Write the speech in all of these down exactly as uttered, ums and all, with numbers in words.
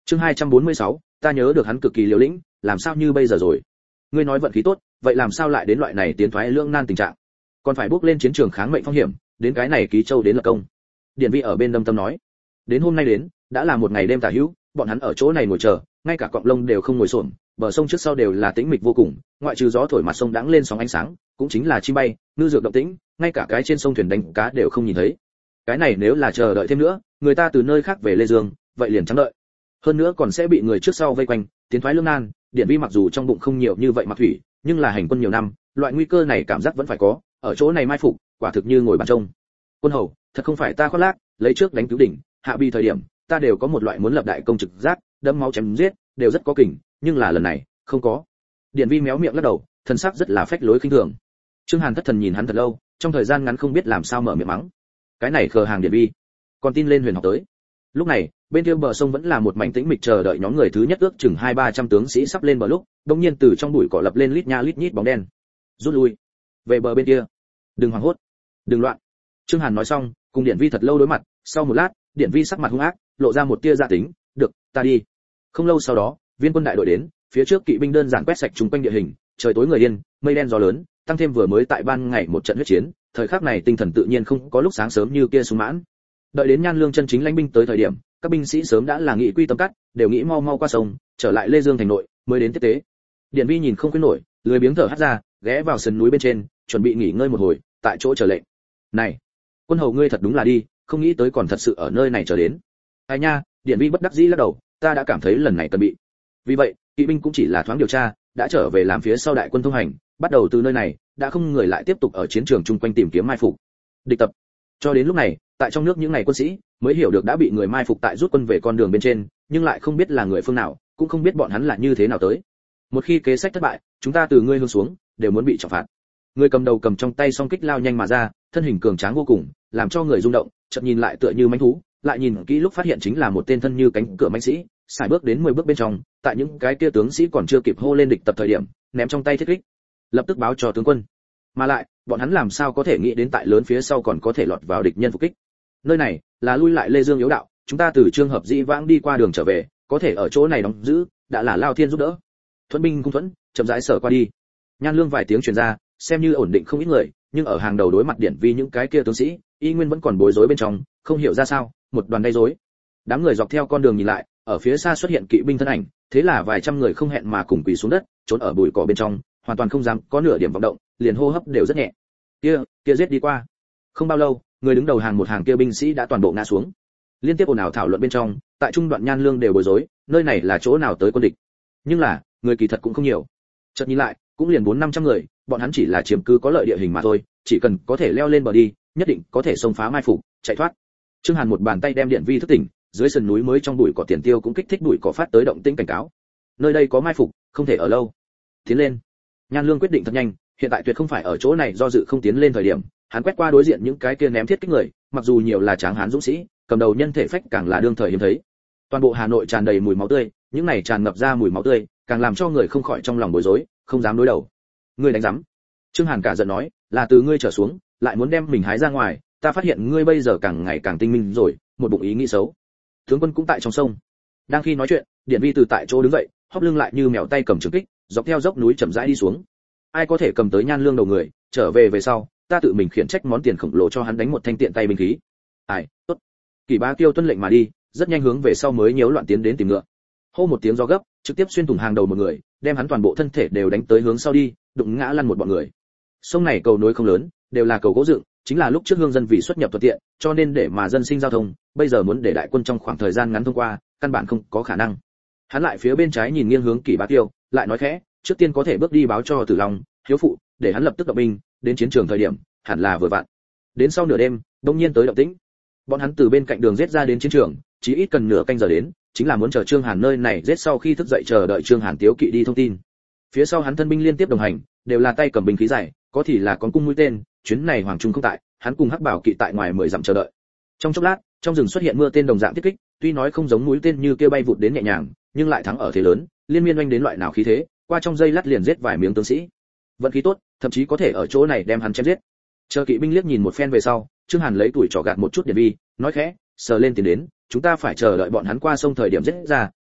Chương hai trăm bốn mươi sáu, ta nhớ được hắn cực kỳ liều lĩnh, làm sao như bây giờ rồi? Ngươi nói vận khí tốt, vậy làm sao lại đến loại này tiến thoái lưỡng nan tình trạng? Còn phải bước lên chiến trường kháng mệnh phong hiểm, đến cái này ký châu đến lập công. Điển Vi ở bên đâm tâm nói, đến hôm nay đến, đã là một ngày đêm tả hữu, bọn hắn ở chỗ này ngồi chờ, ngay cả cọng lông đều không ngồi xổm, bờ sông trước sau đều là tĩnh mịch vô cùng, ngoại trừ gió thổi mặt sông đãng lên sóng ánh sáng, cũng chính là chim bay, ngư dược động tĩnh, ngay cả cái trên sông thuyền đánh cá đều không nhìn thấy. Cái này nếu là chờ đợi thêm nữa, người ta từ nơi khác về Lê Dương, vậy liền trắng đợi. Hơn nữa còn sẽ bị người trước sau vây quanh, tiến thoái lưỡng nan. Điển Vi mặc dù trong bụng không nhiều như vậy mặc thủy, nhưng là hành quân nhiều năm, loại nguy cơ này cảm giác vẫn phải có, ở chỗ này mai phục, quả thực như ngồi bàn trông. Quân hầu, thật không phải ta khoác lác, lấy trước đánh cứu đỉnh, hạ bi thời điểm, ta đều có một loại muốn lập đại công trực giác, đẫm máu chém giết, đều rất có kình, nhưng là lần này, không có. Điển Vi méo miệng lắc đầu, thần sắc rất là phách lối khinh thường. Trương Hàn thất thần nhìn hắn thật lâu, trong thời gian ngắn không biết làm sao mở miệng mắng. Cái này khờ hàng Điển Vi, còn tin lên huyền học tới. Lúc này, bên kia bờ sông vẫn là một mảnh tĩnh mịch chờ đợi nhóm người thứ nhất ước chừng hai ba trăm tướng sĩ sắp lên bờ lúc, đột nhiên từ trong bụi cỏ lập lên lít nha lít nhít bóng đen. Rút lui, về bờ bên kia. Đừng hoảng hốt, đừng loạn. Trương Hàn nói xong, cùng Điển Vi thật lâu đối mặt, sau một lát, Điển Vi sắc mặt hung ác, lộ ra một tia dạ tính, "Được, ta đi." Không lâu sau đó, viên quân đại đội đến, phía trước kỵ binh đơn giản quét sạch chúng quanh địa hình, trời tối người yên, mây đen gió lớn, tăng thêm vừa mới tại ban ngày một trận huyết chiến, thời khắc này tinh thần tự nhiên không có lúc sáng sớm như kia sung mãn. Đợi đến Nhan Lương chân chính lãnh binh tới thời điểm, các binh sĩ sớm đã là nghị quy tâm cắt, đều nghĩ mau mau qua sông, trở lại Lê Dương thành nội, mới đến tiếp tế. Điển Vi nhìn không khuyến nổi, lười biếng thở hắt ra, ghé vào sườn núi bên trên, chuẩn bị nghỉ ngơi một hồi, tại chỗ chờ lệnh. "Này, quân hầu ngươi thật đúng là đi, không nghĩ tới còn thật sự ở nơi này chờ đến." "Ai nha," Điển Vi bất đắc dĩ lắc đầu, "ta đã cảm thấy lần này cần bị." Vì vậy, kỵ binh cũng chỉ là thoáng điều tra, đã trở về làm phía sau đại quân thông hành, bắt đầu từ nơi này, đã không người lại tiếp tục ở chiến trường chung quanh tìm kiếm mai phục. Địch tập. Cho đến lúc này, tại trong nước những ngày quân sĩ mới hiểu được đã bị người mai phục tại rút quân về con đường bên trên, nhưng lại không biết là người phương nào, cũng không biết bọn hắn là như thế nào tới. Một khi kế sách thất bại, chúng ta từ ngươi hướng xuống, đều muốn bị trọng phạt. Người cầm đầu cầm trong tay song kích lao nhanh mà ra, thân hình cường tráng vô cùng, làm cho người rung động, chợt nhìn lại tựa như mãnh thú, lại nhìn kỹ lúc phát hiện chính là một tên thân như cánh cửa mãnh sĩ, xài bước đến mười bước bên trong, tại những cái kia tướng sĩ còn chưa kịp hô lên địch tập thời điểm, ném trong tay thiết kích, lập tức báo cho tướng quân. Mà lại, bọn hắn làm sao có thể nghĩ đến tại lớn phía sau còn có thể lọt vào địch nhân phục kích. Nơi này là lui lại Lê Dương yếu đạo, chúng ta từ trường hợp dĩ vãng đi qua đường trở về, có thể ở chỗ này đóng giữ, đã là lao thiên giúp đỡ. Thuẫn binh cung thuẫn, chậm rãi sở qua đi. Nhan Lương vài tiếng truyền ra, xem như ổn định không ít người, nhưng ở hàng đầu đối mặt Điển Vi những cái kia tướng sĩ, y nguyên vẫn còn bối rối bên trong, không hiểu ra sao, một đoàn gây rối. Đám người dọc theo con đường nhìn lại, ở phía xa xuất hiện kỵ binh thân ảnh, thế là vài trăm người không hẹn mà cùng quỳ xuống đất, trốn ở bụi cỏ bên trong, hoàn toàn không dám có nửa điểm vọng động, liền hô hấp đều rất nhẹ. Kia, kia giết đi qua. Không bao lâu, người đứng đầu hàng một hàng kia binh sĩ đã toàn bộ ngã xuống. Liên tiếp ồn ào thảo luận bên trong, tại trung đoạn Nhan Lương đều bối rối, nơi này là chỗ nào tới quân địch. Nhưng là, người kỳ thật cũng không nhiều. Chợt nhìn lại, cũng liền bốn năm trăm người, bọn hắn chỉ là chiếm cứ có lợi địa hình mà thôi, chỉ cần có thể leo lên bờ đi, nhất định có thể xông phá mai phục, chạy thoát. Trương Hàn một bàn tay đem Điển Vi thức tỉnh, dưới sườn núi mới trong bụi cỏ tiền tiêu cũng kích thích bụi cỏ phát tới động tĩnh cảnh cáo. Nơi đây có mai phục, không thể ở lâu. Tiến lên. Nhan Lương quyết định thật nhanh, hiện tại tuyệt không phải ở chỗ này do dự không tiến lên thời điểm. Hắn quét qua đối diện những cái kia ném thiết kích người, mặc dù nhiều là tráng hán dũng sĩ, cầm đầu nhân thể phách càng là đương thời hiếm thấy. Toàn bộ Hà Nội tràn đầy mùi máu tươi, những này tràn ngập ra mùi máu tươi, càng làm cho người không khỏi trong lòng bối rối, không dám đối đầu. Ngươi đánh rắm. Trương Hàn cả giận nói, là từ ngươi trở xuống, lại muốn đem mình hái ra ngoài, ta phát hiện ngươi bây giờ càng ngày càng tinh minh rồi, một bụng ý nghĩ xấu. Tướng quân cũng tại trong sông. Đang khi nói chuyện, Điển Vi từ tại chỗ đứng dậy, hóp lưng lại như mèo tay cầm trường kích, dọc theo dốc núi chậm rãi đi xuống. Ai có thể cầm tới Nhan Lương đầu người, trở về về sau, ta tự mình khiển trách món tiền khổng lồ cho hắn đánh một thanh tiện tay binh khí. Ai, tốt. Kỳ Bá Kiêu tuân lệnh mà đi, rất nhanh hướng về sau mới nhiễu loạn tiến đến tìm ngựa. Hô một tiếng gió gấp, trực tiếp xuyên thủng hàng đầu một người, đem hắn toàn bộ thân thể đều đánh tới hướng sau đi, đụng ngã lăn một bọn người. Sông này cầu nối không lớn, đều là cầu gỗ dựng, chính là lúc trước hương dân vì xuất nhập thuận tiện, cho nên để mà dân sinh giao thông, bây giờ muốn để đại quân trong khoảng thời gian ngắn thông qua, căn bản không có khả năng. Hắn lại phía bên trái nhìn nghiêng hướng Kỳ Bá Kiêu, lại nói khẽ, trước tiên có thể bước đi báo cho Tử Long, Hiếu phụ, để hắn lập tức động binh, đến chiến trường thời điểm, hẳn là vừa vặn. Đến sau nửa đêm, đông nhiên tới động tĩnh. Bọn hắn từ bên cạnh đường giết ra đến chiến trường, chỉ ít cần nửa canh giờ đến, chính là muốn chờ Trương Hàn nơi này giết sau khi thức dậy chờ đợi Trương Hàn tiếu kỵ đi thông tin. Phía sau hắn thân binh liên tiếp đồng hành, đều là tay cầm binh khí dài, có thì là con cung mũi tên, chuyến này Hoàng Trung không tại, hắn cùng Hắc Bảo kỵ tại ngoài mười dặm chờ đợi. Trong chốc lát, trong rừng xuất hiện mưa tên đồng dạng thiết kích, tuy nói không giống mũi tên như kia bay vụt đến nhẹ nhàng, nhưng lại thắng ở thế lớn, liên miên oanh đến loại nào khí thế, qua trong giây lát liền giết vài miếng tướng sĩ. Vận khí tốt, thậm chí có thể ở chỗ này đem hắn chém giết. Chờ kỵ binh liếc nhìn một phen về sau, Trương Hàn lấy tuổi trỏ gạt một chút Điển Vi, nói khẽ, sờ lên tiền đến, chúng ta phải chờ đợi bọn hắn qua sông thời điểm giết ra,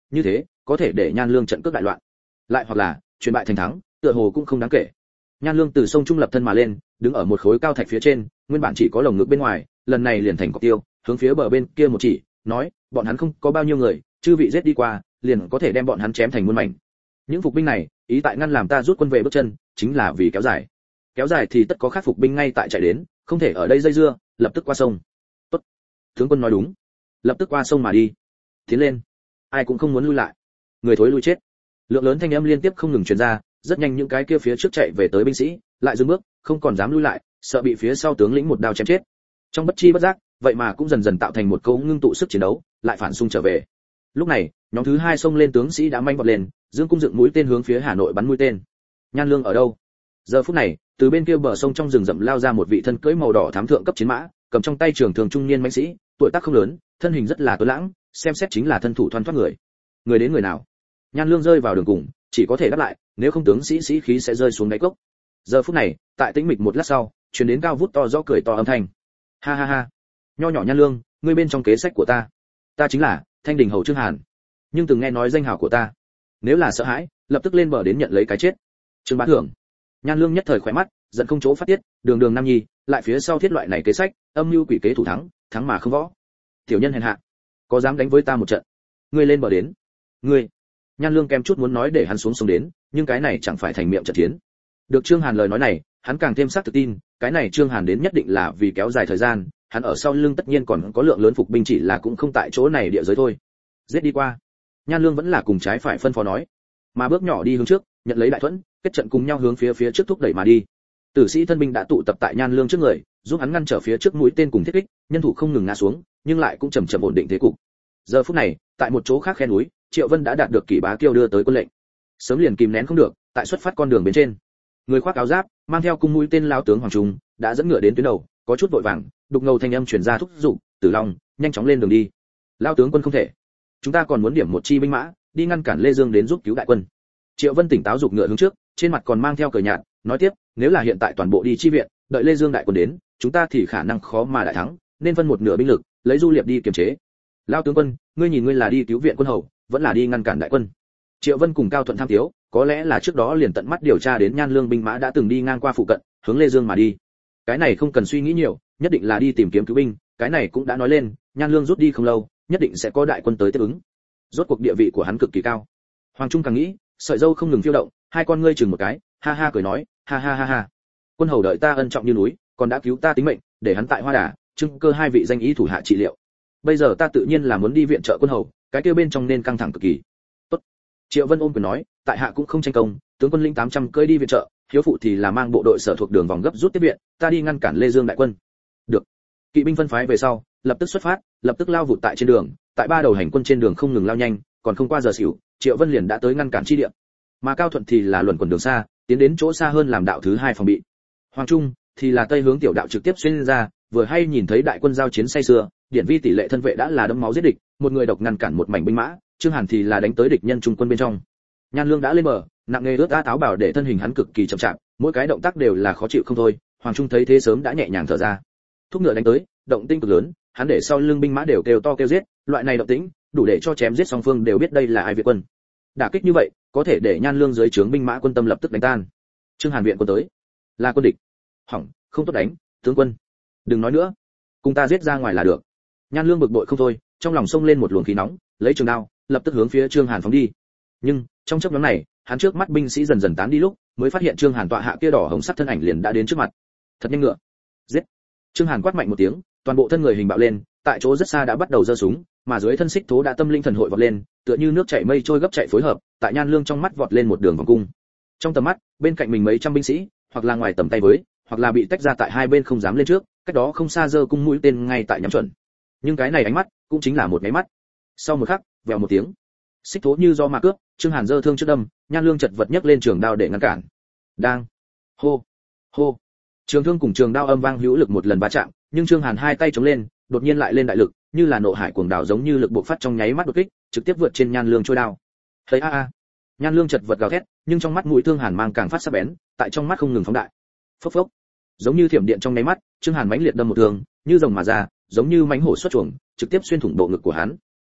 như thế có thể để Nhan Lương trận cước đại loạn. Lại hoặc là chuyển bại thành thắng, tựa hồ cũng không đáng kể. Nhan Lương từ sông trung lập thân mà lên, đứng ở một khối cao thạch phía trên, nguyên bản chỉ có lồng ngực bên ngoài, lần này liền thành cọc tiêu, hướng phía bờ bên kia một chỉ, nói, bọn hắn không có bao nhiêu người, chư vị giết đi qua, liền có thể đem bọn hắn chém thành muôn mảnh. Những phục binh này, ý tại ngăn làm ta rút quân về bước chân, chính là vì kéo dài. Kéo dài thì tất có khác phục binh ngay tại chạy đến, không thể ở đây dây dưa, lập tức qua sông. Tốt, tướng quân nói đúng, lập tức qua sông mà đi. Tiến lên, ai cũng không muốn lui lại. Người thối lui chết. Lượng lớn thanh âm liên tiếp không ngừng truyền ra, rất nhanh những cái kia phía trước chạy về tới binh sĩ, lại dừng bước, không còn dám lui lại, sợ bị phía sau tướng lĩnh một đao chém chết. Trong bất chi bất giác, vậy mà cũng dần dần tạo thành một cấu ngưng tụ sức chiến đấu, lại phản xung trở về. Lúc này, nhóm thứ hai xông lên tướng sĩ đã manh vọt lên, dương cung dựng mũi tên hướng phía Hà Nội bắn mũi tên. Nhan Lương ở đâu? Giờ phút này, từ bên kia bờ sông trong rừng rậm lao ra một vị thân cưỡi màu đỏ thám thượng cấp chiến mã, cầm trong tay trường thường trung niên mãnh sĩ, tuổi tác không lớn, thân hình rất là tuấn lãng, xem xét chính là thân thủ thoăn thoắt người. Người đến người nào? Nhan Lương rơi vào đường cùng, chỉ có thể đáp lại, nếu không tướng sĩ sĩ khí sẽ rơi xuống đáy cốc. Giờ phút này, tại tĩnh mịch một lát sau, truyền đến cao vút to rõ cười to âm thanh. Ha ha ha, nho nhỏ Nhan Lương, ngươi bên trong kế sách của ta, ta chính là Thanh Đình hầu Trương Hàn, nhưng từng nghe nói danh hào của ta, nếu là sợ hãi, lập tức lên bờ đến nhận lấy cái chết. Trương Bá Thưởng. Nhan Lương nhất thời khỏe mắt, giận không chỗ phát tiết, đường đường nam nhi, lại phía sau thiết loại này kế sách, âm mưu quỷ kế thủ thắng, thắng mà không võ. Tiểu nhân hèn hạ, có dám đánh với ta một trận? Ngươi lên bờ đến. Ngươi. Nhan Lương kém chút muốn nói để hắn xuống sông đến, nhưng cái này chẳng phải thành miệng trận chiến. Được Trương Hàn lời nói này, hắn càng thêm xác thực tin, cái này Trương Hàn đến nhất định là vì kéo dài thời gian, hắn ở sau lưng tất nhiên còn có lượng lớn phục binh, chỉ là cũng không tại chỗ này địa giới thôi. Giết đi qua. Nhan Lương vẫn là cùng trái phải phân phó nói, mà bước nhỏ đi hướng trước, nhận lấy đại thuẫn, kết trận cùng nhau hướng phía phía trước thúc đẩy mà đi. Tử sĩ thân binh đã tụ tập tại Nhan Lương trước người, giúp hắn ngăn trở phía trước mũi tên cùng thiết kích, nhân thủ không ngừng ngã xuống, nhưng lại cũng chậm chậm ổn định thế cục. Giờ phút này, tại một chỗ khác khe núi, Triệu Vân đã đạt được Kỷ Bá Kiêu đưa tới quân lệnh. Sớm liền kìm nén không được, tại xuất phát con đường bên trên, người khoác áo giáp, mang theo cung mũi tên lao tướng Hoàng Trung, đã dẫn ngựa đến tuyến đầu, có chút vội vàng, đục ngầu thanh âm truyền ra thúc giục, Tử Long, nhanh chóng lên đường đi. Lao tướng quân không thể, chúng ta còn muốn điểm một chi binh mã, đi ngăn cản Lê Dương đến giúp cứu đại quân. Triệu Vân tỉnh táo giục ngựa hướng trước, trên mặt còn mang theo cười nhạt, nói tiếp, nếu là hiện tại toàn bộ đi chi viện, đợi Lê Dương đại quân đến, chúng ta thì khả năng khó mà đại thắng, nên phân một nửa binh lực, lấy du liệp đi kiềm chế. Lao tướng quân, ngươi nhìn ngươi là đi cứu viện quân hầu, vẫn là đi ngăn cản đại quân? Triệu Vân cùng Cao Thuận tham thiếu, có lẽ là trước đó liền tận mắt điều tra đến Nhan Lương binh mã đã từng đi ngang qua phụ cận, hướng Lê Dương mà đi. Cái này không cần suy nghĩ nhiều, nhất định là đi tìm kiếm cứu binh, cái này cũng đã nói lên, Nhan Lương rút đi không lâu, nhất định sẽ có đại quân tới tiếp ứng. Rốt cuộc địa vị của hắn cực kỳ cao. Hoàng Trung càng nghĩ, sợi dâu không ngừng phiêu động, hai con ngươi chừng một cái, ha ha cười nói, ha ha ha ha. Quân hầu đợi ta ân trọng như núi, còn đã cứu ta tính mệnh, để hắn tại Hoa Đà, Trưng Cơ hai vị danh ý thủ hạ trị liệu. Bây giờ ta tự nhiên là muốn đi viện trợ quân hầu, cái kia bên trong nên căng thẳng cực kỳ. Tốt. Triệu Vân ôm quyền nói, tại hạ cũng không tranh công, tướng quân lĩnh tám trăm cơi đi viện trợ, hiếu phụ thì là mang bộ đội sở thuộc đường vòng gấp rút tiếp viện, ta đi ngăn cản Lê Dương đại quân. Được. Kỵ binh phân phái về sau, lập tức xuất phát, lập tức lao vụt tại trên đường, tại ba đầu hành quân trên đường không ngừng lao nhanh, còn không qua giờ xỉu, Triệu Vân liền đã tới ngăn cản chi địa. Mà Cao Thuận thì là luẩn quẩn đường xa, tiến đến chỗ xa hơn làm đạo thứ hai phòng bị. Hoàng Trung thì là tây hướng tiểu đạo trực tiếp xuyên ra, vừa hay nhìn thấy đại quân giao chiến say sưa, điển vi tỷ lệ thân vệ đã là đẫm máu giết địch, một người độc ngăn cản một mảnh binh mã, Trương Hàn thì là đánh tới địch nhân trung quân bên trong. Nhan Lương đã lên bờ, nặng nghề ướt át áo bảo để thân hình hắn cực kỳ chậm chạp, mỗi cái động tác đều là khó chịu không thôi. Hoàng Trung thấy thế sớm đã nhẹ nhàng thở ra, thúc ngựa đánh tới, động tinh cực lớn, hắn để sau lưng binh mã đều kêu to kêu giết, loại này động tĩnh đủ để cho chém giết song phương đều biết đây là ai Việt quân. Đả kích như vậy, có thể để Nhan Lương dưới trướng binh mã quân tâm lập tức đánh tan. Trương Hàn viện quân tới, là quân địch. Hỏng, không tốt đánh, tướng quân, đừng nói nữa, cùng ta giết ra ngoài là được. Nhan Lương bực bội không thôi, trong lòng xông lên một luồng khí nóng, lấy trường đao, lập tức hướng phía Trương Hàn phóng đi. Nhưng trong chốc ngắn này, hắn trước mắt binh sĩ dần dần tán đi lúc, mới phát hiện Trương Hàn tọa hạ kia đỏ hồng sắt thân ảnh liền đã đến trước mặt. Thật nhanh ngựa, giết! Trương Hàn quát mạnh một tiếng, toàn bộ thân người hình bạo lên, tại chỗ rất xa đã bắt đầu giơ súng, mà dưới thân xích thố đã tâm linh thần hội vọt lên, tựa như nước chảy mây trôi gấp chạy phối hợp, tại Nhan Lương trong mắt vọt lên một đường vòng cung. Trong tầm mắt, bên cạnh mình mấy trăm binh sĩ, hoặc là ngoài tầm tay với, hoặc là bị tách ra tại hai bên không dám lên trước, cách đó không xa giơ cung mũi tên ngay tại nhắm chuẩn. Nhưng cái này ánh mắt, cũng chính là một cái mắt. Sau một khắc, vèo một tiếng, xích thố như do mà cướp, Trương Hàn giơ thương trước đâm, Nhan Lương chật vật nhấc lên trường đao để ngăn cản. Đang, hô, hô, trường thương cùng trường đao âm vang hữu lực một lần va chạm, nhưng Trương Hàn hai tay chống lên, đột nhiên lại lên đại lực, như là nộ hải cuồng đảo giống như lực bộc phát trong nháy mắt đột kích, trực tiếp vượt trên Nhan Lương trôi đao. Thấy a a, Nhan Lương chật vật gào thét, nhưng trong mắt mũi thương Hàn mang càng phát sắc bén, tại trong mắt không ngừng phóng đại. Phốc phốc, giống như thiểm điện trong nháy mắt, Trương Hàn mãnh liệt đâm một thương, như rồng mà ra, giống như mãnh hổ xuất chuồng, trực tiếp xuyên thủng bộ ngực của hắn.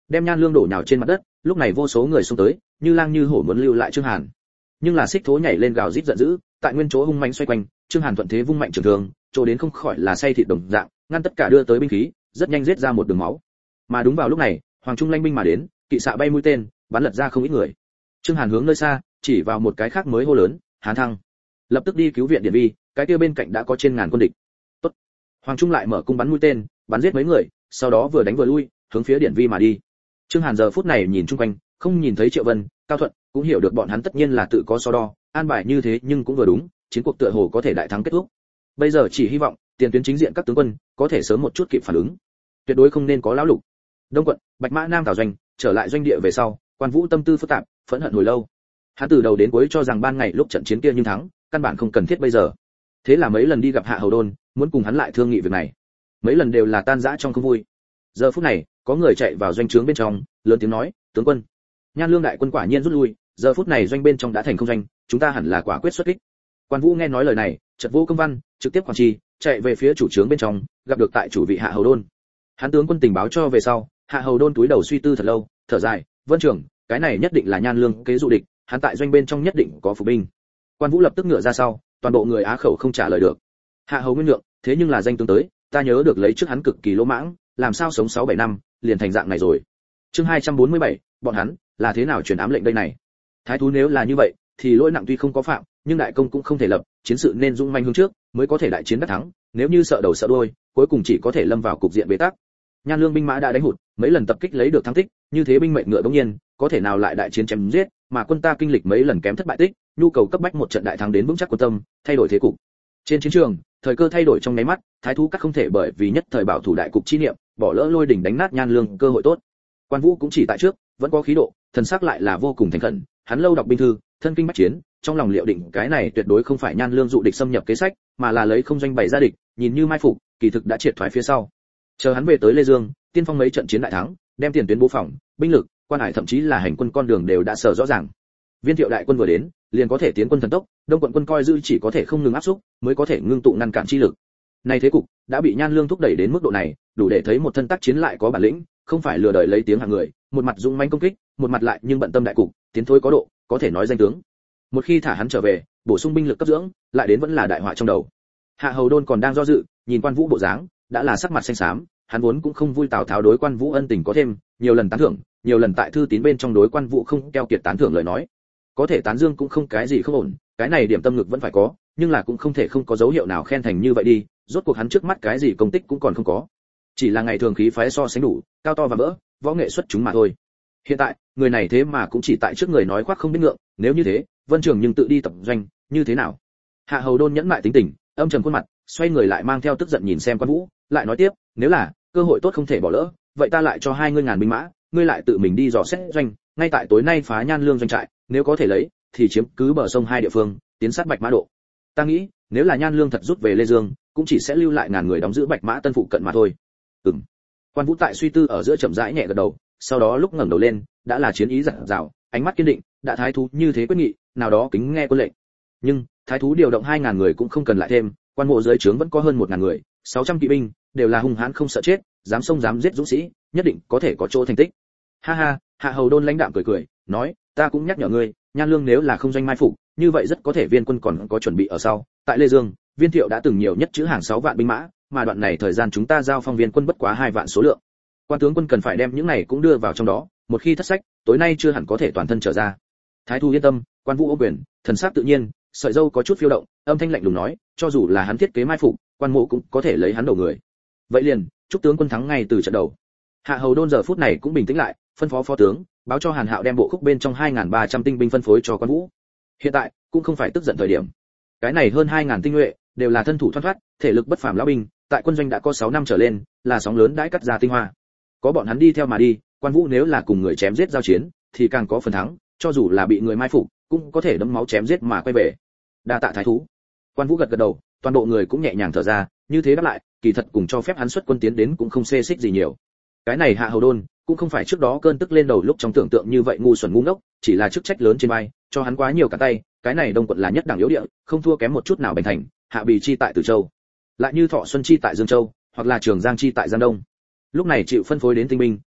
đem Nhan Lương đổ nhào trên mặt đất. Lúc này vô số người xông tới, như lang như hổ muốn lưu lại Trương Hàn. Nhưng là Xích Thố nhảy lên gào rít giận dữ, tại nguyên chỗ hung mãnh xoay quanh, Trương Hàn thuận thế vung mạnh trường thương, chỗ đến không khỏi là say thịt đồng dạng, ngăn tất cả đưa tới binh khí, rất nhanh giết ra một đường máu. Mà đúng vào lúc này, Hoàng Trung lanh binh mà đến, kỵ xạ bay mũi tên, bắn lật ra không ít người. Trương Hàn hướng nơi xa, chỉ vào một cái khác mới hô lớn, Hán Thăng, lập tức đi cứu viện Điện Vi, cái kia bên cạnh đã có trên ngàn quân địch. Tốt. Hoàng Trung lại mở cung bắn mũi tên, bắn giết mấy người, sau đó vừa đánh vừa lui, hướng phía Điện Vi mà đi. Trương Hàn giờ phút này nhìn chung quanh, không nhìn thấy Triệu Vân, Cao Thuận, cũng hiểu được bọn hắn tất nhiên là tự có so đo, an bài như thế nhưng cũng vừa đúng, chiến cuộc tựa hồ có thể đại thắng kết thúc. Bây giờ chỉ hy vọng tiền tuyến chính diện các tướng quân có thể sớm một chút kịp phản ứng, tuyệt đối không nên có lão lục. Đông quận, Bạch Mã Nam Tào doanh, trở lại doanh địa về sau, Quan Vũ tâm tư phức tạp, phẫn hận hồi lâu. Hắn từ đầu đến cuối cho rằng ban ngày lúc trận chiến kia nhưng thắng, căn bản không cần thiết bây giờ. Thế là mấy lần đi gặp Hạ Hầu Đôn, muốn cùng hắn lại thương nghị việc này. Mấy lần đều là tan rã trong không vui. Giờ phút này, có người chạy vào doanh trướng bên trong, lớn tiếng nói, tướng quân, Nhan Lương đại quân quả nhiên rút lui, giờ phút này doanh bên trong đã thành không doanh, chúng ta hẳn là quả quyết xuất kích. Quan Vũ nghe nói lời này, chợt vô công văn, trực tiếp quản chi, chạy về phía chủ trướng bên trong, gặp được tại chủ vị Hạ Hầu Đôn. Hắn tướng quân tình báo cho về sau, Hạ Hầu Đôn túi đầu suy tư thật lâu, thở dài, Vân trưởng, cái này nhất định là Nhan Lương kế dụ địch, hắn tại doanh bên trong nhất định có phục binh. Quan Vũ lập tức ngựa ra sau, toàn bộ người á khẩu không trả lời được. Hạ Hầu Nguyên Nhượng, thế nhưng là danh tướng tới, ta nhớ được lấy trước hắn cực kỳ lỗ mãng, làm sao sống sáu bảy năm, liền thành dạng này rồi. Chương hai trăm bốn mươi bảy, bọn hắn là thế nào truyền ám lệnh đây này? Thái thú nếu là như vậy, thì lỗi nặng tuy không có phạm, nhưng đại công cũng không thể lập, chiến sự nên dũng manh hướng trước, mới có thể đại chiến đắc thắng, nếu như sợ đầu sợ đuôi, cuối cùng chỉ có thể lâm vào cục diện bế tắc. Nhan Lương binh mã đã đánh hụt, mấy lần tập kích lấy được thắng tích, như thế binh mệnh ngựa bỗng nhiên, có thể nào lại đại chiến chém giết, mà quân ta kinh lịch mấy lần kém thất bại tích, nhu cầu cấp bách một trận đại thắng đến vững chắc quân tâm, thay đổi thế cục. Trên chiến trường, thời cơ thay đổi trong nháy mắt, thái thú các không thể bởi vì nhất thời bảo thủ đại cục chi niệm, bỏ lỡ lôi đỉnh đánh nát Nhan Lương cơ hội tốt. Quan Vũ cũng chỉ tại trước, vẫn có khí độ, thần sắc lại là vô cùng thành khẩn, hắn lâu đọc binh thư, thân kinh bách chiến, trong lòng liệu định cái này tuyệt đối không phải Nhan Lương dụ địch xâm nhập kế sách, mà là lấy không doanh bày ra địch, nhìn như mai phục, kỳ thực đã triệt thoái phía sau. Chờ hắn về tới Lê Dương, tiên phong mấy trận chiến đại thắng, đem tiền tuyến bố phòng, binh lực, quan hải thậm chí là hành quân con đường đều đã sở rõ ràng. Viên Thiệu đại quân vừa đến, liền có thể tiến quân thần tốc, Đông quận quân coi dư chỉ có thể không ngừng áp xúc, mới có thể ngưng tụ ngăn cản chi lực. Này thế cục đã bị Nhan Lương thúc đẩy đến mức độ này, đủ để thấy một thân tác chiến lại có bản lĩnh, không phải lừa đời lấy tiếng hàng người, một mặt dũng mãnh công kích, một mặt lại nhưng bận tâm đại cục, tiến thối có độ, có thể nói danh tướng. Một khi thả hắn trở về, bổ sung binh lực cấp dưỡng, lại đến vẫn là đại họa trong đầu. Hạ Hầu Đôn còn đang do dự, nhìn Quan Vũ bộ dáng, đã là sắc mặt xanh xám, hắn vốn cũng không vui Tào Tháo đối Quan Vũ ân tình có thêm, nhiều lần tán thưởng, nhiều lần tại thư tín bên trong đối Quan Vũ không keo kiệt tán thưởng lời nói. Có thể tán dương cũng không cái gì không ổn, cái này điểm tâm ngực vẫn phải có, nhưng là cũng không thể không có dấu hiệu nào khen thành như vậy đi, rốt cuộc hắn trước mắt cái gì công tích cũng còn không có. Chỉ là ngày thường khí phái so sánh đủ, cao to và mỡ, võ nghệ xuất chúng mà thôi. Hiện tại, người này thế mà cũng chỉ tại trước người nói khoác không biết ngượng, nếu như thế, Vân Trường nhưng tự đi tập doanh, như thế nào? Hạ Hầu Đôn nhẫn mại tính tình, âm trầm khuôn mặt, xoay người lại mang theo tức giận nhìn xem Quan Vũ, lại nói tiếp, nếu là cơ hội tốt không thể bỏ lỡ, vậy ta lại cho hai ngươi ngàn binh mã, ngươi lại tự mình đi dò xét doanh, ngay tại tối nay phá Nhan Lương doanh trại, nếu có thể lấy, thì chiếm cứ bờ sông hai địa phương, tiến sát Bạch Mã Độ. Ta nghĩ, nếu là Nhan Lương thật rút về Lê Dương, cũng chỉ sẽ lưu lại ngàn người đóng giữ Bạch Mã Tân phụ cận mà thôi. Ừm. Quan Vũ tại suy tư ở giữa chậm rãi nhẹ gật đầu, sau đó lúc ngẩng đầu lên, đã là chiến ý dạt dào, ánh mắt kiên định, đã thái thú như thế quyết nghị, nào đó kính nghe quân lệnh. Nhưng, thái thú điều động hai ngàn người cũng không cần lại thêm, quan mộ dưới trướng vẫn có hơn một ngàn người, sáu trăm kỵ binh, đều là hung hãn không sợ chết, dám xông dám giết dũng sĩ, nhất định có thể có chỗ thành tích. Ha ha, Hạ Hầu Đôn lãnh đạm cười cười, nói, ta cũng nhắc nhở ngươi, Nhan Lương nếu là không doanh mai phục, như vậy rất có thể viên quân còn có chuẩn bị ở sau. Tại Lê Dương, Viên Thiệu đã từng nhiều nhất chữ hàng sáu vạn binh mã, mà đoạn này thời gian chúng ta giao phong viên quân bất quá hai vạn số lượng. Quan tướng quân cần phải đem những này cũng đưa vào trong đó, một khi thất sách, tối nay chưa hẳn có thể toàn thân trở ra. Thái thú yên tâm, Quan Vũ ô quyền, thần sắc tự nhiên, sợi râu có chút phiêu động, âm thanh lạnh lùng nói, cho dù là hắn thiết kế mai phục, Quan mộ cũng có thể lấy hắn đầu người. Vậy liền, chúc tướng quân thắng ngay từ trận đầu. Hạ Hầu Đôn giờ phút này cũng bình tĩnh lại, phân phó phó tướng, báo cho Hàn Hạo đem bộ khúc bên trong hai nghìn ba trăm tinh binh phân phối cho Quan Vũ. Hiện tại, cũng không phải tức giận thời điểm. Cái này hơn hai nghìn tinh nhuệ, đều là thân thủ thoăn thoắt, thể lực bất phàm lão binh, tại quân doanh đã có sáu năm trở lên, là sóng lớn đãi cắt ra tinh hoa. Có bọn hắn đi theo mà đi, Quan Vũ nếu là cùng người chém giết giao chiến, thì càng có phần thắng, cho dù là bị người mai phục, cũng có thể đấm máu chém giết mà quay về. Đa tạ thái thú. Quan Vũ gật gật đầu, toàn bộ người cũng nhẹ nhàng thở ra, như thế đáp lại, kỳ thật cùng cho phép hắn xuất quân tiến đến cũng không xê xích gì nhiều. Cái này Hạ Hầu Đôn, cũng không phải trước đó cơn tức lên đầu lúc trong tưởng tượng như vậy ngu xuẩn ngu ngốc, chỉ là chức trách lớn trên vai, cho hắn quá nhiều cả tay, cái này Đông quận là nhất đẳng yếu địa, không thua kém một chút nào Bành Thành, Hạ Bì chi tại Từ Châu, lại như Thọ Xuân chi tại Dương Châu, hoặc là Trường Giang chi tại Giang Đông. Lúc này chịu phân phối đến tinh binh,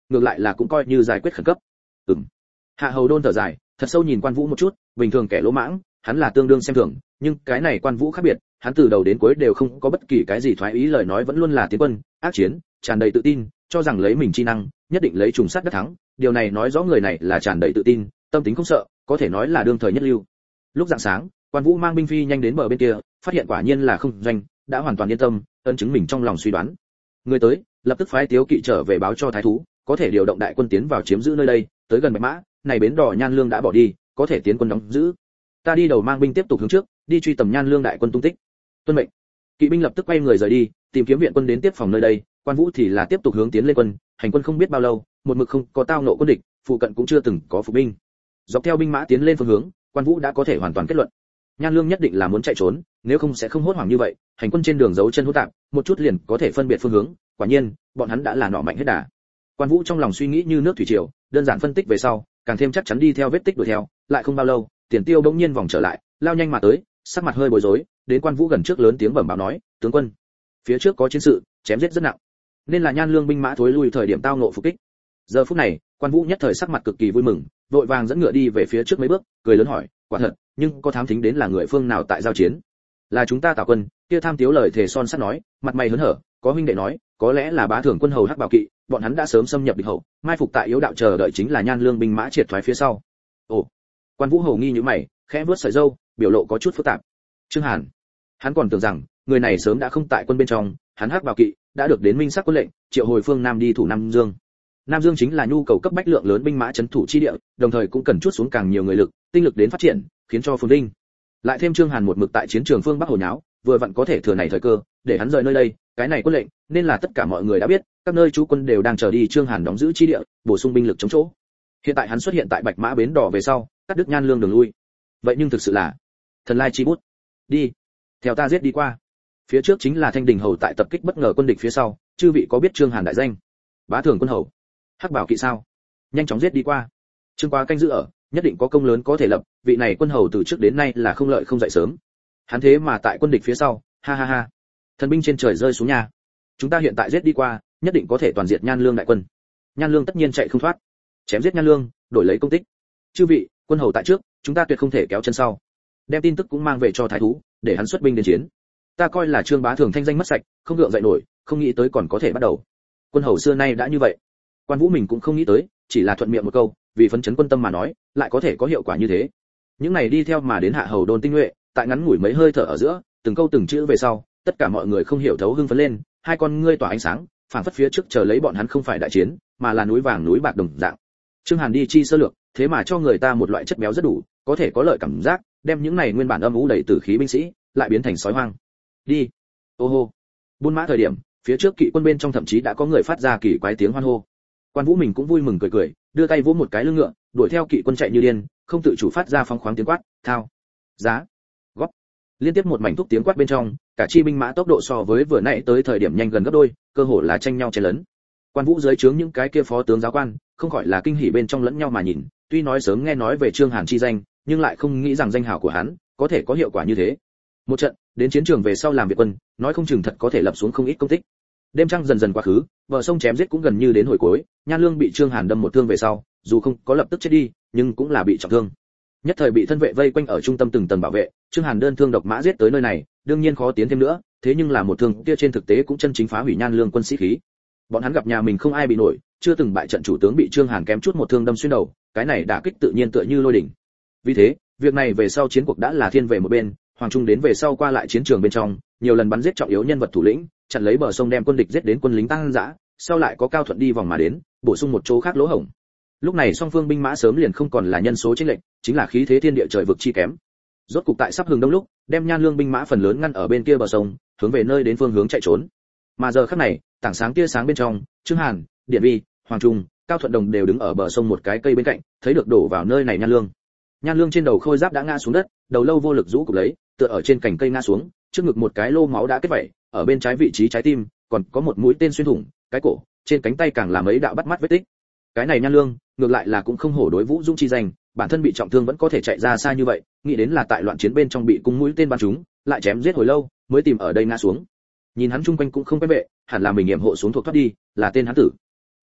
ngược lại là cũng coi như giải quyết khẩn cấp. Ừm. Hạ Hầu Đôn thở dài, thật sâu nhìn Quan Vũ một chút, bình thường kẻ lỗ mãng, hắn là tương đương xem thường, nhưng cái này Quan Vũ khác biệt, hắn từ đầu đến cuối đều không có bất kỳ cái gì thoái ý, lời nói vẫn luôn là tiến quân, ác chiến, tràn đầy tự tin, cho rằng lấy mình chi năng, nhất định lấy trùng sát đắc thắng, điều này nói rõ người này là tràn đầy tự tin, tâm tính không sợ, có thể nói là đương thời nhất lưu. Lúc rạng sáng, Quan Vũ mang binh phi nhanh đến bờ bên kia, phát hiện quả nhiên là không doanh, đã hoàn toàn yên tâm, ấn chứng mình trong lòng suy đoán. Người tới, lập tức phái Tiếu Kỵ trở về báo cho thái thú, có thể điều động đại quân tiến vào chiếm giữ nơi đây, tới gần Bạch Mã, này bến đỏ Nhan Lương đã bỏ đi, có thể tiến quân đóng giữ. Ta đi đầu mang binh tiếp tục hướng trước, đi truy tầm Nhan Lương đại quân tung tích. Tuân mệnh. Kỵ binh lập tức quay người rời đi, tìm kiếm viện quân đến tiếp phòng nơi đây, Quan Vũ thì là tiếp tục hướng tiến lên quân, hành quân không biết bao lâu, một mực không có tao nộ quân địch, phụ cận cũng chưa từng có phục binh. Dọc theo binh mã tiến lên phương hướng, Quan Vũ đã có thể hoàn toàn kết luận. Nhan Lương nhất định là muốn chạy trốn, nếu không sẽ không hốt hoảng như vậy, hành quân trên đường giấu chân hỗn tạp, một chút liền có thể phân biệt phương hướng, quả nhiên, bọn hắn đã là nọ mạnh hết đà. Quan Vũ trong lòng suy nghĩ như nước thủy triều, đơn giản phân tích về sau, càng thêm chắc chắn đi theo vết tích đuổi theo, lại không bao lâu, Tiền Tiêu bỗng nhiên vòng trở lại, lao nhanh mà tới, sắc mặt hơi bối rối, đến Quan Vũ gần trước lớn tiếng bẩm báo nói, tướng quân, phía trước có chiến sự, chém giết rất nặng, nên là Nhan Lương binh mã thối lui thời điểm tao ngộ phục kích. Giờ phút này, Quan Vũ nhất thời sắc mặt cực kỳ vui mừng, vội vàng dẫn ngựa đi về phía trước mấy bước, cười lớn hỏi, quả thật, nhưng có thám thính đến là người phương nào tại giao chiến? Là chúng ta Tào quân, kia tham tiếu lời thề son sắt nói, mặt mày hớn hở, có huynh đệ nói, có lẽ là bá thưởng quân hầu Hắc Bảo Kỵ, bọn hắn đã sớm xâm nhập địch hậu, mai phục tại yếu đạo chờ đợi chính là Nhan Lương binh mã triệt thoái phía sau. Ồ. Quan Vũ hầu nghi như mày, khẽ vuốt sợi râu, biểu lộ có chút phức tạp. Trương Hàn, hắn còn tưởng rằng người này sớm đã không tại quân bên trong, hắn Hắc Bảo Kỵ đã được đến minh sắc quân lệnh, triệu hồi phương Nam đi thủ Nam Dương. Nam Dương chính là nhu cầu cấp bách lượng lớn binh mã trấn thủ chi địa, đồng thời cũng cần chút xuống càng nhiều người lực, tinh lực đến phát triển, khiến cho phồn vinh. Lại thêm Trương Hàn một mực tại chiến trường phương Bắc hồi nháo, vừa vặn có thể thừa này thời cơ, để hắn rời nơi đây, cái này quân lệnh, nên là tất cả mọi người đã biết, các nơi trú quân đều đang chờ đi Trương Hàn đóng giữ chi địa, bổ sung binh lực chống chỗ. Hiện tại hắn xuất hiện tại Bạch Mã bến đỏ về sau, cắt đứt Nhan Lương đường lui. Vậy nhưng thực sự là thần lai chi bút. Đi, theo ta giết đi qua. Phía trước chính là Thanh Đình hầu tại tập kích bất ngờ quân địch phía sau, chư vị có biết Trương Hàn đại danh? Bá thưởng quân hầu, Hắc Bảo Kỵ sao? Nhanh chóng giết đi qua. Trương Quá canh giữ ở, nhất định có công lớn có thể lập, vị này quân hầu từ trước đến nay là không lợi không dậy sớm. Hắn thế mà tại quân địch phía sau, ha ha ha. Thần binh trên trời rơi xuống nhà. Chúng ta hiện tại giết đi qua, nhất định có thể toàn diệt Nhan Lương đại quân. Nhan Lương tất nhiên chạy không thoát. Chém giết Nhan Lương, đổi lấy công tích. Chư vị, quân hầu tại trước, chúng ta tuyệt không thể kéo chân sau. Đem tin tức cũng mang về cho thái thú, để hắn xuất binh đến chiến. Ta coi là Trương Bá Thường thanh danh mất sạch, không gượng dậy nổi, không nghĩ tới còn có thể bắt đầu. Quân hầu xưa nay đã như vậy. Quan Vũ mình cũng không nghĩ tới, chỉ là thuận miệng một câu, vì phấn chấn quân tâm mà nói, lại có thể có hiệu quả như thế. Những này đi theo mà đến Hạ Hầu Đôn tinh nhuệ, tại ngắn ngủi mấy hơi thở ở giữa, từng câu từng chữ về sau, tất cả mọi người không hiểu thấu hưng phấn lên, hai con ngươi tỏa ánh sáng, phảng phất phía trước chờ lấy bọn hắn không phải đại chiến, mà là núi vàng núi bạc đồng dạng. Trương Hàn đi chi sơ lược, thế mà cho người ta một loại chất béo rất đủ, có thể có lợi cảm giác, đem những này nguyên bản âm u đầy tử khí binh sĩ, lại biến thành sói hoang. Đi. Ô hô. Buôn mã thời điểm, phía trước kỵ quân bên trong thậm chí đã có người phát ra kỳ quái tiếng hoan hô. Quan Vũ mình cũng vui mừng cười cười, đưa tay vỗ một cái lưng ngựa, đuổi theo kỵ quân chạy như điên, không tự chủ phát ra phóng khoáng tiếng quát, thao, giá, góp. Liên tiếp một mảnh thúc tiếng quát bên trong, cả chi binh mã tốc độ so với vừa nãy tới thời điểm nhanh gần gấp đôi, cơ hồ là tranh nhau chen lấn. Quan Vũ dưới trướng những cái kia phó tướng giáo quan, không khỏi là kinh hỉ bên trong lẫn nhau mà nhìn, tuy nói sớm nghe nói về Trương Hàn chi danh, nhưng lại không nghĩ rằng danh hào của hắn có thể có hiệu quả như thế. Một trận, đến chiến trường về sau làm việc quân, nói không chừng thật có thể lập xuống không ít công tích. Đêm trăng dần dần qua khứ, bờ sông chém giết cũng gần như đến hồi cuối, Nhan Lương bị Trương Hàn đâm một thương về sau, dù không có lập tức chết đi, nhưng cũng là bị trọng thương. Nhất thời bị thân vệ vây quanh ở trung tâm từng tầng bảo vệ, Trương Hàn đơn thương độc mã giết tới nơi này, đương nhiên khó tiến thêm nữa, thế nhưng là một thương kia trên thực tế cũng chân chính phá hủy Nhan Lương quân sĩ khí. Bọn hắn gặp nhà mình không ai bị nổi, chưa từng bại trận chủ tướng bị Trương Hàn kém chút một thương đâm xuyên đầu, cái này đả kích tự nhiên tựa như lôi đỉnh. Vì thế, việc này về sau chiến cuộc đã là thiên về một bên, Hoàng Trung đến về sau qua lại chiến trường bên trong, nhiều lần bắn giết trọng yếu nhân vật thủ lĩnh, chặn lấy bờ sông đem quân địch giết đến quân lính tăng dã, sau lại có Cao Thuận đi vòng mà đến, bổ sung một chỗ khác lỗ hổng. Lúc này song phương binh mã sớm liền không còn là nhân số chênh lệch, chính là khí thế thiên địa trời vực chi kém. Rốt cục tại sắp hừng đông lúc, đem Nhan Lương binh mã phần lớn ngăn ở bên kia bờ sông, hướng về nơi đến phương hướng chạy trốn. Mà giờ khắc này, tảng sáng tia sáng bên trong, Trương Hàn, Điện Vi, Hoàng Trung, Cao Thuận Đồng đều đứng ở bờ sông một cái cây bên cạnh, thấy được đổ vào nơi này Nhan Lương. Nhan Lương trên đầu khôi giáp đã ngã xuống đất, đầu lâu vô lực rũ cụp lấy, tựa ở trên cành cây ngã xuống, trước ngực một cái lô máu đã kết vảy, ở bên trái vị trí trái tim, còn có một mũi tên xuyên thủng, cái cổ, trên cánh tay càng là mấy đạo bắt mắt vết tích. Cái này Nhan Lương, ngược lại là cũng không hổ đối Vũ Dung chi danh, bản thân bị trọng thương vẫn có thể chạy ra xa như vậy, nghĩ đến là tại loạn chiến bên trong bị cung mũi tên bắn trúng, lại chém giết hồi lâu, mới tìm ở đây ngã xuống. Nhìn hắn chung quanh cũng không quen bệ, hẳn là mình nghiệm hộ xuống thuộc thoát đi, là tên hắn tử.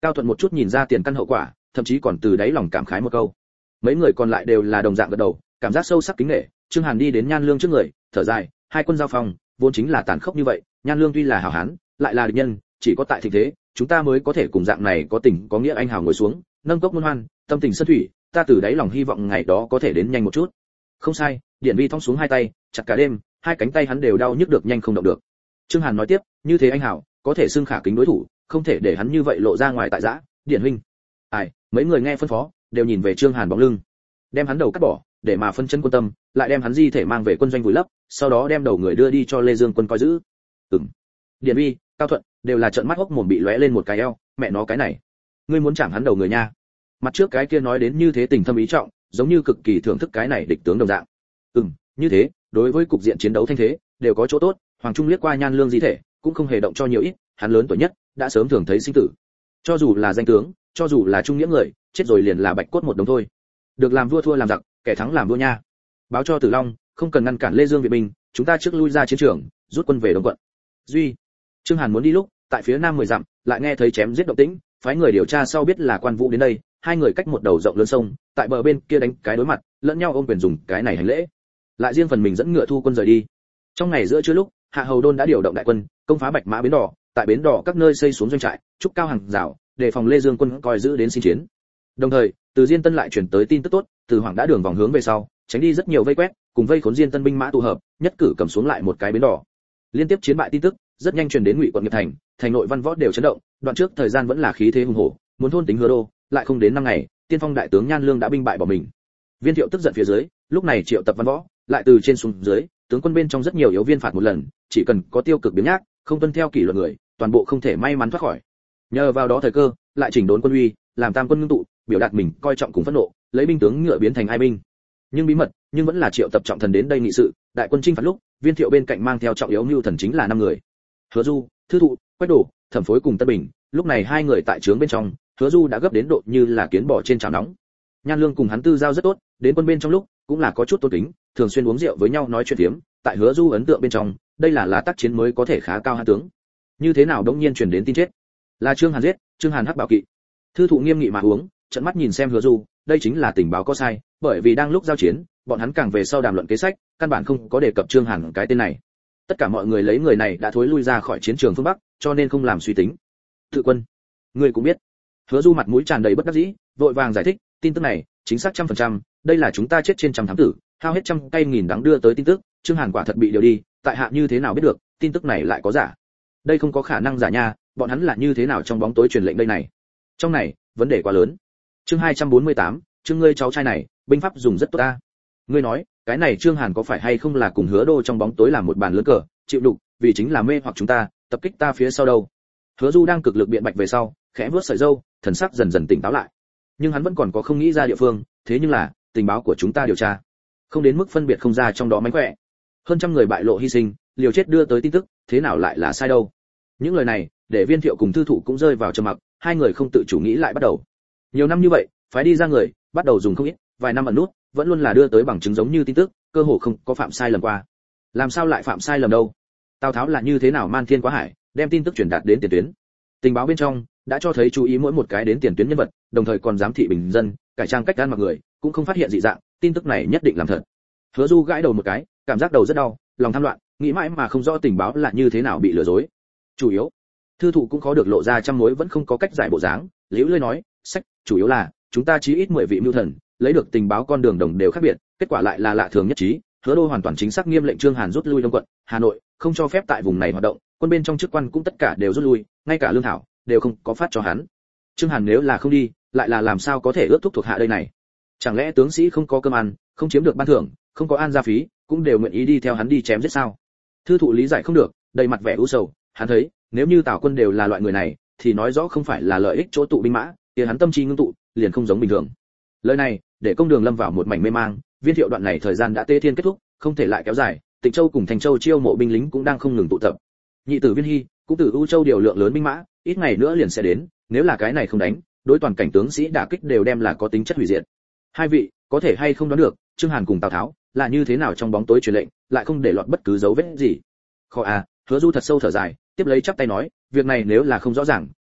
Cao Thuận một chút nhìn ra tiền căn hậu quả, thậm chí còn từ đáy lòng cảm khái một câu. Mấy người còn lại đều là đồng dạng gật đầu, cảm giác sâu sắc kính nể. Trương Hàn đi đến Nhan Lương trước người, thở dài, hai quân giao phòng, vốn chính là tàn khốc như vậy, Nhan Lương tuy là hảo hán, lại là địch nhân, chỉ có tại thịnh thế, chúng ta mới có thể cùng dạng này có tình có nghĩa anh hào ngồi xuống, nâng cốc muôn hoan, tâm tình sơn thủy, ta từ đáy lòng hy vọng ngày đó có thể đến nhanh một chút. Không sai, Điện Vi thong xuống hai tay, chặt cả đêm, hai cánh tay hắn đều đau nhức được nhanh không động được. Trương Hàn nói tiếp, như thế anh hảo, có thể xưng khả kính đối thủ, không thể để hắn như vậy lộ ra ngoài tại giã. Điện huynh. Ai, mấy người nghe phân phó, đều nhìn về Trương Hàn bóng lưng. Đem hắn đầu cắt bỏ, để mà phân chân quân tâm, lại đem hắn di thể mang về quân doanh vùi lấp, sau đó đem đầu người đưa đi cho Lê Dương quân coi giữ. Ừm. Điện Vi, Cao Thuận đều là trợn mắt hốc mồm bị lóe lên một cái eo, mẹ nó cái này, ngươi muốn chạm hắn đầu người nha. Mặt trước cái kia nói đến như thế tình thâm ý trọng, giống như cực kỳ thưởng thức cái này địch tướng đồng dạng. Ừm, như thế, đối với cục diện chiến đấu thanh thế, đều có chỗ tốt. Hoàng Trung liếc qua Nhan Lương di thể, cũng không hề động cho nhiều ít, hắn lớn tuổi nhất, đã sớm thường thấy sinh tử. Cho dù là danh tướng, cho dù là trung nghĩa người, chết rồi liền là bạch cốt một đống thôi. Được làm vua thua làm giặc, kẻ thắng làm vua nha. Báo cho Tử Long, không cần ngăn cản Lê Dương viện binh, chúng ta trước lui ra chiến trường, rút quân về Đông quận. Duy, Trương Hàn muốn đi lúc, tại phía nam mười dặm, lại nghe thấy chém giết động tĩnh, phái người điều tra sau biết là Quan Vũ đến đây, hai người cách một đầu rộng lớn sông, tại bờ bên kia đánh cái đối mặt, lẫn nhau ôm quyền dùng cái này hành lễ. Lại riêng phần mình dẫn ngựa thu quân rời đi. Trong ngày giữa trưa lúc, Hạ Hầu Đôn đã điều động đại quân, công phá Bạch Mã bến đỏ, tại bến đỏ các nơi xây xuống doanh trại, trúc cao hàng rào, để phòng Lê Dương quân coi giữ đến xin chiến. Đồng thời, từ Diên Tân lại chuyển tới tin tức tốt, từ Hoàng đã đường vòng hướng về sau, tránh đi rất nhiều vây quét, cùng vây khốn Diên Tân binh mã tụ hợp, nhất cử cầm xuống lại một cái bến đỏ. Liên tiếp chiến bại tin tức, rất nhanh truyền đến Ngụy quận Nghiệp Thành, thành nội văn võ đều chấn động, đoạn trước thời gian vẫn là khí thế hùng hổ, muốn thôn tính Hứa Đô, lại không đến năm ngày, tiên phong đại tướng Nhan Lương đã binh bại bỏ mình. Viên Thiệu tức giận phía dưới, lúc này triệu tập văn võ, lại từ trên xuống dưới, tướng quân bên trong rất nhiều yếu viên phạt một lần, chỉ cần có tiêu cực biến nhác, không tuân theo kỷ luật người, toàn bộ không thể may mắn thoát khỏi. Nhờ vào đó thời cơ, lại chỉnh đốn quân uy, làm tam quân ngưng tụ, biểu đạt mình coi trọng cùng phẫn nộ, lấy binh tướng ngựa biến thành ai binh. Nhưng bí mật, nhưng vẫn là triệu tập trọng thần đến đây nghị sự, đại quân chinh phạt lúc, Viên Thiệu bên cạnh mang theo trọng yếu nhu thần chính là năm người. Hứa Du, Thư Thụ, Quách Đổ, Thẩm Phối cùng Tân Bình, lúc này hai người tại trướng bên trong, Hứa Du đã gấp đến độ như là kiến bò trên chảo nóng. Nhan Lương cùng hắn tư giao rất tốt, đến quân bên trong lúc cũng là có chút tôn kính, thường xuyên uống rượu với nhau nói chuyện phiếm, tại Hứa Du ấn tượng bên trong, đây là là tác chiến mới có thể khá cao hạ tướng. Như thế nào đống nhiên truyền đến tin chết, là Trương Hàn giết, Trương Hàn hắc bảo kỵ. Thư Thụ nghiêm nghị mà uống, trợn mắt nhìn xem Hứa Du, đây chính là tình báo có sai, bởi vì đang lúc giao chiến, bọn hắn càng về sau đàm luận kế sách, căn bản không có đề cập Trương Hàn cái tên này. Tất cả mọi người lấy người này đã thối lui ra khỏi chiến trường phương Bắc, cho nên không làm suy tính. Tự quân, ngươi cũng biết. Hứa Du mặt mũi tràn đầy bất đắc dĩ, vội vàng giải thích, tin tức này chính xác trăm phần trăm, đây là chúng ta chết trên trăm thám tử, hao hết trăm cây nghìn đắng đưa tới tin tức, Trương Hàn quả thật bị điều đi, tại hạ như thế nào biết được, tin tức này lại có giả. Đây không có khả năng giả nha, bọn hắn là như thế nào trong bóng tối truyền lệnh đây này. Trong này, vấn đề quá lớn. Chương hai trăm bốn mươi tám, chương ngươi cháu trai này, binh pháp dùng rất tốt ta. Ngươi nói, cái này Trương Hàn có phải hay không là cùng Hứa Đô trong bóng tối làm một bàn lớn cờ, chịu đục, vì chính là mê hoặc chúng ta, tập kích ta phía sau đâu. Hứa Du đang cực lực biện bạch về sau, khẽ vuốt sợi râu, thần sắc dần dần tỉnh táo lại. Nhưng hắn vẫn còn có không nghĩ ra địa phương, thế nhưng là, tình báo của chúng ta điều tra, không đến mức phân biệt không ra trong đó mánh khỏe. Hơn trăm người bại lộ hy sinh, liều chết đưa tới tin tức, thế nào lại là sai đâu. Những lời này, để Viên Thiệu cùng Thư Thụ cũng rơi vào trầm mặc, hai người không tự chủ nghĩ lại bắt đầu. Nhiều năm như vậy, phái đi ra người, bắt đầu dùng không ít, vài năm ẩn nút, vẫn luôn là đưa tới bằng chứng giống như tin tức, cơ hồ không có phạm sai lầm qua. Làm sao lại phạm sai lầm đâu? Tào Tháo là như thế nào man thiên quá hải, đem tin tức truyền đạt đến tiền tuyến. Tình báo bên trong đã cho thấy chú ý mỗi một cái đến tiền tuyến nhân vật, đồng thời còn giám thị bình dân, cải trang cách ăn mặc người, cũng không phát hiện dị dạng, tin tức này nhất định làm thật. Hứa Du gãi đầu một cái, cảm giác đầu rất đau, lòng tham loạn, nghĩ mãi mà không rõ tình báo là như thế nào bị lừa dối. Chủ yếu, Thư Thụ cũng khó được lộ ra trăm mối vẫn không có cách giải bộ dáng, liễu lơi nói, sách, chủ yếu là chúng ta chí ít mười vị mưu thần, lấy được tình báo con đường đồng đều khác biệt, kết quả lại là lạ thường nhất trí. Hứa Đô hoàn toàn chính xác nghiêm lệnh Trương Hàn rút lui Đông quận, Hà Nội, không cho phép tại vùng này hoạt động, quân bên trong chức quan cũng tất cả đều rút lui, ngay cả lương thảo đều không có phát cho hắn. Trương Hàn nếu là không đi, lại là làm sao có thể ước thúc thuộc hạ đây này? Chẳng lẽ tướng sĩ không có cơm ăn, không chiếm được ban thưởng, không có an gia phí, cũng đều nguyện ý đi theo hắn đi chém giết sao? Thư Thụ lý giải không được, đầy mặt vẻ u sầu, hắn thấy, nếu như Tào quân đều là loại người này, thì nói rõ không phải là lợi ích chỗ tụ binh mã, thì hắn tâm trí ngưng tụ, liền không giống bình thường. Lời này, để công đường lâm vào một mảnh mê mang, Viên Thiệu đoạn này thời gian đã tê thiên kết thúc, không thể lại kéo dài, Tịnh Châu cùng Thành Châu chiêu mộ binh lính cũng đang không ngừng tụ tập. Nhị tử Viên Hy cũng từ U Châu điều lượng lớn binh mã, ít ngày nữa liền sẽ đến, nếu là cái này không đánh, đối toàn cảnh tướng sĩ đả kích đều đem là có tính chất hủy diệt. Hai vị, có thể hay không đoán được, Trương Hàn cùng Tào Tháo là như thế nào trong bóng tối truyền lệnh, lại không để lọt bất cứ dấu vết gì. Khó à, Hứa Du thật sâu thở dài, tiếp lấy chắp tay nói, việc này nếu là không rõ ràng,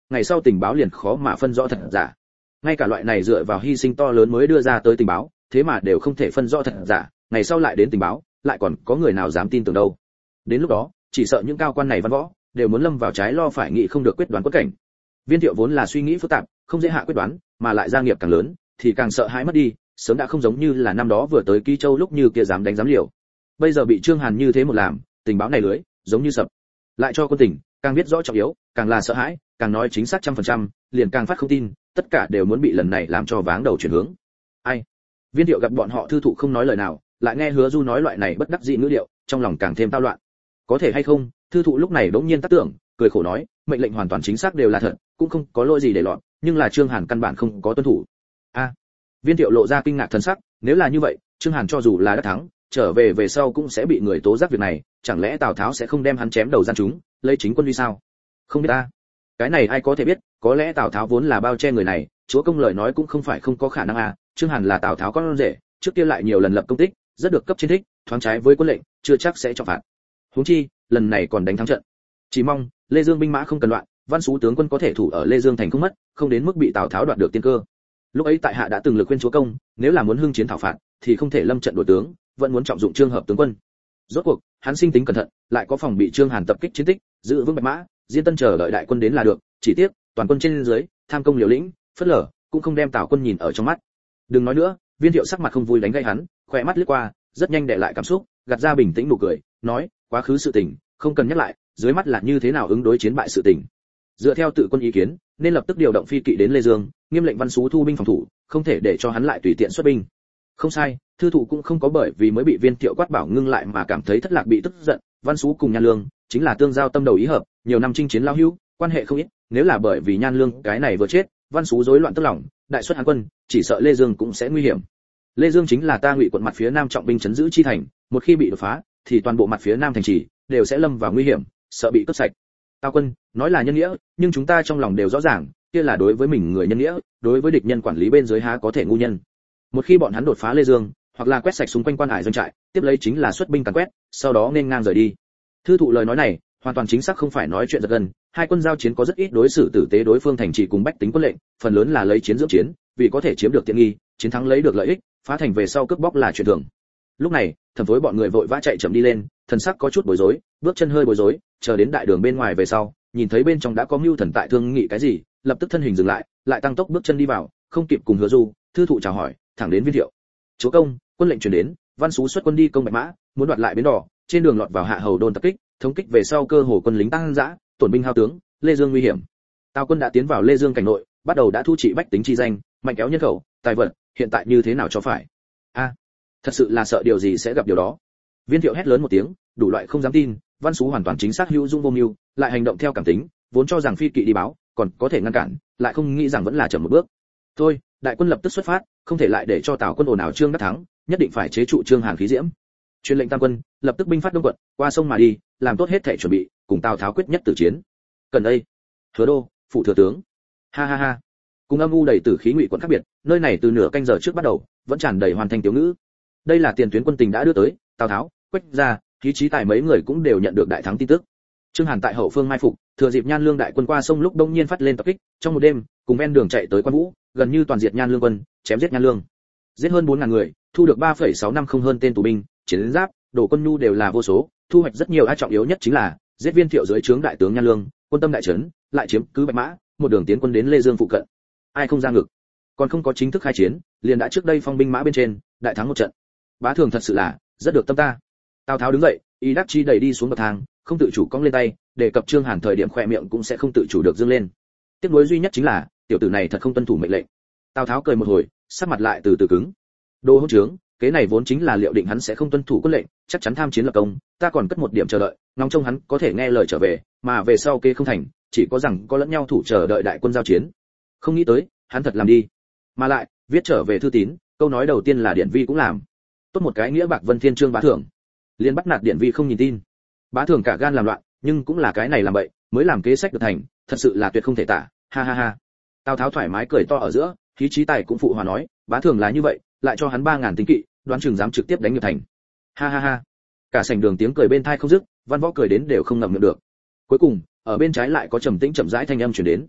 ngày sau tình báo liền khó mà phân rõ thật giả. Ngay cả loại này dựa vào hy sinh to lớn mới đưa ra tới tình báo, thế mà đều không thể phân rõ thật giả, ngày sau lại đến tình báo, lại còn có người nào dám tin tưởng đâu. Đến lúc đó, chỉ sợ những cao quan này văn võ đều muốn lâm vào trái lo phải nghĩ không được quyết đoán quất cảnh. Viên Thiệu vốn là suy nghĩ phức tạp, không dễ hạ quyết đoán, mà lại gia nghiệp càng lớn, thì càng sợ hãi mất đi, sớm đã không giống như là năm đó vừa tới Ký Châu lúc như kia dám đánh dám liều. Bây giờ bị Trương Hàn như thế một làm, tình báo này lưới giống như sập. Lại cho quân tình, càng biết rõ trọng yếu, càng là sợ hãi, càng nói chính xác trăm phần trăm, liền càng phát không tin, tất cả đều muốn bị lần này làm cho váng đầu chuyển hướng. Ai? Viên Thiệu gặp bọn họ thư thụ không nói lời nào, lại nghe Hứa Du nói loại này bất đắc dĩ ngữ điệu, trong lòng càng thêm tao loạn. Có thể hay không? Thư thụ lúc này bỗng nhiên tác tưởng, cười khổ nói, mệnh lệnh hoàn toàn chính xác đều là thật, cũng không có lỗi gì để lọt, nhưng là Trương Hàn căn bản không có tuân thủ. A. À, Viên Thiệu lộ ra kinh ngạc thần sắc, nếu là như vậy, Trương Hàn cho dù là đã thắng, trở về về sau cũng sẽ bị người tố giác việc này, chẳng lẽ Tào Tháo sẽ không đem hắn chém đầu gian chúng, lấy chính quân uy sao? Không biết ta. Cái này ai có thể biết, có lẽ Tào Tháo vốn là bao che người này, chúa công lời nói cũng không phải không có khả năng à, Trương Hàn là Tào Tháo con rể, trước kia lại nhiều lần lập công tích, rất được cấp trên thích, thoáng trái với quân lệnh, chưa chắc sẽ trọng phạt. Huống chi, lần này còn đánh thắng trận. Chỉ mong Lê Dương binh mã không cần loạn, Văn Sú tướng quân có thể thủ ở Lê Dương thành không mất, không đến mức bị Tào Tháo đoạt được tiên cơ. Lúc ấy tại hạ đã từng lực khuyên chúa công, nếu là muốn hưng chiến thảo phạt, thì không thể lâm trận đổi tướng, vẫn muốn trọng dụng Trương Hợp tướng quân. Rốt cuộc, hắn sinh tính cẩn thận, lại có phòng bị Trương Hàn tập kích chiến tích, giữ vững bạch mã, Diên Tân chờ đợi đại quân đến là được, chỉ tiếc, toàn quân trên dưới, tham công liều lĩnh, phất lờ, cũng không đem Tào quân nhìn ở trong mắt. Đừng nói nữa, Viên Thiệu sắc mặt không vui đánh gây hắn, khỏe mắt lướt qua, rất nhanh để lại cảm xúc, gạt ra bình tĩnh nụ cười, nói, quá khứ sự tình, không cần nhắc lại, dưới mắt là như thế nào ứng đối chiến bại sự tình. Dựa theo tự quân ý kiến, nên lập tức điều động phi kỵ đến Lê Dương, nghiêm lệnh Văn Sú thu binh phòng thủ, không thể để cho hắn lại tùy tiện xuất binh. Không sai, thư thụ cũng không có bởi vì mới bị Viên Thiệu quát bảo ngưng lại mà cảm thấy thất lạc bị tức giận, Văn Sú cùng Nhan Lương chính là tương giao tâm đầu ý hợp, nhiều năm chinh chiến lao hữu, quan hệ không ít, nếu là bởi vì Nhan Lương cái này vừa chết, Văn Sú rối loạn tức lòng, đại xuất Hán quân, chỉ sợ Lê Dương cũng sẽ nguy hiểm. Lê Dương chính là ta Ngụy quận mặt phía nam trọng binh trấn giữ chi thành, một khi bị đột phá, thì toàn bộ mặt phía nam thành trì đều sẽ lâm vào nguy hiểm, sợ bị cướp sạch. Tào quân nói là nhân nghĩa, nhưng chúng ta trong lòng đều rõ ràng, kia là đối với mình người nhân nghĩa, đối với địch nhân quản lý bên dưới há có thể ngu nhân. Một khi bọn hắn đột phá Lê Dương, hoặc là quét sạch xung quanh quan hải doanh trại, tiếp lấy chính là xuất binh càn quét, sau đó nên ngang rời đi. Thư thụ lời nói này, hoàn toàn chính xác không phải nói chuyện giật gân, hai quân giao chiến có rất ít đối xử tử tế đối phương thành trì cùng bách tính quân lệnh, phần lớn là lấy chiến dưỡng chiến, vì có thể chiếm được tiện nghi, chiến thắng lấy được lợi ích, phá thành về sau cướp bóc là chuyện thường. Lúc này, Thẩm Phối bọn người vội vã chạy chậm đi lên, thần sắc có chút bối rối, bước chân hơi bối rối, chờ đến đại đường bên ngoài về sau, nhìn thấy bên trong đã có Mưu Thần tại thương nghị cái gì, lập tức thân hình dừng lại, lại tăng tốc bước chân đi vào, không kịp cùng Hứa Du, Thư thụ chào hỏi, thẳng đến Viên Thiệu. Chúa công, quân lệnh truyền đến, Văn Sú xuất quân đi công Bạch Mã, muốn đoạt lại bến đỏ, trên đường lọt vào Hạ Hầu Đôn tập kích, thống kích về sau cơ hồ quân lính tăng dã, tổn binh hao tướng, Lê Dương nguy hiểm. Tào quân đã tiến vào Lê Dương cảnh nội, bắt đầu đã thu trị bách tính chi danh, mạnh kéo nhân khẩu, tài vật, hiện tại như thế nào cho phải? A, thật sự là sợ điều gì sẽ gặp điều đó. Viên Thiệu hét lớn một tiếng, đủ loại không dám tin, Văn Sú hoàn toàn chính xác hữu dung vô mưu, lại hành động theo cảm tính, vốn cho rằng phi kỵ đi báo, còn có thể ngăn cản, lại không nghĩ rằng vẫn là chậm một bước. Thôi, đại quân lập tức xuất phát, không thể lại để cho Tào quân ồn ào Trương đắc thắng, nhất định phải chế trụ Trương Hàn khí diễm. Truyền lệnh tam quân, lập tức binh phát Đông quận, qua sông mà đi, làm tốt hết thể chuẩn bị, cùng Tào Tháo quyết nhất tử chiến. Cần đây. Hứa Đô, phụ thừa tướng. Ha ha ha. Cùng âm u đầy tử khí Ngụy quận khác biệt, nơi này từ nửa canh giờ trước bắt đầu, vẫn tràn đầy hoàn thành tiểu ngữ. Đây là tiền tuyến quân tình đã đưa tới, Tào Tháo, Quách gia, Khí Chí Tài mấy người cũng đều nhận được đại thắng tin tức. Trương Hàn tại hậu phương mai phục, thừa dịp Nhan Lương đại quân qua sông lúc đông nhiên phát lên tập kích, trong một đêm, cùng ven đường chạy tới Quan Vũ, gần như toàn diệt Nhan Lương quân, chém giết Nhan Lương. Giết hơn bốn ngàn người, thu được ba phẩy sáu năm không hơn tên tù binh, chiến giáp, đồ quân nhu đều là vô số, thu hoạch rất nhiều, ai trọng yếu nhất chính là giết Viên Thiệu dưới trướng đại tướng Nhan Lương, quân tâm đại trấn, lại chiếm cứ Bạch Mã, một đường tiến quân đến Lê Dương phụ cận. Ai không ra ngực. Còn không có chính thức khai chiến, liền đã trước đây phong binh mã bên trên, đại thắng một trận. Bá Thường thật sự là rất được tâm ta. Tào Tháo đứng dậy, y đắc chi đẩy đi xuống bậc thang, không tự chủ cong lên tay, để cập Trương Hàn thời điểm khỏe miệng cũng sẽ không tự chủ được dương lên. Tiếc nuối duy nhất chính là tiểu tử này thật không tuân thủ mệnh lệnh. Tào Tháo cười một hồi, sắc mặt lại từ từ cứng. Đồ hỗn trướng, kế này vốn chính là liệu định hắn sẽ không tuân thủ quân lệnh, chắc chắn tham chiến lập công, ta còn cất một điểm chờ đợi, ngóng trông hắn có thể nghe lời trở về, mà về sau kế không thành, chỉ có rằng có lẫn nhau thủ chờ đợi đại quân giao chiến. Không nghĩ tới, hắn thật làm đi. Mà lại, viết trở về thư tín, câu nói đầu tiên là Điển Vi cũng làm. Tốt một cái nghĩa bạc Vân Thiên Trương Bá Thưởng. Liên bắt nạt Điển Vi không nhìn tin. Bá Thưởng cả gan làm loạn, nhưng cũng là cái này làm bậy, mới làm kế sách được thành, thật sự là tuyệt không thể tả, ha ha ha. Tào Tháo thoải mái cười to ở giữa, Khí Chí Tài cũng phụ hòa nói, Bá Thưởng là như vậy, lại cho hắn ba ngàn tinh kỵ, đoán chừng dám trực tiếp đánh nghiệp thành. Ha ha ha. Cả sảnh đường tiếng cười bên tai không dứt, Văn Võ cười đến đều không ngậm miệng được. Cuối cùng, ở bên trái lại có trầm tĩnh chậm rãi thanh âm truyền đến.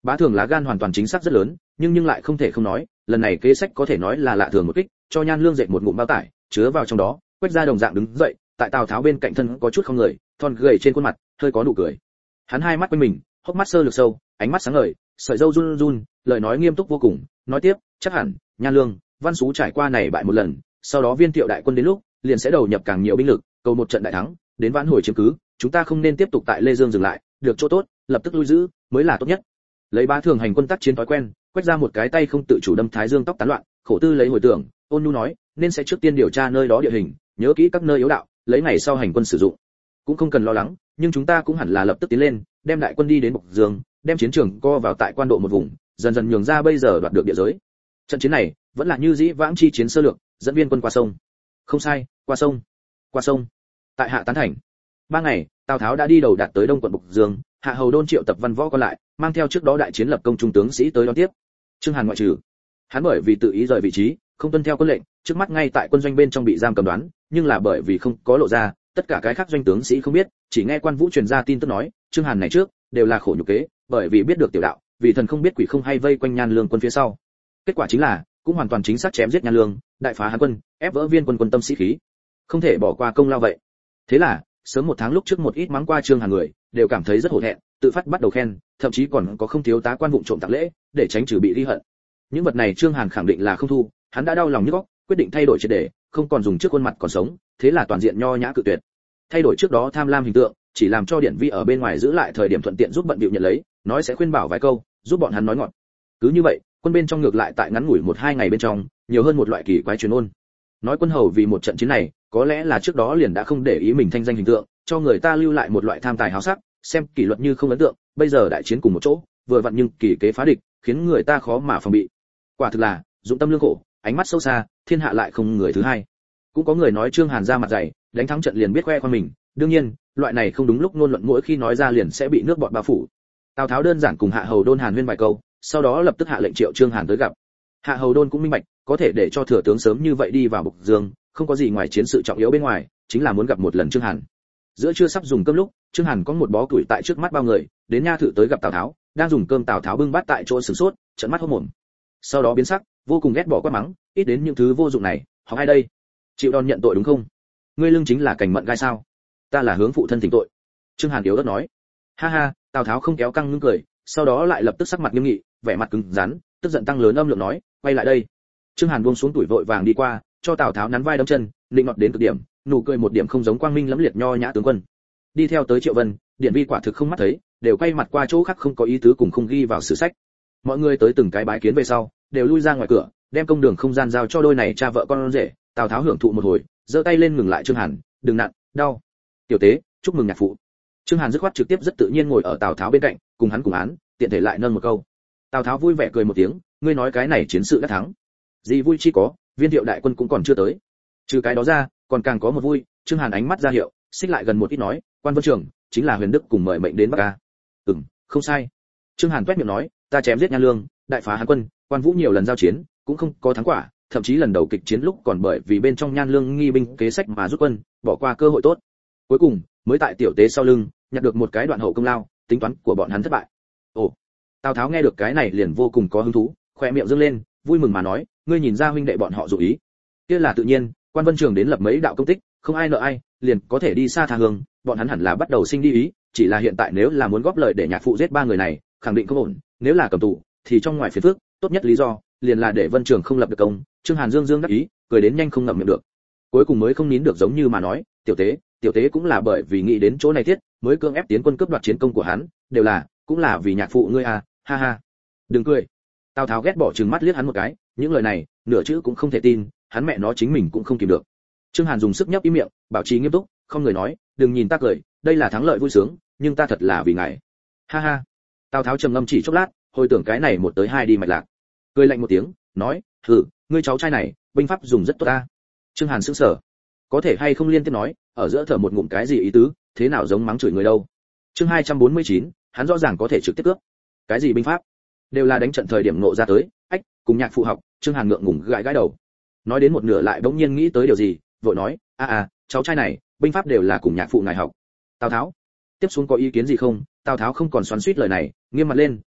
Bá Thường lá gan hoàn toàn chính xác rất lớn, nhưng nhưng lại không thể không nói, lần này kế sách có thể nói là lạ thường một kích, cho Nhan Lương dệt một ngụm bao tải, chứa vào trong đó, Quách Gia đồng dạng đứng dậy, tại Tào Tháo bên cạnh thân có chút không người, thon gầy trên khuôn mặt, hơi có nụ cười. Hắn hai mắt quanh mình, hốc mắt sơ lược sâu, ánh mắt sáng ngời, sợi râu run run, lời nói nghiêm túc vô cùng, nói tiếp, chắc hẳn, Nhan Lương, Văn Sú trải qua này bại một lần, sau đó Viên Thiệu đại quân đến lúc, liền sẽ đầu nhập càng nhiều binh lực, cầu một trận đại thắng, đến vãn hồi chiếm cứ, chúng ta không nên tiếp tục tại Lê Dương dừng lại, được chỗ tốt, lập tức lui giữ, mới là tốt nhất. Lấy Bá Thường hành quân tác chiến thói quen, Quách Ra một cái tay không tự chủ đâm Thái Dương tóc tán loạn, khổ tư lấy hồi tưởng, ôn nhu nói, nên sẽ trước tiên điều tra nơi đó địa hình, nhớ kỹ các nơi yếu đạo, lấy ngày sau hành quân sử dụng. Cũng không cần lo lắng, nhưng chúng ta cũng hẳn là lập tức tiến lên, đem đại quân đi đến Bộc Dương, đem chiến trường co vào tại quan độ một vùng, dần dần nhường ra bây giờ đoạt được địa giới. Trận chiến này vẫn là như dĩ vãng chi chiến sơ lược, dẫn viên quân qua sông. Không sai, qua sông. Qua sông. Tại Hạ tán thành. Ba ngày, Tào Tháo đã đi đầu đạt tới Đông quận Bộc Dương, Hạ Hầu Đôn triệu tập văn võ còn lại, mang theo trước đó đại chiến lập công trung tướng sĩ tới đón tiếp. Trương Hàn ngoại trừ. Hắn bởi vì tự ý rời vị trí, không tuân theo quân lệnh, trước mắt ngay tại quân doanh bên trong bị giam cầm đoán, nhưng là bởi vì không có lộ ra, tất cả cái khác doanh tướng sĩ không biết, chỉ nghe Quan Vũ truyền ra tin tức nói, Trương Hàn này trước đều là khổ nhục kế, bởi vì biết được tiểu đạo, vì thần không biết quỷ không hay vây quanh Nhan Lương quân phía sau. Kết quả chính là, cũng hoàn toàn chính xác chém giết Nhan Lương, đại phá Hán quân, ép vỡ Viên quân quân tâm sĩ khí. Không thể bỏ qua công lao vậy. Thế là, sớm một tháng lúc trước một ít mắng qua Trương Hàn người, đều cảm thấy rất hổ thẹn, tự phát bắt đầu khen, thậm chí còn có không thiếu tá quan vụng trộm tặng lễ, để tránh trừ bị ghi hận. Những vật này Trương Hàn khẳng định là không thu, hắn đã đau lòng nhức óc, quyết định thay đổi triệt để, không còn dùng trước khuôn mặt còn sống, thế là toàn diện nho nhã cự tuyệt. Thay đổi trước đó tham lam hình tượng, chỉ làm cho Điển Vi ở bên ngoài giữ lại thời điểm thuận tiện giúp bận bịu nhận lấy, nói sẽ khuyên bảo vài câu, giúp bọn hắn nói ngọt. Cứ như vậy, quân bên trong ngược lại tại ngắn ngủi một hai ngày bên trong, nhiều hơn một loại kỳ quái truyền ôn. Nói quân hầu vì một trận chiến này, có lẽ là trước đó liền đã không để ý mình thanh danh hình tượng, cho người ta lưu lại một loại tham tài háo sắc, xem kỷ luật như không ấn tượng, bây giờ đại chiến cùng một chỗ, vừa vặn nhưng kỳ kế phá địch, khiến người ta khó mà phòng bị. Quả thực là dụng tâm lương khổ, ánh mắt sâu xa, thiên hạ lại không người thứ hai. Cũng có người nói Trương Hàn ra mặt dày, đánh thắng trận liền biết khoe khoang mình, đương nhiên, loại này không đúng lúc ngôn luận mỗi khi nói ra liền sẽ bị nước bọt bao phủ. Tào Tháo đơn giản cùng Hạ Hầu Đôn Hàn huyên vài câu, sau đó lập tức hạ lệnh triệu Trương Hàn tới gặp. Hạ Hầu Đôn cũng minh bạch, có thể để cho thừa tướng sớm như vậy đi vào Bộc Dương, không có gì ngoài chiến sự trọng yếu bên ngoài, chính là muốn gặp một lần Trương Hàn. Giữa trưa sắp dùng cơm lúc, Trương Hàn có một bó củi tại trước mắt bao người, đến nha thự tới gặp Tào Tháo, đang dùng cơm Tào Tháo bưng bát tại chỗ sửng sốt, trợn mắt hốt mồm. Sau đó biến sắc, vô cùng ghét bỏ quát mắng, ít đến những thứ vô dụng này, học ai đây? Chịu đòn nhận tội đúng không? Ngươi lưng chính là cành mận gai sao? Ta là hướng phụ thân thỉnh tội. Trương Hàn yếu ớt nói. Ha ha, Tào Tháo không kéo căng ngưng cười, sau đó lại lập tức sắc mặt nghiêm nghị, vẻ mặt cứng rắn, tức giận tăng lớn âm lượng nói, quay lại đây. Trương Hàn buông xuống tuổi vội vàng đi qua, cho Tào Tháo nắn vai đấm chân, định ngọt đến cực điểm, nụ cười một điểm không giống quang minh lẫm liệt nho nhã tướng quân. Đi theo tới Triệu Vân, Điển Vi quả thực không mắt thấy, đều quay mặt qua chỗ khác không có ý tứ cùng không ghi vào sử sách. Mọi người tới từng cái bái kiến về sau, đều lui ra ngoài cửa, đem công đường không gian giao cho đôi này cha vợ con rể. Tào Tháo hưởng thụ một hồi, giơ tay lên ngừng lại Trương Hàn, đừng nặn, đau. Tiểu tế, chúc mừng nhạc phụ. Trương Hàn dứt khoát trực tiếp rất tự nhiên ngồi ở Tào Tháo bên cạnh, cùng hắn cùng án, tiện thể lại nâng một câu. Tào Tháo vui vẻ cười một tiếng, ngươi nói cái này chiến sự đã thắng. Gì vui chi có, Viên Thiệu đại quân cũng còn chưa tới. Trừ cái đó ra, còn càng có một vui. Trương Hàn ánh mắt ra hiệu, xích lại gần một ít nói, Quan Vân Trường, chính là Huyền Đức cùng mời mệnh đến Bắc Ca. Ừm, không sai. Trương Hàn toét miệng nói, ta chém giết Nhan Lương, đại phá Hán quân, Quan Vũ nhiều lần giao chiến, cũng không có thắng quả, thậm chí lần đầu kịch chiến lúc còn bởi vì bên trong Nhan Lương nghi binh kế sách mà rút quân, bỏ qua cơ hội tốt. Cuối cùng, mới tại tiểu tế sau lưng, nhặt được một cái đoạn hậu công lao, tính toán của bọn hắn thất bại. Ồ. Tào Tháo nghe được cái này liền vô cùng có hứng thú, khoe miệng dương lên, vui mừng mà nói, ngươi nhìn ra huynh đệ bọn họ dụ ý. Kia là tự nhiên, Quan Vân Trường đến lập mấy đạo công tích, không ai nợ ai, liền có thể đi xa tha hương, bọn hắn hẳn là bắt đầu sinh đi ý, chỉ là hiện tại nếu là muốn góp lời để nhạc phụ giết ba người này, khẳng định không ổn, nếu là cầm tù, thì trong ngoài phiền phức, tốt nhất lý do liền là để Vân Trường không lập được công. Trương Hàn dương dương đắc ý, cười đến nhanh không ngậm miệng được. Cuối cùng mới không nín được giống như mà nói, tiểu tế, tiểu tế cũng là bởi vì nghĩ đến chỗ này thiết, mới cưỡng ép tiến quân cướp đoạt chiến công của hắn, đều là, cũng là vì nhạc phụ ngươi à, ha ha. Đừng cười. Tào Tháo ghét bỏ trừng mắt liếc hắn một cái, những lời này, nửa chữ cũng không thể tin, hắn mẹ nó chính mình cũng không kìm được. Trương Hàn dùng sức nhấp im miệng, bảo trì nghiêm túc, không người nói, đừng nhìn ta cười, đây là thắng lợi vui sướng, nhưng ta thật là vì ngài. Ha ha. Tào Tháo trầm ngâm chỉ chốc lát, hồi tưởng cái này một tới hai đi mạch lạc, cười lạnh một tiếng, nói, hừ, ngươi cháu trai này, binh pháp dùng rất tốt ta. Trương Hàn sững sờ, có thể hay không liên tiếp nói, ở giữa thở một ngụm cái gì ý tứ, thế nào giống mắng chửi người đâu. Chương hai trăm bốn mươi chín, hắn rõ ràng có thể trực tiếp cướp. Cái gì binh pháp? Đều là đánh trận thời điểm nộ ra tới, ách, cùng nhạc phụ học. Trương Hàn ngượng ngùng gãi gãi đầu. Nói đến một nửa lại bỗng nhiên nghĩ tới điều gì, vội nói, a a, cháu trai này, binh pháp đều là cùng nhạc phụ ngài học. Tào Tháo, tiếp xuống có ý kiến gì không? Tào Tháo không còn xoắn xuýt lời này, nghiêm mặt lên,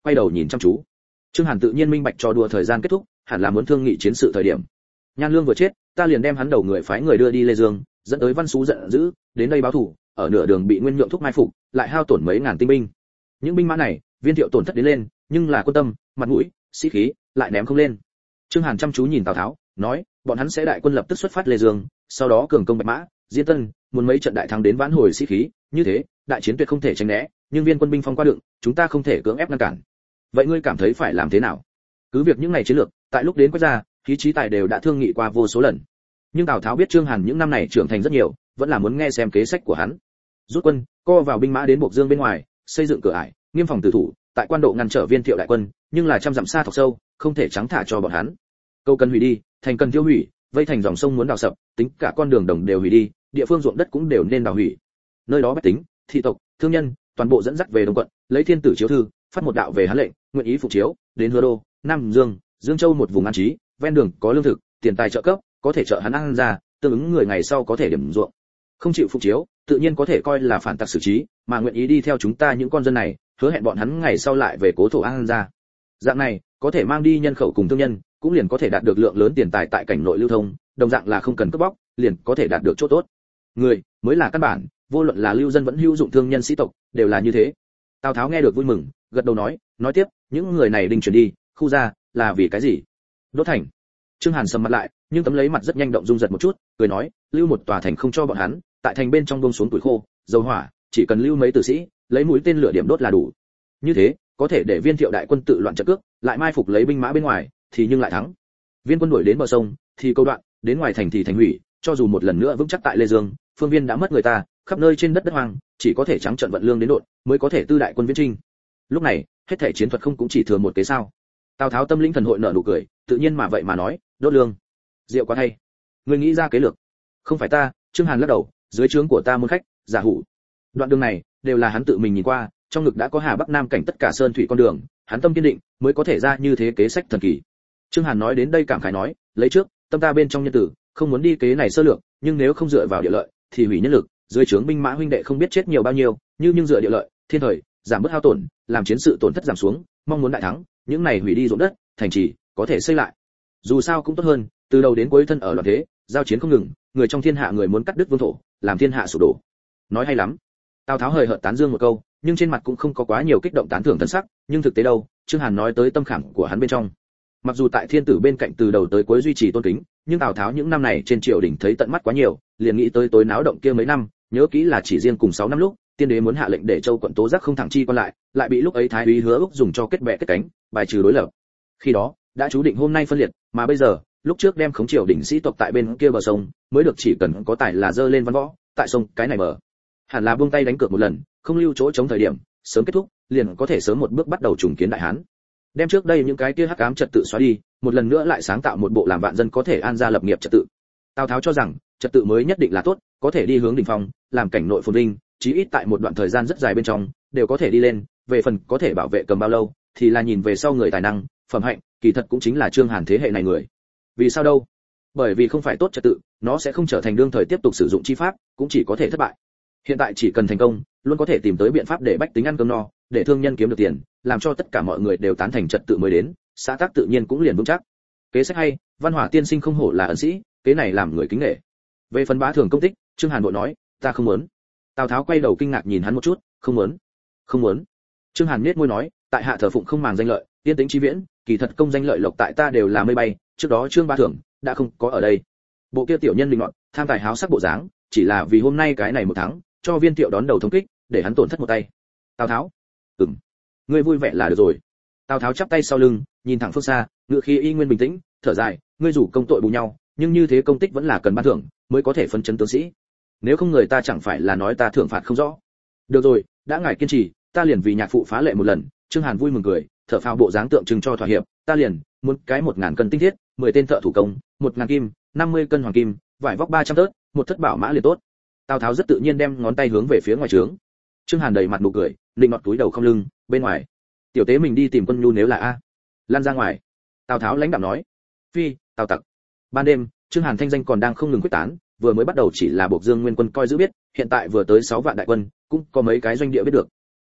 quay đầu nhìn chăm chú. Trương Hàn tự nhiên minh bạch trò đùa thời gian kết thúc, hẳn là muốn thương nghị chiến sự thời điểm. Nhan Lương vừa chết, ta liền đem hắn đầu người phái người đưa đi Lê Dương, dẫn tới Văn Sú giận dữ, đến đây báo thù, ở nửa đường bị Nguyên Nhượng thúc mai phục, lại hao tổn mấy ngàn tinh binh. Những binh mã này, Viên Thiệu tổn thất đến lên, nhưng là quân tâm, mặt mũi, sĩ khí, lại ném không lên. Trương Hàn chăm chú nhìn Tào Tháo, nói, bọn hắn sẽ đại quân lập tức xuất phát Lê Dương, sau đó cường công Bạch Mã, Diên Tân, muốn mấy trận đại thắng đến vãn hồi sĩ khí, như thế, đại chiến tuyệt không thể tránh né, nhưng Viên quân binh phong qua đựng, chúng ta không thể cưỡng ép ngăn cản. Vậy ngươi cảm thấy phải làm thế nào? Cứ việc những ngày chiến lược, tại lúc đến Quách gia, khí trí tài đều đã thương nghị qua vô số lần. Nhưng Tào Tháo biết Trương Hàn những năm này trưởng thành rất nhiều, vẫn là muốn nghe xem kế sách của hắn. Rút quân, co vào binh mã đến Bộc Dương bên ngoài, xây dựng cửa ải, nghiêm phòng tử thủ, tại quan độ ngăn trở Viên Thiệu đại quân, nhưng là trăm dặm xa thọc sâu, không thể trắng thả cho bọn hắn. Câu cần hủy đi, thành cần tiêu hủy, vây thành dòng sông muốn đào sập, tính cả con đường đồng đều hủy đi, địa phương ruộng đất cũng đều nên đào hủy. Nơi đó bách tính, thị tộc, thương nhân, toàn bộ dẫn dắt về Đông quận, lấy thiên tử chiếu thư, phát một đạo về hán lệnh, nguyện ý phục chiếu, đến Hứa Đô, Nam Dương, Dương Châu một vùng an trí, ven đường có lương thực, tiền tài trợ cấp, có thể trợ hắn ăn ra, tương ứng người ngày sau có thể điểm ruộng. Không chịu phục chiếu, tự nhiên có thể coi là phản tặc xử trí, mà nguyện ý đi theo chúng ta những con dân này, hứa hẹn bọn hắn ngày sau lại về cố thổ an ra. Dạng này, có thể mang đi nhân khẩu cùng thương nhân, cũng liền có thể đạt được lượng lớn tiền tài tại cảnh nội lưu thông, đồng dạng là không cần cướp bóc, liền có thể đạt được chỗ tốt. Người mới là căn bản, vô luận là lưu dân vẫn hữu dụng thương nhân sĩ tộc, đều là như thế. Tào Tháo nghe được vui mừng, gật đầu nói, nói tiếp, những người này đình chuyển đi, khu ra, là vì cái gì? Đốt thành. Trương Hàn sầm mặt lại, nhưng tấm lấy mặt rất nhanh động rung giật một chút, cười nói, lưu một tòa thành không cho bọn hắn, tại thành bên trong buông xuống tuổi khô, dầu hỏa, chỉ cần lưu mấy tử sĩ, lấy mũi tên lửa điểm đốt là đủ. Như thế, có thể để Viên Thiệu đại quân tự loạn trận cước, lại mai phục lấy binh mã bên ngoài, thì nhưng lại thắng. Viên quân đuổi đến bờ sông, thì câu đoạn, đến ngoài thành thì thành hủy, cho dù một lần nữa vững chắc tại Lê Dương, phương viên đã mất người ta, khắp nơi trên đất đất hoang, chỉ có thể trắng trận vận lương đến đột, mới có thể tư đại quân viễn trinh. Lúc này, hết thảy chiến thuật không cũng chỉ thừa một cái sao? Tào Tháo tâm linh thần hội nở nụ cười, tự nhiên mà vậy mà nói, đốt lương. Diệu quá hay. Người nghĩ ra kế lược. Không phải ta, Trương Hàn lắc đầu, dưới trướng của ta môn khách, giả hủ. Đoạn đường này, đều là hắn tự mình nhìn qua, trong ngực đã có Hà Bắc Nam cảnh tất cả sơn thủy con đường, hắn tâm kiên định, mới có thể ra như thế kế sách thần kỳ. Trương Hàn nói đến đây cảm khái nói, lấy trước, tâm ta bên trong nhân tử, không muốn đi kế này sơ lược, nhưng nếu không dựa vào địa lợi, thì hủy nhân lực, dưới trướng binh mã huynh đệ không biết chết nhiều bao nhiêu, như nhưng dựa địa lợi, thiên thời, giảm bớt hao tổn, làm chiến sự tổn thất giảm xuống, mong muốn đại thắng, những này hủy đi ruộng đất, thành trì, có thể xây lại. Dù sao cũng tốt hơn, từ đầu đến cuối thân ở loạn thế, giao chiến không ngừng, người trong thiên hạ người muốn cắt đứt vương thổ, làm thiên hạ sụp đổ. Nói hay lắm. Tào Tháo hời hợt tán dương một câu, nhưng trên mặt cũng không có quá nhiều kích động tán thưởng thân sắc, nhưng thực tế đâu, Trương Hàn nói tới tâm khảm của hắn bên trong. Mặc dù tại thiên tử bên cạnh từ đầu tới cuối duy trì tôn kính, nhưng Tào Tháo những năm này trên triều đình thấy tận mắt quá nhiều, liền nghĩ tới tối náo động kia mấy năm, nhớ kỹ là chỉ riêng cùng sáu năm lúc, tiên đế muốn hạ lệnh để châu quận Tố Giác không thẳng chi quan lại, lại bị lúc ấy thái úy Hứa Úc dùng cho kết bè kết cánh, bài trừ đối lập. Khi đó, đã chú định hôm nay phân liệt, mà bây giờ, lúc trước đem khống triều đình sĩ tộc tại bên kia bờ sông, mới được chỉ cần có tài là dơ lên văn võ, tại sông cái này bờ. Hẳn là buông tay đánh cược một lần, không lưu chỗ chống thời điểm, sớm kết thúc, liền có thể sớm một bước bắt đầu trùng kiến đại hán. Đem trước đây những cái kia hắc ám trật tự xóa đi, một lần nữa lại sáng tạo một bộ làm vạn dân có thể an gia lập nghiệp trật tự. Tào Tháo cho rằng, trật tự mới nhất định là tốt, có thể đi hướng đỉnh phong, làm cảnh nội phồn vinh, chí ít tại một đoạn thời gian rất dài bên trong, đều có thể đi lên, về phần có thể bảo vệ cầm bao lâu, thì là nhìn về sau người tài năng, phẩm hạnh, kỳ thật cũng chính là Trương Hàn thế hệ này người. Vì sao đâu? Bởi vì không phải tốt trật tự, nó sẽ không trở thành đương thời tiếp tục sử dụng chi pháp, cũng chỉ có thể thất bại. Hiện tại chỉ cần thành công, luôn có thể tìm tới biện pháp để bách tính ăn cơm no, để thương nhân kiếm được tiền, làm cho tất cả mọi người đều tán thành trật tự mới đến, xã tác tự nhiên cũng liền vững chắc. Kế sách hay, Văn Hỏa tiên sinh không hổ là ẩn sĩ, kế này làm người kính nể. Về phần bá thường công tích, Trương Hàn vội nói, ta không muốn. Tào Tháo quay đầu kinh ngạc nhìn hắn một chút, không muốn, không muốn. Trương Hàn nhếch môi nói, tại hạ thờ phụng không màng danh lợi, tiên tính chi viễn, kỳ thật công danh lợi lộc tại ta đều là mây bay, trước đó Trương Bá Thường đã không có ở đây. Bộ kia tiểu nhân linh ngọn, tham tài háo sắc bộ dáng, chỉ là vì hôm nay cái này một tháng, cho Viên Thiệu đón đầu thống kích, để hắn tổn thất một tay. Tào Tháo, ừm, ngươi vui vẻ là được rồi. Tào Tháo chắp tay sau lưng, nhìn thẳng phương xa, ngựa khí y nguyên bình tĩnh, thở dài, ngươi rủ công tội bù nhau, nhưng như thế công tích vẫn là cần ban thưởng, mới có thể phân chấn tướng sĩ. Nếu không người ta chẳng phải là nói ta thưởng phạt không rõ. Được rồi, đã ngài kiên trì, ta liền vì nhạc phụ phá lệ một lần. Trương Hàn vui mừng cười, thở phào bộ dáng tượng trưng cho thỏa hiệp, ta liền muốn cái một ngàn cân tinh thiết, mười tên thợ thủ công, một ngàn kim, năm mươi cân hoàng kim, vải vóc ba trăm tớt, một thất bảo mã liền tốt. Tào Tháo rất tự nhiên đem ngón tay hướng về phía ngoài trướng. Trương Hàn đầy mặt nụ cười, định nọt túi đầu không lưng, bên ngoài, tiểu tế mình đi tìm quân nhu nếu là a. Lan ra ngoài. Tào Tháo lãnh đạm nói. Phi, Tào tặc. Ban đêm, Trương Hàn thanh danh còn đang không ngừng quyết tán, vừa mới bắt đầu chỉ là Bộc Dương nguyên quân coi giữ biết, hiện tại vừa tới sáu vạn đại quân, cũng có mấy cái doanh địa biết được.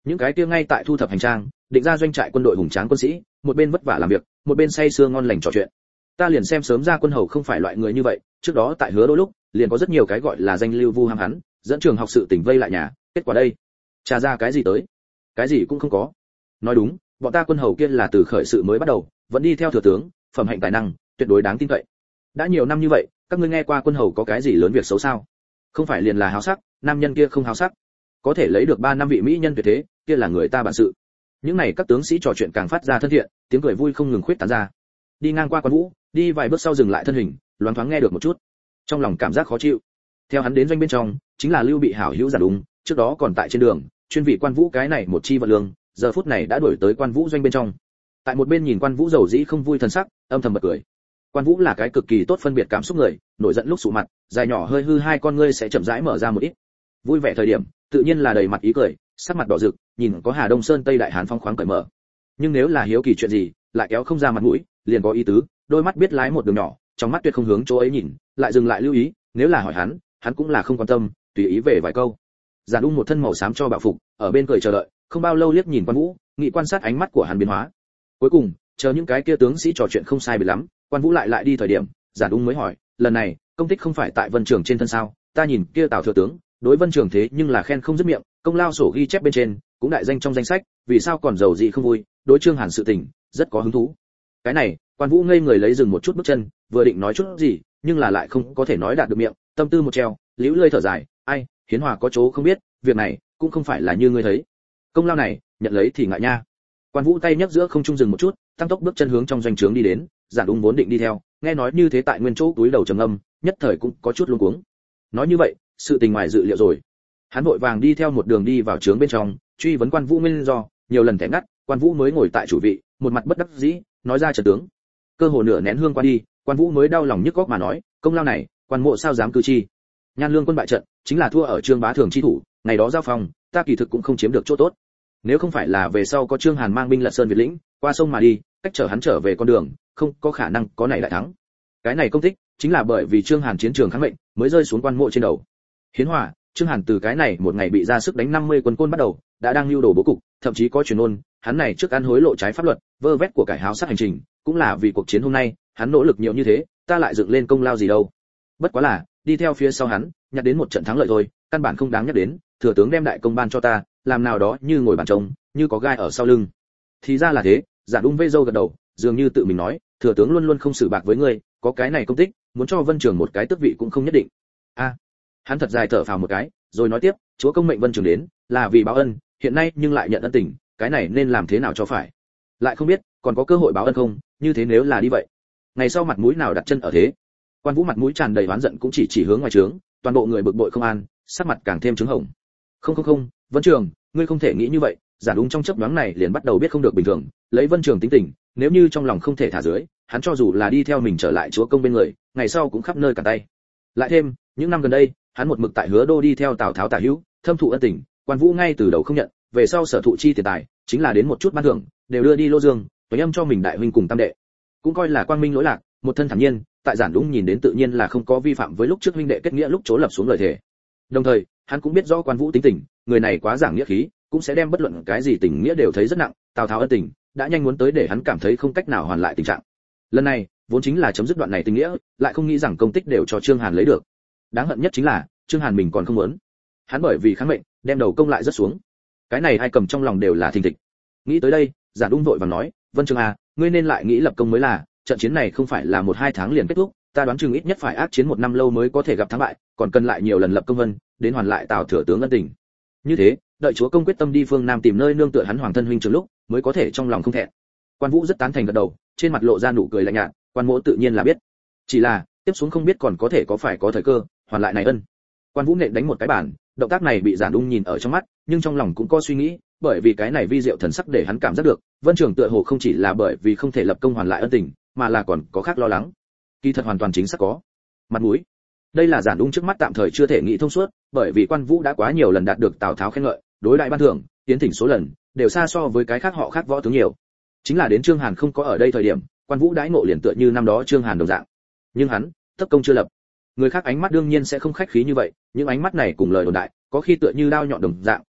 Những cái kia ngay tại thu thập hành trang, định ra doanh trại quân đội hùng tráng quân sĩ, một bên vất vả làm việc, một bên say sưa ngon lành trò chuyện. Ta liền xem sớm ra quân hầu không phải loại người như vậy, trước đó tại Hứa Đô lúc, liền có rất nhiều cái gọi là danh lưu vu ham hắn, dẫn trường học sự tình vây lại nhà, kết quả đây, tra ra cái gì tới? Cái gì cũng không có. Nói đúng, bọn ta quân hầu kia là từ khởi sự mới bắt đầu, vẫn đi theo thừa tướng, phẩm hạnh tài năng, tuyệt đối đáng tin cậy. Đã nhiều năm như vậy, các ngươi nghe qua quân hầu có cái gì lớn việc xấu sao? Không phải liền là háo sắc, nam nhân kia không háo sắc, có thể lấy được ba năm vị mỹ nhân tuyệt thế, kia là người ta bản sự. Những này các tướng sĩ trò chuyện càng phát ra thân thiện, tiếng cười vui không ngừng khuyết tán ra. Đi ngang qua Quan Vũ, đi vài bước sau dừng lại thân hình, loáng thoáng nghe được một chút, trong lòng cảm giác khó chịu. Theo hắn đến doanh bên trong, chính là Lưu Bị hảo hữu Giản Đúng, trước đó còn tại trên đường, chuyên vị Quan Vũ cái này một chi vận lương, giờ phút này đã đuổi tới Quan Vũ doanh bên trong. Tại một bên nhìn Quan Vũ dầu dĩ không vui thần sắc, âm thầm bật cười. Quan Vũ là cái cực kỳ tốt phân biệt cảm xúc người, nổi giận lúc sụ mặt, dài nhỏ hơi hư hai con ngươi sẽ chậm rãi mở ra một ít. Vui vẻ thời điểm, tự nhiên là đầy mặt ý cười, sắc mặt đỏ rực, nhìn có Hà Đông Sơn Tây Đại Hán phong khoáng cởi mở. Nhưng nếu là hiếu kỳ chuyện gì, lại kéo không ra mặt mũi, liền có ý tứ, đôi mắt biết lái một đường nhỏ, trong mắt tuyệt không hướng chỗ ấy nhìn, lại dừng lại lưu ý, nếu là hỏi hắn, hắn cũng là không quan tâm, tùy ý về vài câu. Giản Ung một thân màu xám cho bạo phục, ở bên cười chờ đợi, không bao lâu liếc nhìn Quan Vũ, nghị quan sát ánh mắt của hắn biến hóa. Cuối cùng, chờ những cái kia tướng sĩ trò chuyện không sai biệt lắm, Quan Vũ lại lại đi thời điểm, Giản Ung mới hỏi, lần này, công tích không phải tại Vân Trường trên thân sao? Ta nhìn kia Tào thừa tướng, đối Vân Trường thế nhưng là khen không dứt miệng, công lao sổ ghi chép bên trên, cũng đại danh trong danh sách, vì sao còn giàu gì không vui, đối Trương Hàn sự tình, rất có hứng thú. Cái này, Quan Vũ ngây người lấy dừng một chút bước chân, vừa định nói chút gì, nhưng là lại không có thể nói đạt được miệng, tâm tư một treo, liễu lơi thở dài, ai, Hiến Hòa có chỗ không biết, việc này cũng không phải là như ngươi thấy. Công lao này, nhận lấy thì ngại nha. Quan Vũ tay nhấc giữa không trung dừng một chút, tăng tốc bước chân hướng trong doanh trướng đi đến, Giản Ung vốn định đi theo, nghe nói như thế tại nguyên chỗ túi đầu trầm ngâm, nhất thời cũng có chút luống cuống. Nói như vậy, sự tình ngoài dự liệu rồi. Hắn vội vàng đi theo một đường đi vào trướng bên trong, truy vấn Quan Vũ nguyên do, nhiều lần thẻ ngắt, Quan Vũ mới ngồi tại chủ vị, một mặt bất đắc dĩ, nói ra trận tướng. Cơ hồ nửa nén hương qua đi, Quan Vũ mới đau lòng nhức góc mà nói, công lao này, Quan mộ sao dám cư chi? Nhan Lương quân bại trận, chính là thua ở Trương Bá Thường chi thủ, ngày đó giao phòng, ta kỳ thực cũng không chiếm được chỗ tốt. Nếu không phải là về sau có Trương Hàn mang binh lật sơn Việt lĩnh, qua sông mà đi, cách chở hắn trở về con đường, không có khả năng có này lại thắng. Cái này công tích, chính là bởi vì Trương Hàn chiến trường kháng mệnh, mới rơi xuống Quan mộ trên đầu. Hiến Hòa, Trương Hàn từ cái này một ngày bị ra sức đánh năm mươi quân côn bắt đầu, đã đang lưu đồ bố cục, thậm chí có truyền ngôn, hắn này trước ăn hối lộ trái pháp luật, vơ vét của cải háo sát hành trình, cũng là vì cuộc chiến hôm nay, hắn nỗ lực nhiều như thế, ta lại dựng lên công lao gì đâu. Bất quá là, đi theo phía sau hắn, nhặt đến một trận thắng lợi thôi, căn bản không đáng nhắc đến, thừa tướng đem đại công ban cho ta, làm nào đó như ngồi bàn trông, như có gai ở sau lưng. Thì ra là thế, Giản Ung vây râu gật đầu, dường như tự mình nói, thừa tướng luôn luôn không xử bạc với ngươi, có cái này công tích, muốn cho Vân Trường một cái tước vị cũng không nhất định. A, hắn thật dài thở phào một cái, rồi nói tiếp, chúa công mệnh Vân Trường đến, là vì báo ân, hiện nay nhưng lại nhận ân tình, cái này nên làm thế nào cho phải? Lại không biết, còn có cơ hội báo ân không, như thế nếu là đi vậy, ngày sau mặt mũi nào đặt chân ở thế? Quan Vũ mặt mũi tràn đầy oán giận cũng chỉ chỉ hướng ngoài trướng, toàn bộ người bực bội không an, sắc mặt càng thêm trướng hồng. Không không không, Vân Trường, ngươi không thể nghĩ như vậy. Giản Ung trong chớp nhoáng này liền bắt đầu biết không được bình thường, lấy Vân Trường tính tình, nếu như trong lòng không thể thả dưới, hắn cho dù là đi theo mình trở lại chúa công bên người, ngày sau cũng khắp nơi cả tay. Lại thêm, những năm gần đây, hắn một mực tại Hứa Đô đi theo Tào Tháo tả hữu, thâm thụ ân tình, Quan Vũ ngay từ đầu không nhận, về sau sở thụ chi tiền tài, chính là đến một chút ban thưởng, đều đưa đi Lô Dương, tối âm cho mình đại huynh cùng tam đệ, cũng coi là quang minh lỗi lạc, một thân thản nhiên, tại Giản Ung nhìn đến tự nhiên là không có vi phạm với lúc trước huynh đệ kết nghĩa lúc chỗ lập xuống lời thề. Đồng thời, hắn cũng biết rõ Quan Vũ tính tình, người này quá giảng nghĩa khí, cũng sẽ đem bất luận cái gì tình nghĩa đều thấy rất nặng, Tào Tháo ân tình, đã nhanh muốn tới để hắn cảm thấy không cách nào hoàn lại tình trạng. Lần này, vốn chính là chấm dứt đoạn này tình nghĩa, lại không nghĩ rằng công tích đều cho Trương Hàn lấy được. Đáng hận nhất chính là, Trương Hàn mình còn không muốn. Hắn bởi vì kháng mệnh, đem đầu công lại rất xuống. Cái này ai cầm trong lòng đều là thình thịch. Nghĩ tới đây, Giản Ung vội vàng nói, Vân Trường à, ngươi nên lại nghĩ lập công mới là, trận chiến này không phải là một hai tháng liền kết thúc, ta đoán chừng ít nhất phải ác chiến một năm lâu mới có thể gặp thắng bại, còn cần lại nhiều lần lập công vân, đến hoàn lại Tào thừa tướng ân tình. Như thế, đợi chúa công quyết tâm đi phương nam tìm nơi nương tựa hắn hoàng thân huynh trường lúc, mới có thể trong lòng không thẹn. Quan Vũ rất tán thành gật đầu, trên mặt lộ ra nụ cười lạnh nhạt, Quan Mỗ tự nhiên là biết, chỉ là tiếp xuống không biết còn có thể có phải có thời cơ hoàn lại này ân. Quan Vũ nện đánh một cái bàn, động tác này bị Giản Ung nhìn ở trong mắt, nhưng trong lòng cũng có suy nghĩ, bởi vì cái này vi diệu thần sắc để hắn cảm giác được, Vân Trường tựa hồ không chỉ là bởi vì không thể lập công hoàn lại ân tình, mà là còn có khác lo lắng. Kỳ thật hoàn toàn chính xác có mặt mũi. Đây là Giản Ung trước mắt tạm thời chưa thể nghĩ thông suốt, bởi vì Quan Vũ đã quá nhiều lần đạt được Tào Tháo khen ngợi, đối đại ban thưởng, tiến thỉnh số lần đều xa so với cái khác họ khác võ tướng nhiều. Chính là đến Trương Hàn không có ở đây thời điểm, Quan Vũ đãi ngộ liền tựa như năm đó Trương Hàn đồng dạng. Nhưng hắn, tất công chưa lập. Người khác ánh mắt đương nhiên sẽ không khách khí như vậy, những ánh mắt này cùng lời đồn đại, có khi tựa như đao nhọn đồng dạng,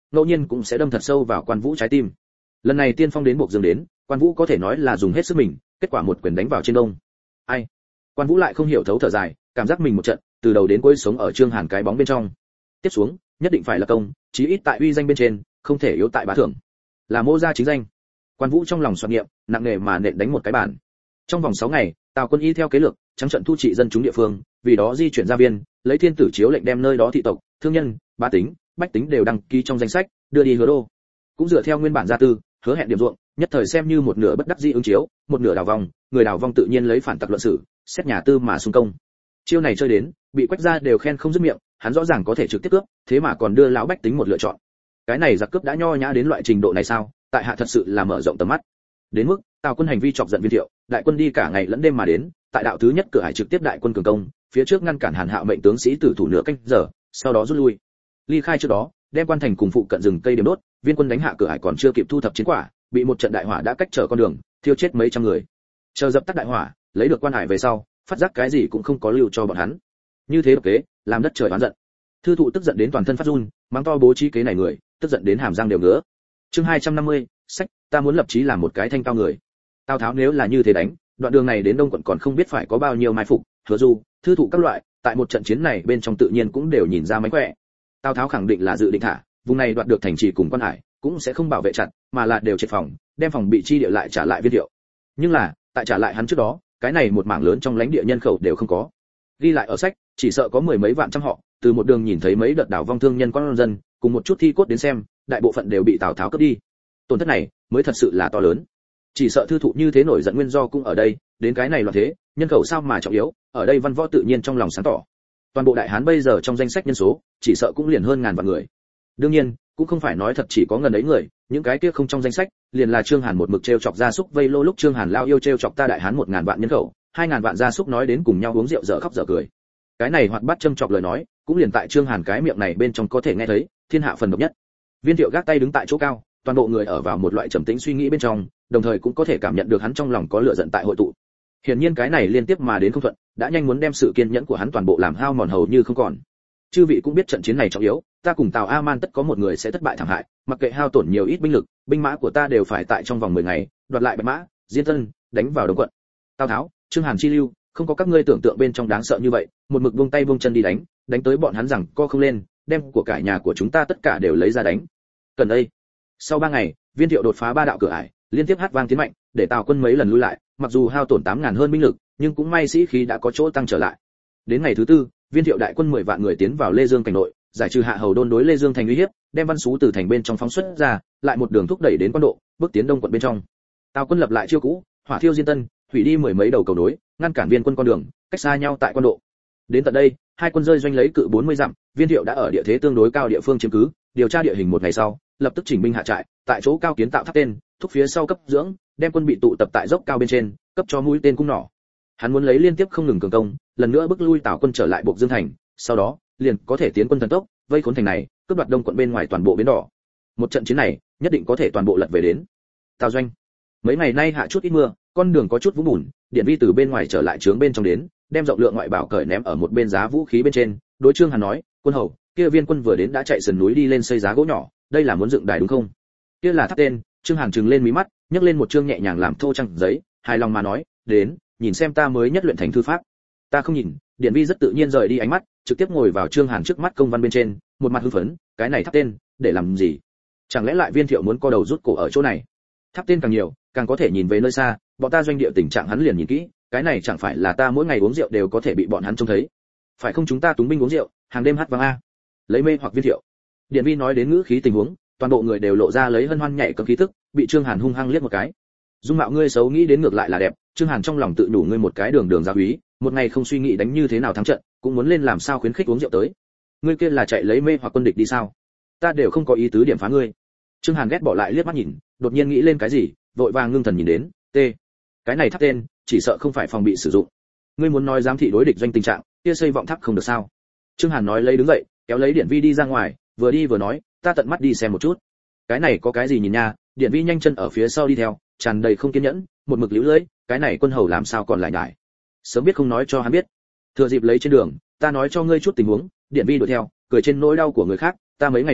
ngẫu nhiên cũng sẽ đâm thật sâu vào Quan Vũ trái tim. Lần này tiên phong đến buộc dương đến, Quan Vũ có thể nói là dùng hết sức mình, kết quả một quyền đánh vào trên đông. Ai? Quan Vũ lại không hiểu thấu thở dài, cảm giác mình một trận từ đầu đến cuối sống ở Trương Hàn cái bóng bên trong. Tiếp xuống, nhất định phải là công, chí ít tại uy danh bên trên, không thể yếu tại bá thưởng. Là Mô gia chính danh. Quan Vũ trong lòng soạn nghiệm, nặng nề mà nện đánh một cái bàn. Trong vòng sáu ngày, Tào Quân y theo kế lược, trắng trận thu trị dân chúng địa phương, vì đó di chuyển gia viên, lấy thiên tử chiếu lệnh đem nơi đó thị tộc, thương nhân, bá tính, bách tính đều đăng ký trong danh sách, đưa đi Hứa Đô. Cũng dựa theo nguyên bản gia tư, hứa hẹn điểm ruộng, nhất thời xem như một nửa bất đắc dĩ ứng chiếu, một nửa đào vòng, người đào vong tự nhiên lấy phản tặc luận xử, xét nhà tư mà xung công. Chiêu này chơi đến, bị Quách gia đều khen không dứt miệng, hắn rõ ràng có thể trực tiếp cướp, thế mà còn đưa lão bách tính một lựa chọn. Cái này giặc cướp đã nho nhã đến loại trình độ này sao? Tại hạ thật sự là mở rộng tầm mắt. Đến mức, Tào Quân hành vi chọc giận Viên Thiệu, đại quân đi cả ngày lẫn đêm mà đến, tại đạo thứ nhất cửa hải trực tiếp đại quân cường công, phía trước ngăn cản Hàn Hạo mệnh tướng sĩ tử thủ nửa canh giờ, sau đó rút lui. Ly khai trước đó, đem quan thành cùng phụ cận rừng cây điểm đốt, viên quân đánh hạ cửa hải còn chưa kịp thu thập chiến quả, bị một trận đại hỏa đã cách trở con đường, thiêu chết mấy trăm người. Chờ dập tắt đại hỏa, lấy được quan hải về sau, phát giác cái gì cũng không có lưu cho bọn hắn. Như thế độc kế, làm đất trời oán giận. Thư thụ tức giận đến toàn thân phát run, mắng to bố trí kế này người, tức giận đến hàm răng đều ngứa. Chương hai trăm năm mươi, sách, ta muốn lập chí làm một cái thanh cao người. Tào Tháo nếu là như thế đánh, đoạn đường này đến Đông quận còn không biết phải có bao nhiêu mai phục, Hứa Du, Thư thụ các loại, tại một trận chiến này bên trong tự nhiên cũng đều nhìn ra mánh khỏe. Tào Tháo khẳng định là dự định thả, vùng này đoạt được thành trì cùng quan hải, cũng sẽ không bảo vệ chặt, mà là đều triệt phòng, đem phòng bị chi địa lại trả lại Viên Thiệu. Nhưng là, tại trả lại hắn trước đó, cái này một mảng lớn trong lãnh địa nhân khẩu đều không có. Ghi lại ở sách, chỉ sợ có mười mấy vạn trăm họ, từ một đường nhìn thấy mấy đợt đảo vong thương nhân con dân, cùng một chút thi cốt đến xem, đại bộ phận đều bị Tào Tháo cướp đi. Tổn thất này mới thật sự là to lớn. Chỉ sợ Thư thụ như thế nổi giận nguyên do cũng ở đây, đến cái này loạn thế, nhân khẩu sao mà trọng yếu, ở đây văn võ tự nhiên trong lòng sáng tỏ. Toàn bộ đại hán bây giờ trong danh sách nhân số, chỉ sợ cũng liền hơn ngàn vạn người. Đương nhiên, cũng không phải nói thật chỉ có ngần ấy người, những cái kia không trong danh sách, liền là Trương Hàn một mực trêu chọc gia súc vây lô lúc Trương Hàn lao yêu trêu chọc ta đại hán một ngàn vạn nhân khẩu, hai ngàn vạn gia súc nói đến cùng nhau uống rượu dở khóc dở cười. Cái này hoạt bát châm chọc lời nói, cũng liền tại Trương Hàn cái miệng này bên trong có thể nghe thấy, thiên hạ phần độc nhất. Viên Thiệu gác tay đứng tại chỗ cao, toàn bộ người ở vào một loại trầm tĩnh suy nghĩ bên trong, đồng thời cũng có thể cảm nhận được hắn trong lòng có lửa giận tại hội tụ. Hiển nhiên cái này liên tiếp mà đến không thuận, đã nhanh muốn đem sự kiên nhẫn của hắn toàn bộ làm hao mòn hầu như không còn. Chư vị cũng biết trận chiến này trọng yếu, ta cùng Tào A Man tất có một người sẽ thất bại thảm hại, mặc kệ hao tổn nhiều ít binh lực, binh mã của ta đều phải tại trong vòng mười ngày đoạt lại Bạch Mã, Diên Tân, đánh vào Đông quận. Tào Tháo, Trương Hàn chi lưu, không có các ngươi tưởng tượng bên trong đáng sợ như vậy, một mực buông tay buông chân đi đánh, đánh tới bọn hắn rằng co không lên, đem của cải nhà của chúng ta tất cả đều lấy ra đánh. Cần đây. Sau ba ngày, Viên Thiệu đột phá ba đạo cửa ải, liên tiếp hát vang tiến mạnh, để Tào quân mấy lần lui lại, mặc dù hao tổn tám ngàn hơn binh lực, nhưng cũng may sĩ khí đã có chỗ tăng trở lại. Đến ngày thứ tư, Viên Thiệu đại quân mười vạn người tiến vào Lê Dương cảnh nội, giải trừ hạ hầu đôn đối Lê Dương thành uy hiếp, đem văn sú từ thành bên trong phóng xuất ra, lại một đường thúc đẩy đến quan độ, bước tiến Đông quận bên trong. Tào quân lập lại chiêu cũ, hỏa thiêu Diên Tân, hủy đi mười mấy đầu cầu nối, ngăn cản Viên quân con đường, cách xa nhau tại quan độ. Đến tận đây, hai quân rơi doanh lấy cự bốn mươi dặm, Viên Thiệu đã ở địa thế tương đối cao địa phương chiếm cứ, điều tra địa hình một ngày sau, lập tức chỉnh binh hạ trại, tại chỗ cao kiến tạo tháp tên, thúc phía sau cấp dưỡng, đem quân bị tụ tập tại dốc cao bên trên, cấp cho mũi tên cung nỏ. Hắn muốn lấy liên tiếp không ngừng cường công, lần nữa bức lui Tào quân trở lại buộc Dương thành, sau đó, liền có thể tiến quân thần tốc, vây khốn thành này, cướp đoạt Đông quận bên ngoài toàn bộ bến đỏ. Một trận chiến này, nhất định có thể toàn bộ lật về đến Tào doanh. Mấy ngày nay hạ chút ít mưa, con đường có chút vũng bùn, Điện Vi từ bên ngoài trở lại trướng bên trong đến, đem rộng lượng ngoại bảo cởi ném ở một bên giá vũ khí bên trên, đối Trương Hàn nói, quân hầu, kia Viên quân vừa đến đã chạy sườn núi đi lên xây giá gỗ nhỏ, đây là muốn dựng đài đúng không? Kia là tháp tên. Trương Hàn trừng lên mí mắt, nhấc lên một chương nhẹ nhàng làm thô trăng giấy, hài lòng mà nói, đến, nhìn xem ta mới nhất luyện thành thư pháp. Ta không nhìn. Điện Vi rất tự nhiên rời đi ánh mắt, trực tiếp ngồi vào Trương Hàn trước mắt công văn bên trên, một mặt hưng phấn, cái này tháp tên, để làm gì? Chẳng lẽ lại Viên Thiệu muốn co đầu rút cổ ở chỗ này? Tháp tên càng nhiều, càng có thể nhìn về nơi xa, bọn ta doanh địa tình trạng hắn liền nhìn kỹ, cái này chẳng phải là ta mỗi ngày uống rượu đều có thể bị bọn hắn trông thấy. Phải không chúng ta túng binh uống rượu, hàng đêm hát vang a. Lấy mê hoặc Viên Thiệu. Điện Vi nói đến ngữ khí tình huống, toàn bộ người đều lộ ra lấy hân hoan nhảy cấm khí tức, bị Trương Hàn hung hăng liếc một cái. Dung mạo ngươi xấu nghĩ đến ngược lại là đẹp, Trương Hàn trong lòng tự đủ ngươi một cái đường đường gia úy, một ngày không suy nghĩ đánh như thế nào thắng trận, cũng muốn lên làm sao khuyến khích uống rượu tới. Ngươi kia là chạy lấy mê hoặc quân địch đi sao? Ta đều không có ý tứ điểm phá ngươi. Trương Hàn ghét bỏ lại liếc mắt nhìn, đột nhiên nghĩ lên cái gì, vội vàng ngưng thần nhìn đến, t. Cái này tháp tên, chỉ sợ không phải phòng bị sử dụng. Ngươi muốn nói giám thị đối địch doanh tình trạng, kia xây vọng tháp không được sao? Trương Hàn nói lấy đứng dậy, kéo lấy Điện Vi đi ra ngoài, vừa đi vừa nói, ta tận mắt đi xem một chút. Cái này có cái gì nhìn nha? Điện Vi nhanh chân ở phía sau đi theo, tràn đầy không kiên nhẫn, một mực liễu lưỡi, cái này quân hầu làm sao còn lại nhải. Sớm biết không nói cho hắn biết. Thừa dịp lấy trên đường, ta nói cho ngươi chút tình huống. Điện Vi đuổi theo, cười trên nỗi đau của người khác, ta mấy ngày nay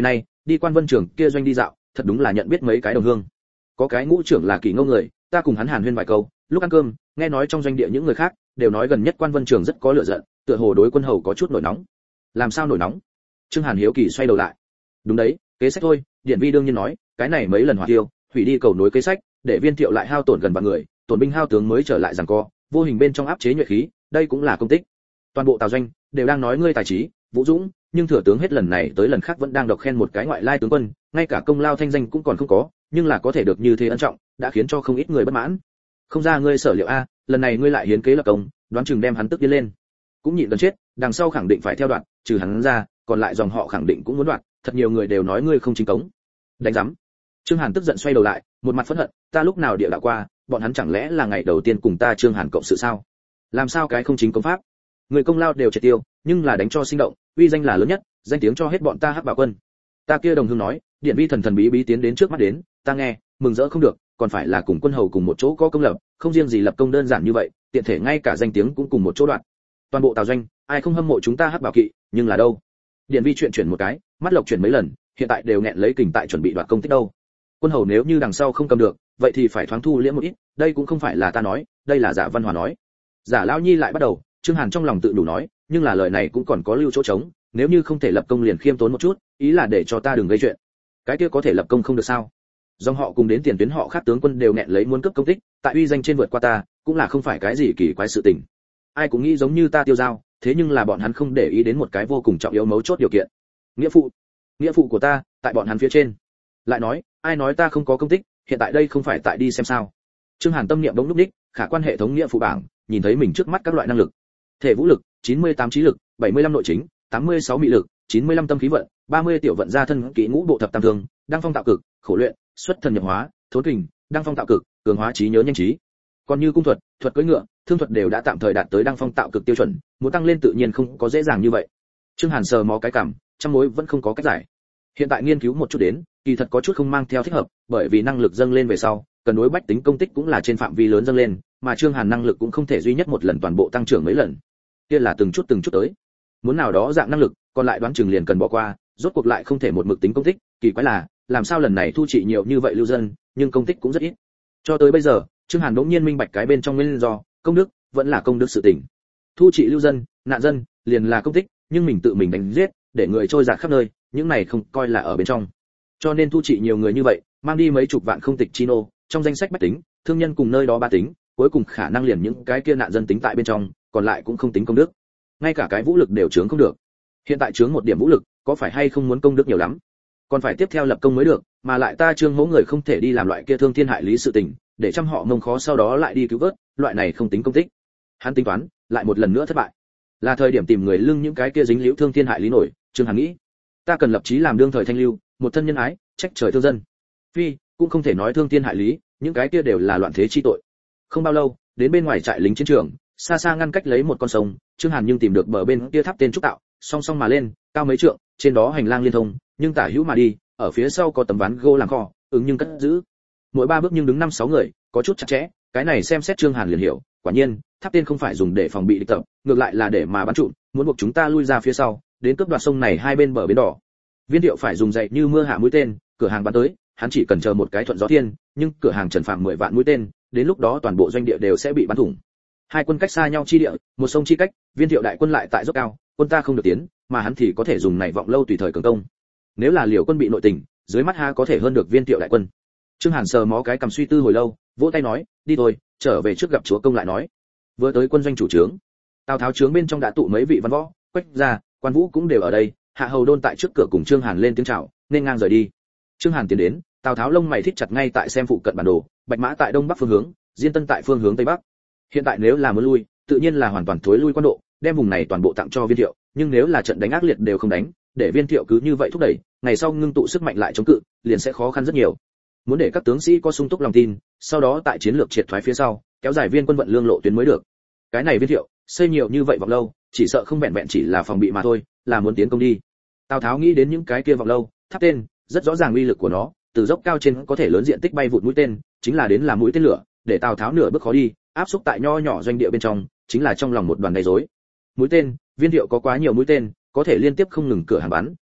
đi Quan Vân Trường kia doanh đi dạo, thật đúng là nhận biết mấy cái đồng hương. Có cái ngũ trưởng là Kỳ Ngô người, ta cùng hắn hàn huyên vài câu, lúc ăn cơm, nghe nói trong doanh địa những người khác đều nói gần nhất Quan Vân Trường rất có lửa giận, tựa hồ đối Quân Hầu có chút nổi nóng. Làm sao nổi nóng? Trương Hàn hiếu kỳ xoay đầu lại. Đúng đấy, kế sách thôi, Điện Vi đương nhiên nói, cái này mấy lần hỏa tiêu, hủy đi cầu nối kế sách, để Viên Thiệu lại hao tổn gần vạn người, tổn binh hao tướng mới trở lại giằng co, vô hình bên trong áp chế nhuệ khí, đây cũng là công tích. Toàn bộ Tào doanh đều đang nói ngươi tài trí, vũ dũng, nhưng thừa tướng hết lần này tới lần khác vẫn đang độc khen một cái ngoại lai tướng quân, ngay cả công lao thanh danh cũng còn không có, nhưng là có thể được như thế ân trọng, đã khiến cho không ít người bất mãn. Không ra ngươi sở liệu a, lần này ngươi lại hiến kế lập công, đoán chừng đem hắn tức điên lên. Cũng nhịn gần chết, đằng sau khẳng định phải theo đoạn, trừ hắn ra, còn lại dòng họ khẳng định cũng muốn đoạn, thật nhiều người đều nói ngươi không chính cống. Đánh rắm. Trương Hàn tức giận xoay đầu lại, một mặt phẫn hận, ta lúc nào địa đạo qua, bọn hắn chẳng lẽ là ngày đầu tiên cùng ta Trương Hàn cộng sự sao? Làm sao cái không chính công pháp? Người công lao đều triệt tiêu, nhưng là đánh cho sinh động, uy danh là lớn nhất, danh tiếng cho hết bọn ta Hắc Bảo quân. Ta kia đồng hương nói, Điện Vi thần thần bí bí tiến đến trước mắt đến, ta nghe, mừng rỡ không được, còn phải là cùng Quân Hầu cùng một chỗ có công lập, không riêng gì lập công đơn giản như vậy, tiện thể ngay cả danh tiếng cũng cùng một chỗ đoạn. Toàn bộ Tào doanh, ai không hâm mộ chúng ta Hắc Bảo kỵ, nhưng là đâu? Điện Vi chuyện chuyển một cái, mắt lộc chuyển mấy lần, hiện tại đều nghẹn lấy kình tại chuẩn bị đoạt công tích đâu. Quân Hầu nếu như đằng sau không cầm được, vậy thì phải thoáng thu liễm một ít, đây cũng không phải là ta nói, đây là Giả Văn Hòa nói. Giả Lão Nhi lại bắt đầu, Trương Hàn trong lòng tự đủ nói, nhưng là lời này cũng còn có lưu chỗ trống, nếu như không thể lập công liền khiêm tốn một chút, ý là để cho ta đừng gây chuyện. Cái kia có thể lập công không được sao? Dòng họ cùng đến tiền tuyến họ khác tướng quân đều nghẹn lấy muốn cấp công tích, tại uy danh trên vượt qua ta, cũng là không phải cái gì kỳ quái sự tình. Ai cũng nghĩ giống như ta tiêu giao, thế nhưng là bọn hắn không để ý đến một cái vô cùng trọng yếu mấu chốt điều kiện. Nghĩa phụ, nghĩa phụ của ta, tại bọn hắn phía trên. Lại nói, ai nói ta không có công tích, hiện tại đây không phải tại đi xem sao? Trương Hàn tâm niệm đống lúc đích, khả quan hệ thống nghĩa phụ bảng, nhìn thấy mình trước mắt các loại năng lực. Thể vũ lực, chín mươi tám trí lực, bảy mươi lăm nội chính, tám mươi sáu mị lực, chín mươi lăm tâm khí vận, ba mươi tiểu vận gia thân kỹ ngũ bộ thập tam thương, đăng phong tạo cực, khổ luyện, xuất thần nhập hóa, thốn kình, đăng phong tạo cực, cường hóa trí nhớ nhanh trí. Còn như cung thuật, thuật cưỡi ngựa, thương thuật đều đã tạm thời đạt tới đăng phong tạo cực tiêu chuẩn, muốn tăng lên tự nhiên không có dễ dàng như vậy. Trương Hàn sờ mó cái cảm, trăm mối vẫn không có cách giải. Hiện tại nghiên cứu một chút đến, kỳ thật có chút không mang theo thích hợp, bởi vì năng lực dâng lên về sau, cần đối bách tính công tích cũng là trên phạm vi lớn dâng lên, mà Trương Hàn năng lực cũng không thể duy nhất một lần toàn bộ tăng trưởng mấy lần. Kia là từng chút từng chút tới. Muốn nào đó dạng năng lực, còn lại đoán chừng liền cần bỏ qua, rốt cuộc lại không thể một mực tính công tích, kỳ quái là, làm sao lần này thu trị nhiều như vậy lưu dân, nhưng công tích cũng rất ít. Cho tới bây giờ, Trương Hàn đống nhiên minh bạch cái bên trong nguyên do, công đức vẫn là công đức sự tình. Thu trị lưu dân, nạn dân, liền là công tích, nhưng mình tự mình đánh giết, để người trôi dạt khắp nơi, những này không coi là ở bên trong. Cho nên thu trị nhiều người như vậy, mang đi mấy chục vạn không tịch chi nô, trong danh sách bách tính, thương nhân cùng nơi đó ba tính, cuối cùng khả năng liền những cái kia nạn dân tính tại bên trong, còn lại cũng không tính công đức. Ngay cả cái vũ lực đều chướng không được. Hiện tại chướng một điểm vũ lực, có phải hay không muốn công đức nhiều lắm? Còn phải tiếp theo lập công mới được, mà lại ta Trương Mỗ người không thể đi làm loại kia thương thiên hại lý sự tình, để trăm họ mông khó sau đó lại đi cứu vớt, loại này không tính công tích. Hắn tính toán, lại một lần nữa thất bại. Là thời điểm tìm người lưng những cái kia dính liễu thương thiên hại lý nổi, Trương Hàn nghĩ. Ta cần lập chí làm đương thời thanh lưu, một thân nhân ái, trách trời thương dân. Phi, cũng không thể nói thương thiên hại lý, những cái kia đều là loạn thế chi tội. Không bao lâu, đến bên ngoài trại lính chiến trường, xa xa ngăn cách lấy một con sông, Trương Hàn nhưng tìm được bờ bên kia tháp tên trúc tạo, song song mà lên, cao mấy trượng, trên đó hành lang liên thông, nhưng tả hữu mà đi, ở phía sau có tấm ván gỗ làm kho, ứng nhưng cất giữ. Mỗi ba bước nhưng đứng năm sáu người, có chút chặt chẽ, cái này xem xét Trương Hàn liền hiểu, quả nhiên, tháp tên không phải dùng để phòng bị địch tập, ngược lại là để mà bắn trụm, muốn buộc chúng ta lui ra phía sau, đến cướp đoạt sông này hai bên bờ bến đỏ. Viên Thiệu phải dùng dậy như mưa hạ mũi tên, cửa hàng bắn tới, hắn chỉ cần chờ một cái thuận gió thiên, nhưng cửa hàng Trần Phạm mười vạn mũi tên, đến lúc đó toàn bộ doanh địa đều sẽ bị bắn thủng. Hai quân cách xa nhau chi địa, một sông chi cách, Viên Thiệu đại quân lại tại dốc cao, quân ta không được tiến, mà hắn thì có thể dùng này vọng lâu tùy thời cường công. Nếu là Liều quân bị nội tình, dưới mắt ha có thể hơn được Viên Thiệu đại quân. Trương Hàn sờ mó cái cầm suy tư hồi lâu, vỗ tay nói, đi thôi, trở về trước gặp chúa công lại nói. Vừa tới quân doanh chủ trướng, Tào Tháo trướng bên trong đã tụ mấy vị văn võ, Quách gia, Quan Vũ cũng đều ở đây, Hạ Hầu Đôn tại trước cửa cùng Trương Hàn lên tiếng chào, nên ngang rời đi. Trương Hàn tiến đến, Tào Tháo lông mày thít chặt ngay tại xem phụ cận bản đồ, Bạch Mã tại đông bắc phương hướng, Diên Tân tại phương hướng tây bắc. Hiện tại nếu là muốn lui, tự nhiên là hoàn toàn thối lui quan độ, đem vùng này toàn bộ tặng cho Viên Thiệu, nhưng nếu là trận đánh ác liệt đều không đánh, để Viên Thiệu cứ như vậy thúc đẩy, ngày sau ngưng tụ sức mạnh lại chống cự, liền sẽ khó khăn rất nhiều. Muốn để các tướng sĩ có sung túc lòng tin, sau đó tại chiến lược triệt thoái phía sau, kéo dài viên quân vận lương lộ tuyến mới được. Cái này Viên Thiệu, xây nhiều như vậy vọng lâu, chỉ sợ không vẹn vẹn chỉ là phòng bị mà thôi, là muốn tiến công đi. Tào Tháo nghĩ đến những cái kia vọng lâu, tháp tên, rất rõ ràng uy lực của nó, từ dốc cao trên có thể lớn diện tích bay vụt mũi tên, chính là đến là mũi tên lửa, để Tào Tháo nửa bước khó đi, áp xúc tại nho nhỏ doanh địa bên trong, chính là trong lòng một đoàn gây rối. Mũi tên, Viên Thiệu có quá nhiều mũi tên, có thể liên tiếp không ngừng cửa hàng bắn,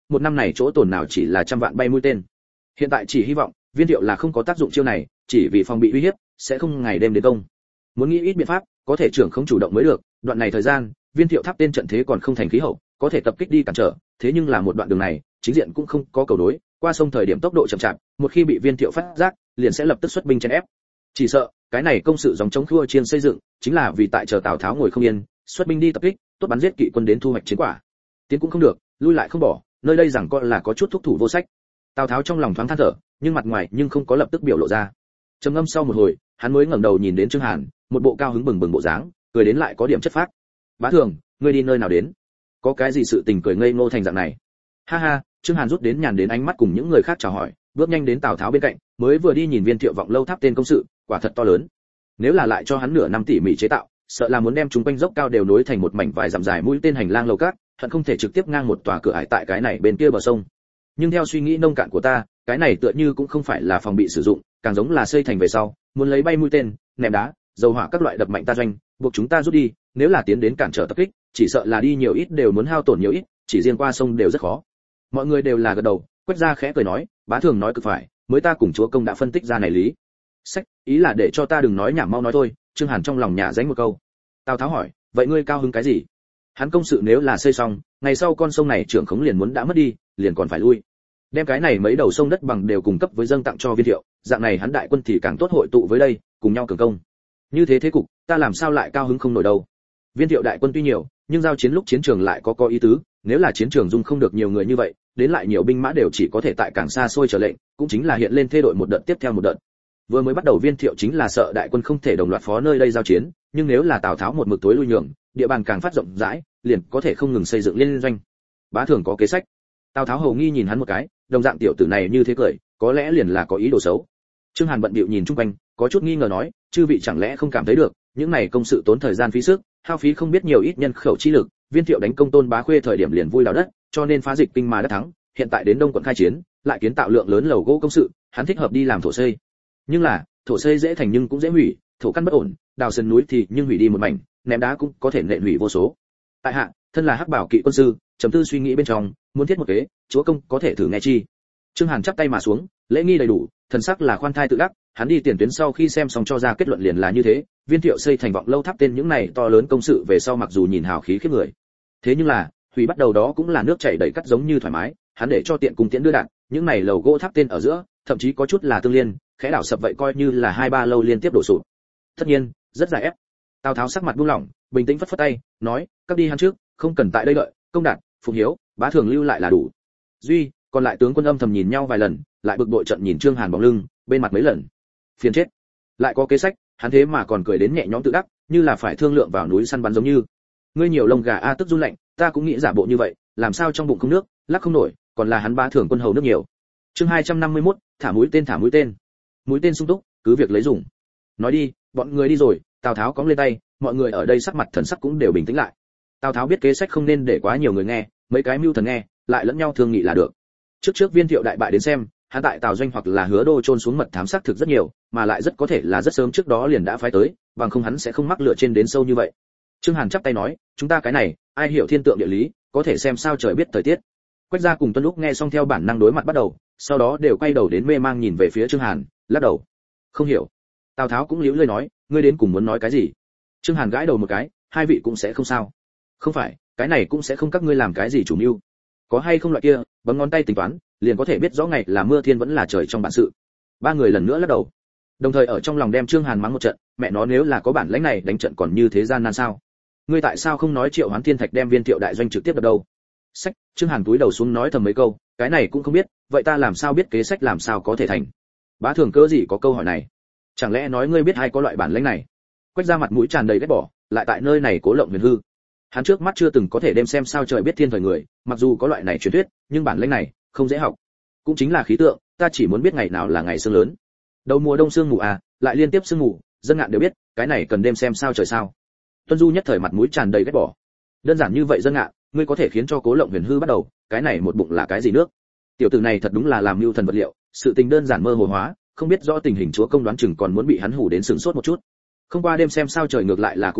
một năm này chỗ tổn nào chỉ là trăm vạn bay mũi tên. Hiện tại chỉ hy vọng Viên Thiệu là không có tác dụng chiêu này, chỉ vì phòng bị uy hiếp, sẽ không ngày đêm đến công. Muốn nghĩ ít biện pháp, có thể trưởng không chủ động mới được. Đoạn này thời gian, Viên Thiệu tháp tên trận thế còn không thành khí hậu, có thể tập kích đi cản trở, thế nhưng là một đoạn đường này, chính diện cũng không có cầu đối, qua sông thời điểm tốc độ chậm chạp, một khi bị Viên Thiệu phát giác, liền sẽ lập tức xuất binh chèn ép. Chỉ sợ, cái này công sự dòng chống khua chiên xây dựng, chính là vì tại chờ Tào Tháo ngồi không yên, xuất binh đi tập kích, tốt bắn giết kỵ quân đến thu hoạch chiến quả. Tiến cũng không được, lui lại không bỏ, nơi đây rằng coi là có chút thúc thủ vô sách. Tào Tháo trong lòng thoáng than thở, nhưng mặt ngoài nhưng không có lập tức biểu lộ ra. Trầm ngâm sau một hồi, hắn mới ngẩng đầu nhìn đến Trương Hàn, một bộ cao hứng bừng bừng bộ dáng, cười đến lại có điểm chất phác. Bá Thường, ngươi đi nơi nào đến? Có cái gì sự tình cười ngây ngô thành dạng này? Ha ha, Trương Hàn rút đến nhàn đến ánh mắt cùng những người khác chào hỏi, bước nhanh đến Tào Tháo bên cạnh, mới vừa đi nhìn Viên Thiệu vọng lâu tháp tên công sự, quả thật to lớn. Nếu là lại cho hắn nửa năm tỉ mỉ chế tạo, sợ là muốn đem chúng quanh dốc cao đều nối thành một mảnh vài dặm dài mũi tên hành lang lầu các, hận không thể trực tiếp ngang một tòa cửa ải tại cái này bên kia bờ sông. Nhưng theo suy nghĩ nông cạn của ta, cái này tựa như cũng không phải là phòng bị sử dụng, càng giống là xây thành về sau, muốn lấy bay mũi tên, ném đá, dầu hỏa các loại đập mạnh ta doanh, buộc chúng ta rút đi, nếu là tiến đến cản trở tập kích, chỉ sợ là đi nhiều ít đều muốn hao tổn nhiều ít, chỉ riêng qua sông đều rất khó. Mọi người đều là gật đầu, Quách Gia khẽ cười nói, Bá Thường nói cực phải, mới ta cùng chúa công đã phân tích ra này lý. Sách, ý là để cho ta đừng nói nhảm mau nói thôi. Trương Hàn trong lòng nhả dánh một câu. Tào Tháo hỏi, vậy ngươi cao hứng cái gì? Hắn công sự nếu là xây xong, ngày sau con sông này trưởng khống liền muốn đã mất đi, liền còn phải lui. Đem cái này mấy đầu sông đất bằng đều cung cấp với dâng tặng cho Viên Thiệu, dạng này hắn đại quân thì càng tốt hội tụ với đây, cùng nhau cường công. Như thế thế cục, ta làm sao lại cao hứng không nổi đâu. Viên Thiệu đại quân tuy nhiều, nhưng giao chiến lúc chiến trường lại có có ý tứ, nếu là chiến trường dung không được nhiều người như vậy, đến lại nhiều binh mã đều chỉ có thể tại càng xa xôi chờ lệnh, cũng chính là hiện lên thê đội một đợt tiếp theo một đợt. Vừa mới bắt đầu Viên Thiệu chính là sợ đại quân không thể đồng loạt phó nơi đây giao chiến, nhưng nếu là Tào Tháo một mực tối lui nhường, địa bàn càng phát rộng rãi, liền có thể không ngừng xây dựng liên doanh. Bá Thường có kế sách. Tào Tháo hầu nghi nhìn hắn một cái, đồng dạng tiểu tử này như thế cười, có lẽ liền là có ý đồ xấu. Trương Hàn bận bịu nhìn chung quanh, có chút nghi ngờ nói, chư vị chẳng lẽ không cảm thấy được, những này công sự tốn thời gian phí sức, hao phí không biết nhiều ít nhân khẩu chi lực, Viên Thiệu đánh công Tôn Bá Khuê thời điểm liền vui đào đất, cho nên phá dịch kinh mà đã thắng, hiện tại đến Đông quận khai chiến, lại kiến tạo lượng lớn lầu gỗ công sự, hắn thích hợp đi làm thổ xây. Nhưng là, thổ xây dễ thành nhưng cũng dễ hủy, thổ căn bất ổn, đào sườn núi thì nhưng hủy đi một mảnh, ném đá cũng có thể nện hủy vô số. Tại hạ, thân là Hắc Bảo kỵ quân sư, trầm tư suy nghĩ bên trong, muốn thiết một kế, chúa công có thể thử nghe chi. Trương Hàn chắp tay mà xuống, lễ nghi đầy đủ, thần sắc là khoan thai tự đắc, hắn đi tiền tuyến sau khi xem xong cho ra kết luận liền là như thế, Viên Thiệu xây thành vọng lâu tháp tên những này to lớn công sự về sau mặc dù nhìn hào khí khiếp người, thế nhưng là, hủy bắt đầu đó cũng là nước chảy đầy cắt giống như thoải mái, hắn để cho tiện cùng tiễn đưa đạn, những này lầu gỗ tháp tên ở giữa, thậm chí có chút là tương liên, khẽ đảo sập vậy coi như là hai ba lâu liên tiếp đổ sụp. Tất nhiên, rất dài ép. Tào Tháo sắc mặt buông lỏng, bình tĩnh phất phất tay, nói, các đi hắn trước, không cần tại đây đợi, Công Đạt, Phùng Hiếu, Bá Thường lưu lại là đủ. Duy, còn lại tướng quân âm thầm nhìn nhau vài lần, lại bực bội trận nhìn Trương Hàn bóng lưng, bên mặt mấy lần. Phiền chết. Lại có kế sách, hắn thế mà còn cười đến nhẹ nhõm tự đắc, như là phải thương lượng vào núi săn bắn giống như. Ngươi nhiều lông gà a tức run lạnh, ta cũng nghĩ giả bộ như vậy, làm sao trong bụng không nước, lắc không nổi, còn là hắn Bá Thường quân hầu nước nhiều. Chương hai trăm năm mươi mốt, thả mũi tên thả mũi tên. Mũi tên sung túc, cứ việc lấy dùng. Nói đi, bọn người đi rồi, Tào Tháo cóng lên tay, mọi người ở đây sắc mặt thần sắc cũng đều bình tĩnh lại. Tào Tháo biết kế sách không nên để quá nhiều người nghe, mấy cái mưu thần nghe, lại lẫn nhau thương nghị là được. Trước trước Viên Thiệu đại bại đến xem, hắn tại Tào doanh hoặc là Hứa Đô trôn xuống mật thám sát thực rất nhiều, mà lại rất có thể là rất sớm trước đó liền đã phái tới, bằng không hắn sẽ không mắc lửa trên đến sâu như vậy. Trương Hàn chắp tay nói, chúng ta cái này, ai hiểu thiên tượng địa lý, có thể xem sao trời biết thời tiết. Quách Gia cùng Tuân Lúc nghe xong theo bản năng đối mặt bắt đầu, sau đó đều quay đầu đến mê mang nhìn về phía Trương Hàn, lắc đầu. Không hiểu. Tào Tháo cũng liễu lơi nói, ngươi đến cùng muốn nói cái gì? Trương Hàn gãi đầu một cái, hai vị cũng sẽ không sao. Không phải, cái này cũng sẽ không các ngươi làm cái gì chủ mưu. Có hay không loại kia, bấm ngón tay tính toán, liền có thể biết rõ ngày là mưa thiên vẫn là trời trong bản sự. Ba người lần nữa lắc đầu. Đồng thời ở trong lòng đem Trương Hàn mắng một trận, mẹ nó nếu là có bản lĩnh này đánh trận còn như thế gian nan sao? Ngươi tại sao không nói Triệu Hoán Thiên Thạch đem Viên Thiệu đại doanh trực tiếp đập đâu? Sách, Trương Hàn túi đầu xuống nói thầm mấy câu, cái này cũng không biết, vậy ta làm sao biết kế sách làm sao có thể thành? Bá Thường cớ gì có câu hỏi này? Chẳng lẽ nói ngươi biết ai có loại bản lĩnh này? Quách Ra mặt mũi tràn đầy ghét bỏ, lại tại nơi này cố lộng huyền hư. Hắn trước mắt chưa từng có thể đem xem sao trời biết thiên thời người, mặc dù có loại này truyền thuyết, nhưng bản lĩnh này không dễ học. Cũng chính là khí tượng, ta chỉ muốn biết ngày nào là ngày sương lớn. Đầu mùa đông sương mù à, lại liên tiếp sương mù, dân ngạn đều biết, cái này cần đêm xem sao trời sao. Tuân Du nhất thời mặt mũi tràn đầy ghét bỏ. Đơn giản như vậy dân ngạn, ngươi có thể khiến cho cố lộng huyền hư bắt đầu, cái này một bụng là cái gì nước? Tiểu tử này thật đúng là làm mưu thần vật liệu, sự tình đơn giản mơ hồ hóa, không biết rõ tình hình chúa công đoán chừng còn muốn bị hắn hủ đến sửng sốt một chút. Không qua đêm xem sao trời ngược lại là cũng đúng,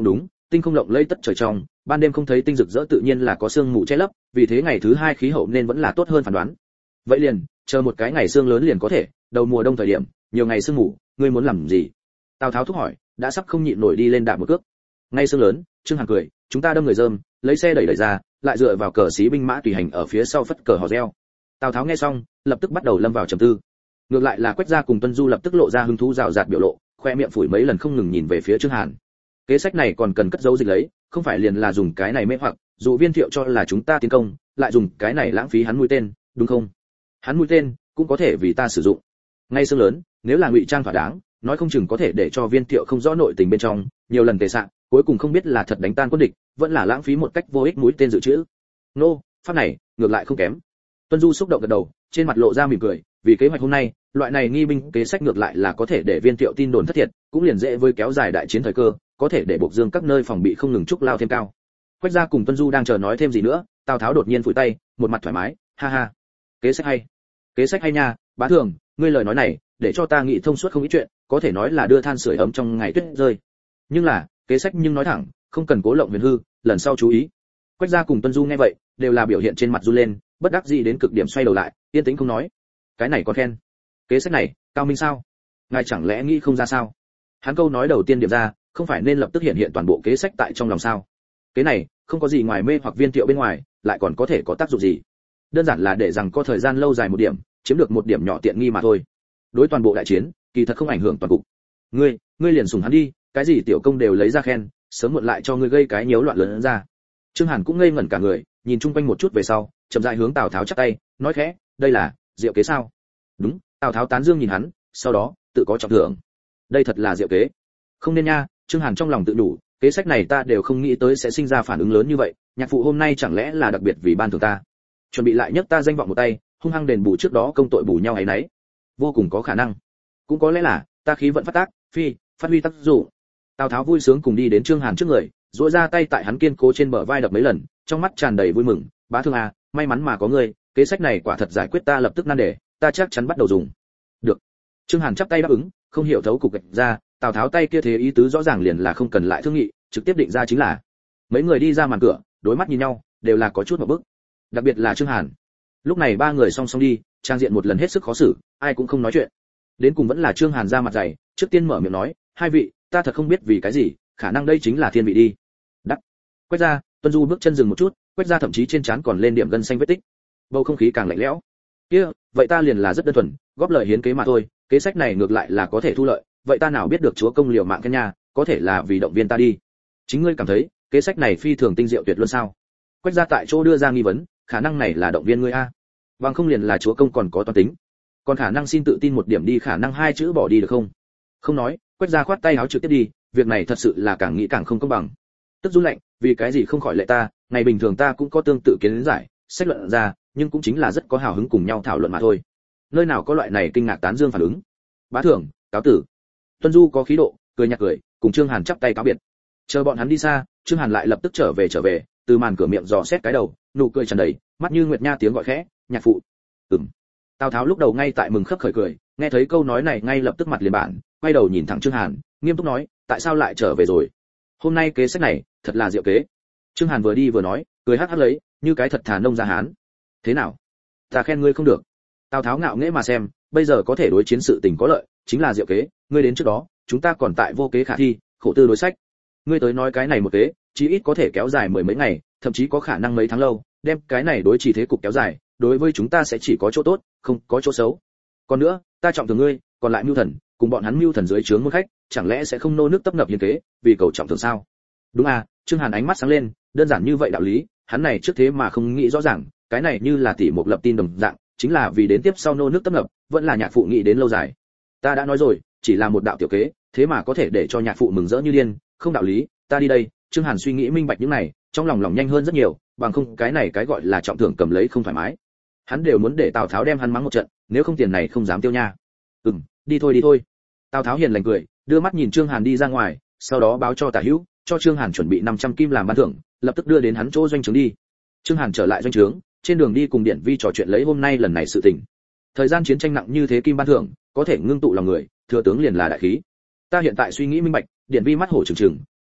tinh không lộng lẫy tất trời trong, ban đêm không thấy tinh rực rỡ tự nhiên là có sương mù che lấp, vì thế ngày thứ hai khí hậu nên vẫn là tốt hơn phán đoán. Vậy liền, chờ một cái ngày sương lớn liền có thể, đầu mùa đông thời điểm, nhiều ngày sương mù, ngươi muốn làm gì? Tào Tháo thúc hỏi, đã sắp không nhịn nổi đi lên đạp một cước. Ngay sương lớn, Trương Hàn cười, chúng ta đâm người dơm, lấy xe đẩy đẩy ra, lại dựa vào cờ sĩ binh mã tùy hành ở phía sau phất cờ hò reo. Tào Tháo nghe xong, lập tức bắt đầu lâm vào trầm tư. Ngược lại là Quách Gia cùng Tuân Du lập tức lộ ra hứng thú rào rạt biểu lộ, khoe miệng phủi mấy lần không ngừng nhìn về phía Trương Hàn. Kế sách này còn cần cất giấu dịch lấy, không phải liền là dùng cái này mê hoặc, dù Viên Thiệu cho là chúng ta tiến công, lại dùng cái này lãng phí hắn mũi tên, đúng không? Hắn mũi tên cũng có thể vì ta sử dụng. Ngay sương lớn, nếu là ngụy trang thỏa đáng, nói không chừng có thể để cho Viên Thiệu không rõ nội tình bên trong, nhiều lần tề sạng, cuối cùng không biết là thật đánh tan quân địch, vẫn là lãng phí một cách vô ích mũi tên dự trữ. Nô, pháp này, ngược lại không kém. Tuân Du xúc động gật đầu, trên mặt lộ ra mỉm cười, vì kế hoạch hôm nay, loại này nghi binh kế sách ngược lại là có thể để Viên Thiệu tin đồn thất thiệt, cũng liền dễ với kéo dài đại chiến thời cơ, có thể để Bộc Dương các nơi phòng bị không ngừng trúc lao thêm cao. Quách Gia cùng Tuân Du đang chờ nói thêm gì nữa, Tào Tháo đột nhiên phủi tay, một mặt thoải mái, ha ha, kế sách hay, kế sách hay nha, Bá Thường, ngươi lời nói này, để cho ta nghĩ thông suốt không ít chuyện, có thể nói là đưa than sưởi ấm trong ngày tuyết rơi. Nhưng là, kế sách nhưng nói thẳng, không cần cố lộng huyền hư, lần sau chú ý. Quách Gia cùng Tuân Du nghe vậy, đều là biểu hiện trên mặt run lên, bất đắc dĩ đến cực điểm xoay đầu lại, yên tĩnh không nói. Cái này còn khen, kế sách này, cao minh sao? Ngài chẳng lẽ nghĩ không ra sao? Hắn câu nói đầu tiên điểm ra, không phải nên lập tức hiện hiện toàn bộ kế sách tại trong lòng sao? Cái này, không có gì ngoài mê hoặc Viên Thiệu bên ngoài, lại còn có thể có tác dụng gì? Đơn giản là để rằng có thời gian lâu dài một điểm, chiếm được một điểm nhỏ tiện nghi mà thôi. Đối toàn bộ đại chiến, kỳ thật không ảnh hưởng toàn cục. Ngươi, ngươi liền sủng hắn đi, cái gì tiểu công đều lấy ra khen, sớm muộn lại cho ngươi gây cái nhiễu loạn lớn ra. Trương Hàn cũng ngây ngẩn cả người, nhìn chung quanh một chút về sau, chậm rãi hướng Tào Tháo chắp tay, nói khẽ, đây là diệu kế sao? Đúng, Tào Tháo tán dương nhìn hắn, sau đó tự có trọng thưởng. Đây thật là diệu kế. Không nên nha, Trương Hàn trong lòng tự đủ, kế sách này ta đều không nghĩ tới sẽ sinh ra phản ứng lớn như vậy, nhạc phụ hôm nay chẳng lẽ là đặc biệt vì ban thưởng ta, chuẩn bị lại nhấc ta danh vọng một tay, hung hăng đền bù trước đó công tội bù nhau ấy nấy. Vô cùng có khả năng. Cũng có lẽ là ta khí vận phát tác, phi, phát huy tác dụng. Tào Tháo vui sướng cùng đi đến Trương Hàn trước người, duỗi ra tay tại hắn kiên cố trên bờ vai đập mấy lần, trong mắt tràn đầy vui mừng, Bá Thương à, may mắn mà có ngươi, kế sách này quả thật giải quyết ta lập tức nan đề, ta chắc chắn bắt đầu dùng. Được. Trương Hàn chắp tay đáp ứng, không hiểu thấu cục gạch ra, Tào Tháo tay kia thế ý tứ rõ ràng liền là không cần lại thương nghị, trực tiếp định ra chính là. Mấy người đi ra màn cửa, đối mắt nhìn nhau, đều là có chút một bức. Đặc biệt là Trương Hàn. Lúc này ba người song song đi, trang diện một lần hết sức khó xử, ai cũng không nói chuyện. Đến cùng vẫn là Trương Hàn ra mặt dày, trước tiên mở miệng nói, hai vị, ta thật không biết vì cái gì, khả năng đây chính là thiên vị đi. Đắc. Quách Gia, Tuân Du bước chân dừng một chút, Quách Gia thậm chí trên trán còn lên điểm gân xanh vết tích. Bầu không khí càng lạnh lẽo. Kia, vậy ta liền là rất đơn thuần, góp lời hiến kế mà thôi, kế sách này ngược lại là có thể thu lợi, vậy ta nào biết được chúa công liều mạng cái nhà, có thể là vì động viên ta đi. Chính ngươi cảm thấy, kế sách này phi thường tinh diệu tuyệt luôn sao? Quách Gia tại chỗ đưa ra nghi vấn, khả năng này là động viên ngươi a? Bằng không liền là chúa công còn có toán tính. Còn khả năng xin tự tin một điểm đi, khả năng hai chữ bỏ đi được không? Không nói, Quách Gia khoát tay áo trực tiếp đi, việc này thật sự là càng nghĩ càng không công bằng. Tức run lạnh, vì cái gì không khỏi lệ ta, ngày bình thường ta cũng có tương tự kiến giải, xét luận ra, nhưng cũng chính là rất có hào hứng cùng nhau thảo luận mà thôi. Nơi nào có loại này kinh ngạc tán dương phản ứng. Bá Thưởng, cáo tử. Tuân Du có khí độ, cười nhạt cười, cùng Trương Hàn chắp tay cáo biệt. Chờ bọn hắn đi xa, Trương Hàn lại lập tức trở về trở về, từ màn cửa miệng dò xét cái đầu, nụ cười tràn đầy, mắt như nguyệt nha tiếng gọi khẽ, nhạc phụ. Ừm. Tào Tháo lúc đầu ngay tại mừng khấp khởi cười, nghe thấy câu nói này ngay lập tức mặt liền bản, quay đầu nhìn thẳng Trương Hàn, nghiêm túc nói, tại sao lại trở về rồi? Hôm nay kế sách này, thật là diệu kế. Trương Hàn vừa đi vừa nói, cười hắc hắc lấy, như cái thật thà nông gia hán. Thế nào? Ta khen ngươi không được. Tào Tháo ngạo nghễ mà xem, bây giờ có thể đối chiến sự tình có lợi, chính là diệu kế, ngươi đến trước đó, chúng ta còn tại vô kế khả thi, khổ tư đối sách. Ngươi tới nói cái này một kế, chí ít có thể kéo dài mười mấy ngày, thậm chí có khả năng mấy tháng lâu, đem cái này đối chỉ thế cục kéo dài, đối với chúng ta sẽ chỉ có chỗ tốt, không có chỗ xấu. Còn nữa, ta trọng thưởng ngươi, còn lại mưu thần, cùng bọn hắn mưu thần dưới trướng môn khách, chẳng lẽ sẽ không nô nước tấp nập hiến kế, vì cầu trọng thưởng sao? Đúng à, Trương Hàn ánh mắt sáng lên, đơn giản như vậy đạo lý, hắn này trước thế mà không nghĩ rõ ràng, cái này như là tỷ một lập tin đồng dạng, chính là vì đến tiếp sau nô nước tấp nập, vẫn là nhạc phụ nghĩ đến lâu dài. Ta đã nói rồi, chỉ là một đạo tiểu kế, thế mà có thể để cho nhạc phụ mừng rỡ như điên, không đạo lý, ta đi đây. Trương Hàn suy nghĩ minh bạch những này, trong lòng lòng nhanh hơn rất nhiều, bằng không cái này cái gọi là trọng thưởng cầm lấy không thoải mái. Hắn đều muốn để Tào Tháo đem hắn mắng một trận, nếu không tiền này không dám tiêu nha. Ừm, đi thôi đi thôi. Tào Tháo hiền lành cười, đưa mắt nhìn Trương Hàn đi ra ngoài, sau đó báo cho Tả Hữu, cho Trương Hàn chuẩn bị năm trăm kim làm ban thưởng, lập tức đưa đến hắn chỗ doanh trướng đi. Trương Hàn trở lại doanh trướng, trên đường đi cùng Điển Vi trò chuyện lấy hôm nay lần này sự tình. Thời gian chiến tranh nặng như thế kim ban thưởng, có thể ngưng tụ lòng người, thừa tướng liền là đại khí. Ta hiện tại suy nghĩ minh bạch, Điển Vi mắt hổ trừng trừng,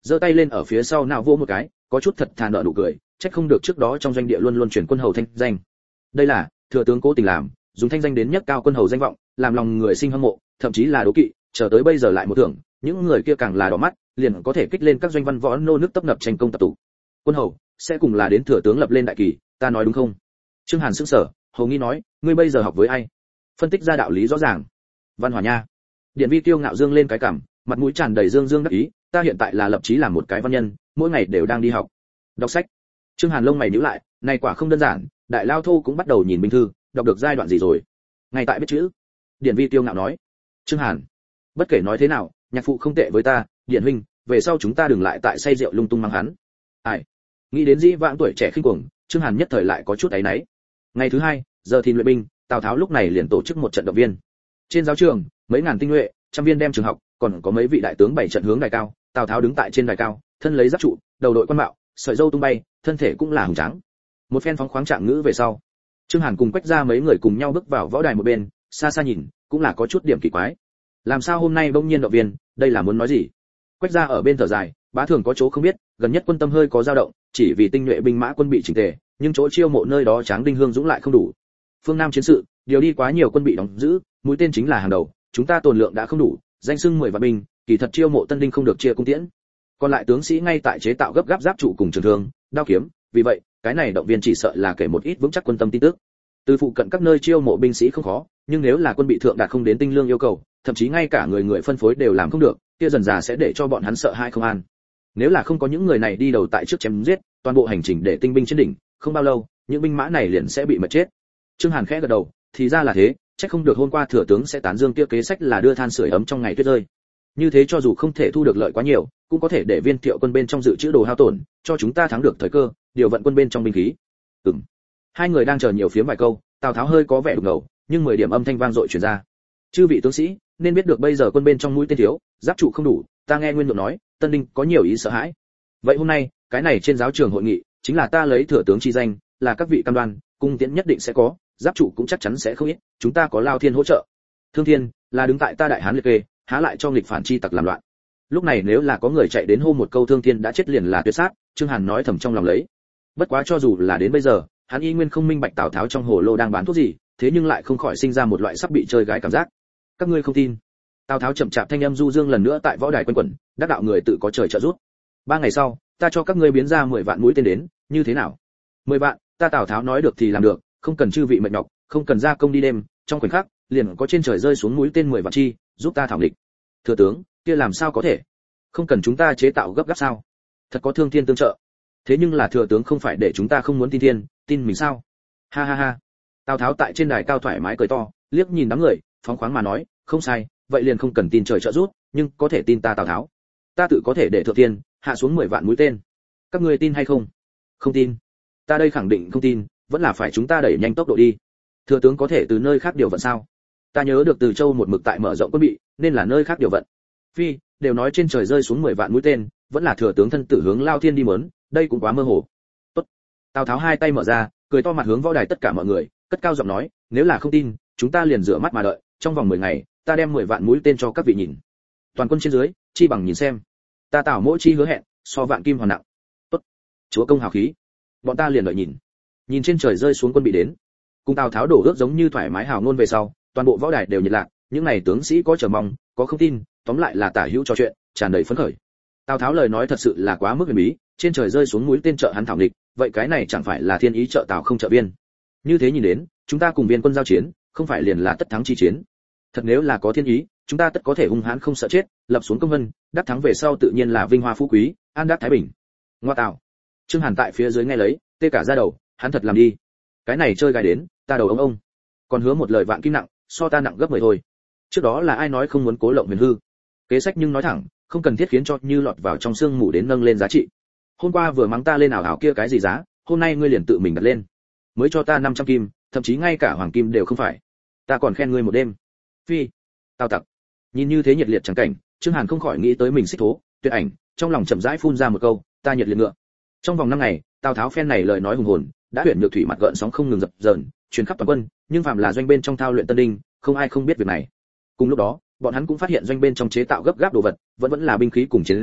giơ tay lên ở phía sau nào vô một cái, có chút thật thà nở nụ cười, trách không được trước đó trong doanh địa luôn luôn truyền quân hầu thanh danh. Đây là thừa tướng cố tình làm, dùng thanh danh đến nhấc cao quân hầu danh vọng, làm lòng người sinh hâm mộ, thậm chí là đố kỵ, chờ tới bây giờ lại một thưởng, những người kia càng là đỏ mắt, liền có thể kích lên các doanh văn võ nô nước tấp nập tranh công tập tụ. Quân hầu sẽ cùng là đến thừa tướng lập lên đại kỳ, ta nói đúng không? Trương Hàn sững sờ, hầu nghi nói, ngươi bây giờ học với ai? Phân tích ra đạo lý rõ ràng. Văn Hỏa nha. Điện Vi tiêu ngạo dương lên cái cằm, mặt mũi tràn đầy dương dương đắc ý, ta hiện tại là lập chí làm một cái văn nhân, mỗi ngày đều đang đi học, đọc sách. Trương Hàn lông mày nhíu lại, này quả không đơn giản, đại lao thô cũng bắt đầu nhìn binh thư, đọc được giai đoạn gì rồi? Ngay tại biết chữ. Điện Vi tiêu ngạo nói. Trương Hàn, bất kể nói thế nào, nhạc phụ không tệ với ta, Điện huynh, về sau chúng ta đừng lại tại say rượu lung tung mắng hắn. Ai? Nghĩ đến dĩ vãng tuổi trẻ khinh cuồng, Trương Hàn nhất thời lại có chút áy náy. Ngày thứ hai, giờ thì luyện binh, Tào Tháo lúc này liền tổ chức một trận động viên. Trên giáo trường, mấy ngàn tinh nhuệ, trăm viên đem trường học, còn có mấy vị đại tướng bảy trận hướng đài cao, Tào Tháo đứng tại trên đài cao, thân lấy giáp trụ, đầu đội quan mạo, sợi râu tung bay, thân thể cũng là hùng tráng. Một phen phóng khoáng trạng ngữ về sau, Trương Hàn cùng Quách Gia mấy người cùng nhau bước vào võ đài một bên, xa xa nhìn, cũng là có chút điểm kỳ quái. Làm sao hôm nay bỗng nhiên động viên, đây là muốn nói gì? Quách Gia ở bên thở dài, bá thường có chỗ không biết, gần nhất quân tâm hơi có dao động, chỉ vì tinh nhuệ binh mã quân bị chỉnh tề, nhưng chỗ chiêu mộ nơi đó Tráng Đinh Hương Dũng lại không đủ. Phương Nam chiến sự, điều đi quá nhiều quân bị đóng giữ, mũi tên chính là hàng đầu, chúng ta tồn lượng đã không đủ, danh xưng mười vạn binh, kỳ thật chiêu mộ tân đinh không được chia cung tiễn. Còn lại tướng sĩ ngay tại chế tạo gấp gáp giáp trụ cùng trường thương, đao kiếm, vì vậy, cái này động viên chỉ sợ là kể một ít vững chắc quân tâm tin tức. Từ phụ cận các nơi chiêu mộ binh sĩ không khó, nhưng nếu là quân bị thượng đạt không đến tinh lương yêu cầu, thậm chí ngay cả người người phân phối đều làm không được, kia dần dà sẽ để cho bọn hắn sợ hãi không an. Nếu là không có những người này đi đầu tại trước chém giết, toàn bộ hành trình để tinh binh trên đỉnh, không bao lâu, những binh mã này liền sẽ bị mệt chết. Trương Hàn khẽ gật đầu, thì ra là thế, chắc không được hôm qua thừa tướng sẽ tán dương kia kế sách là đưa than sưởi ấm trong ngày tuyết rơi. Như thế cho dù không thể thu được lợi quá nhiều, cũng có thể để viên thiệu quân bên trong dự trữ đồ hao tổn, cho chúng ta thắng được thời cơ, điều vận quân bên trong binh khí. Ừm. Hai người đang chờ nhiều phiếm vài câu, Tào Tháo hơi có vẻ đục ngầu, nhưng mười điểm âm thanh vang dội truyền ra. Chư vị tướng sĩ, nên biết được bây giờ quân bên trong mũi tên thiếu, giáp trụ không đủ, ta nghe Nguyên Nhượng nói, Tân Đinh có nhiều ý sợ hãi. Vậy hôm nay, cái này trên giáo trường hội nghị, chính là ta lấy thừa tướng chi danh, là các vị cam đoan, cung tiễn nhất định sẽ có, giáp trụ cũng chắc chắn sẽ không ít, chúng ta có Lao Thiên hỗ trợ. Thương Thiên là đứng tại ta đại hán liệt kê, há lại cho nghịch phản chi tặc làm loạn. Lúc này nếu là có người chạy đến hô một câu Thương Thiên đã chết liền là tuyệt sát, Trương Hàn nói thầm trong lòng lấy. Bất quá cho dù là đến bây giờ, hắn y nguyên không minh bạch Tào Tháo trong hồ lô đang bán thuốc gì, thế nhưng lại không khỏi sinh ra một loại sắp bị chơi gái cảm giác. Các ngươi không tin? Tào Tháo chậm chạp thanh âm du dương lần nữa tại võ đài quanh quẩn, đắc đạo người tự có trời trợ giúp. Ba ngày sau, ta cho các ngươi biến ra mười vạn mũi tên đến, như thế nào? Mười vạn, ta Tào Tháo nói được thì làm được, không cần chư vị mệt nhọc, không cần ra công đi đêm, trong khoảnh khắc, liền có trên trời rơi xuống mũi tên mười vạn chi, giúp ta thảo địch. Thừa tướng, kia làm sao có thể? Không cần chúng ta chế tạo gấp gáp sao? Thật có Thương Thiên tương trợ. Thế nhưng là thừa tướng không phải để chúng ta không muốn tin thiên, tin mình sao? Ha ha ha. Tào Tháo tại trên đài cao thoải mái cười to, liếc nhìn đám người, phóng khoáng mà nói, không sai, vậy liền không cần tin trời trợ giúp, nhưng có thể tin ta Tào Tháo. Ta tự có thể để thượng tiên hạ xuống mười vạn mũi tên. Các ngươi tin hay không? Không tin. Ta đây khẳng định không tin, vẫn là phải chúng ta đẩy nhanh tốc độ đi. Thừa tướng có thể từ nơi khác điều vận sao? Ta nhớ được Từ Châu một mực tại mở rộng quân bị, nên là nơi khác điều vận. Phi, đều nói trên trời rơi xuống mười vạn mũi tên, vẫn là thừa tướng thân tử hướng Lao Thiên đi mớn, đây cũng quá mơ hồ. Tốt. Tào Tháo hai tay mở ra, cười to mặt hướng võ đài tất cả mọi người, cất cao giọng nói, nếu là không tin, chúng ta liền rửa mắt mà đợi, trong vòng mười ngày, ta đem mười vạn mũi tên cho các vị nhìn. Toàn quân trên dưới, chi bằng nhìn xem. Ta Tào Mỗ chi hứa hẹn, so vạn kim hoàn nặng. Tốt. Chúa công hào khí. Bọn ta liền đợi nhìn. Nhìn trên trời rơi xuống quân bị đến. Cùng Tào Tháo đổ ước giống như thoải mái hào ngôn về sau, toàn bộ võ đài đều nhiệt lạc, những này tướng sĩ có chờ mong, có không tin, tóm lại là tả hữu trò chuyện, tràn đầy phấn khởi. Tào Tháo lời nói thật sự là quá mức huyền bí, trên trời rơi xuống mũi tên trợ hắn thảo nghịch, vậy cái này chẳng phải là thiên ý trợ Tào không trợ viên. Như thế nhìn đến, chúng ta cùng viên quân giao chiến, không phải liền là tất thắng chi chiến. Thật nếu là có thiên ý, chúng ta tất có thể hung hãn không sợ chết, lập xuống công vân, đắc thắng về sau tự nhiên là vinh hoa phú quý, an đắc thái bình. Ngoa Tào. Trương Hàn tại phía dưới nghe lấy, tê cả da đầu, hắn thật làm đi. Cái này chơi gái đến, ta đầu ông ông. Còn hứa một lời vạn kim nặng, so ta nặng gấp mười thôi. Trước đó là ai nói không muốn cố lộng huyền hư. Kế sách nhưng nói thẳng, không cần thiết khiến cho như lọt vào trong xương mù đến nâng lên giá trị. Hôm qua vừa mắng ta lên ảo ảo kia cái gì giá, hôm nay ngươi liền tự mình đặt lên. Mới cho ta năm trăm kim, thậm chí ngay cả hoàng kim đều không phải. Ta còn khen ngươi một đêm. Phi, tao tặc. Nhìn như thế nhiệt liệt chẳng cảnh, Trương Hàn không khỏi nghĩ tới mình xích thố, tuyệt ảnh, trong lòng chậm rãi phun ra một câu, ta nhiệt liệt ngựa. Trong vòng năm ngày, Tào Tháo phen này lời nói hùng hồn, đã huyền nhược thủy mặt gợn sóng không ngừng dập dờn, truyền khắp toàn quân, nhưng phàm là doanh bên trong thao luyện tân đinh, không ai không biết việc này. Cùng lúc đó, bọn hắn cũng phát hiện doanh bên trong chế tạo gấp gáp đồ vật, vẫn vẫn là binh khí cùng chiến giáp,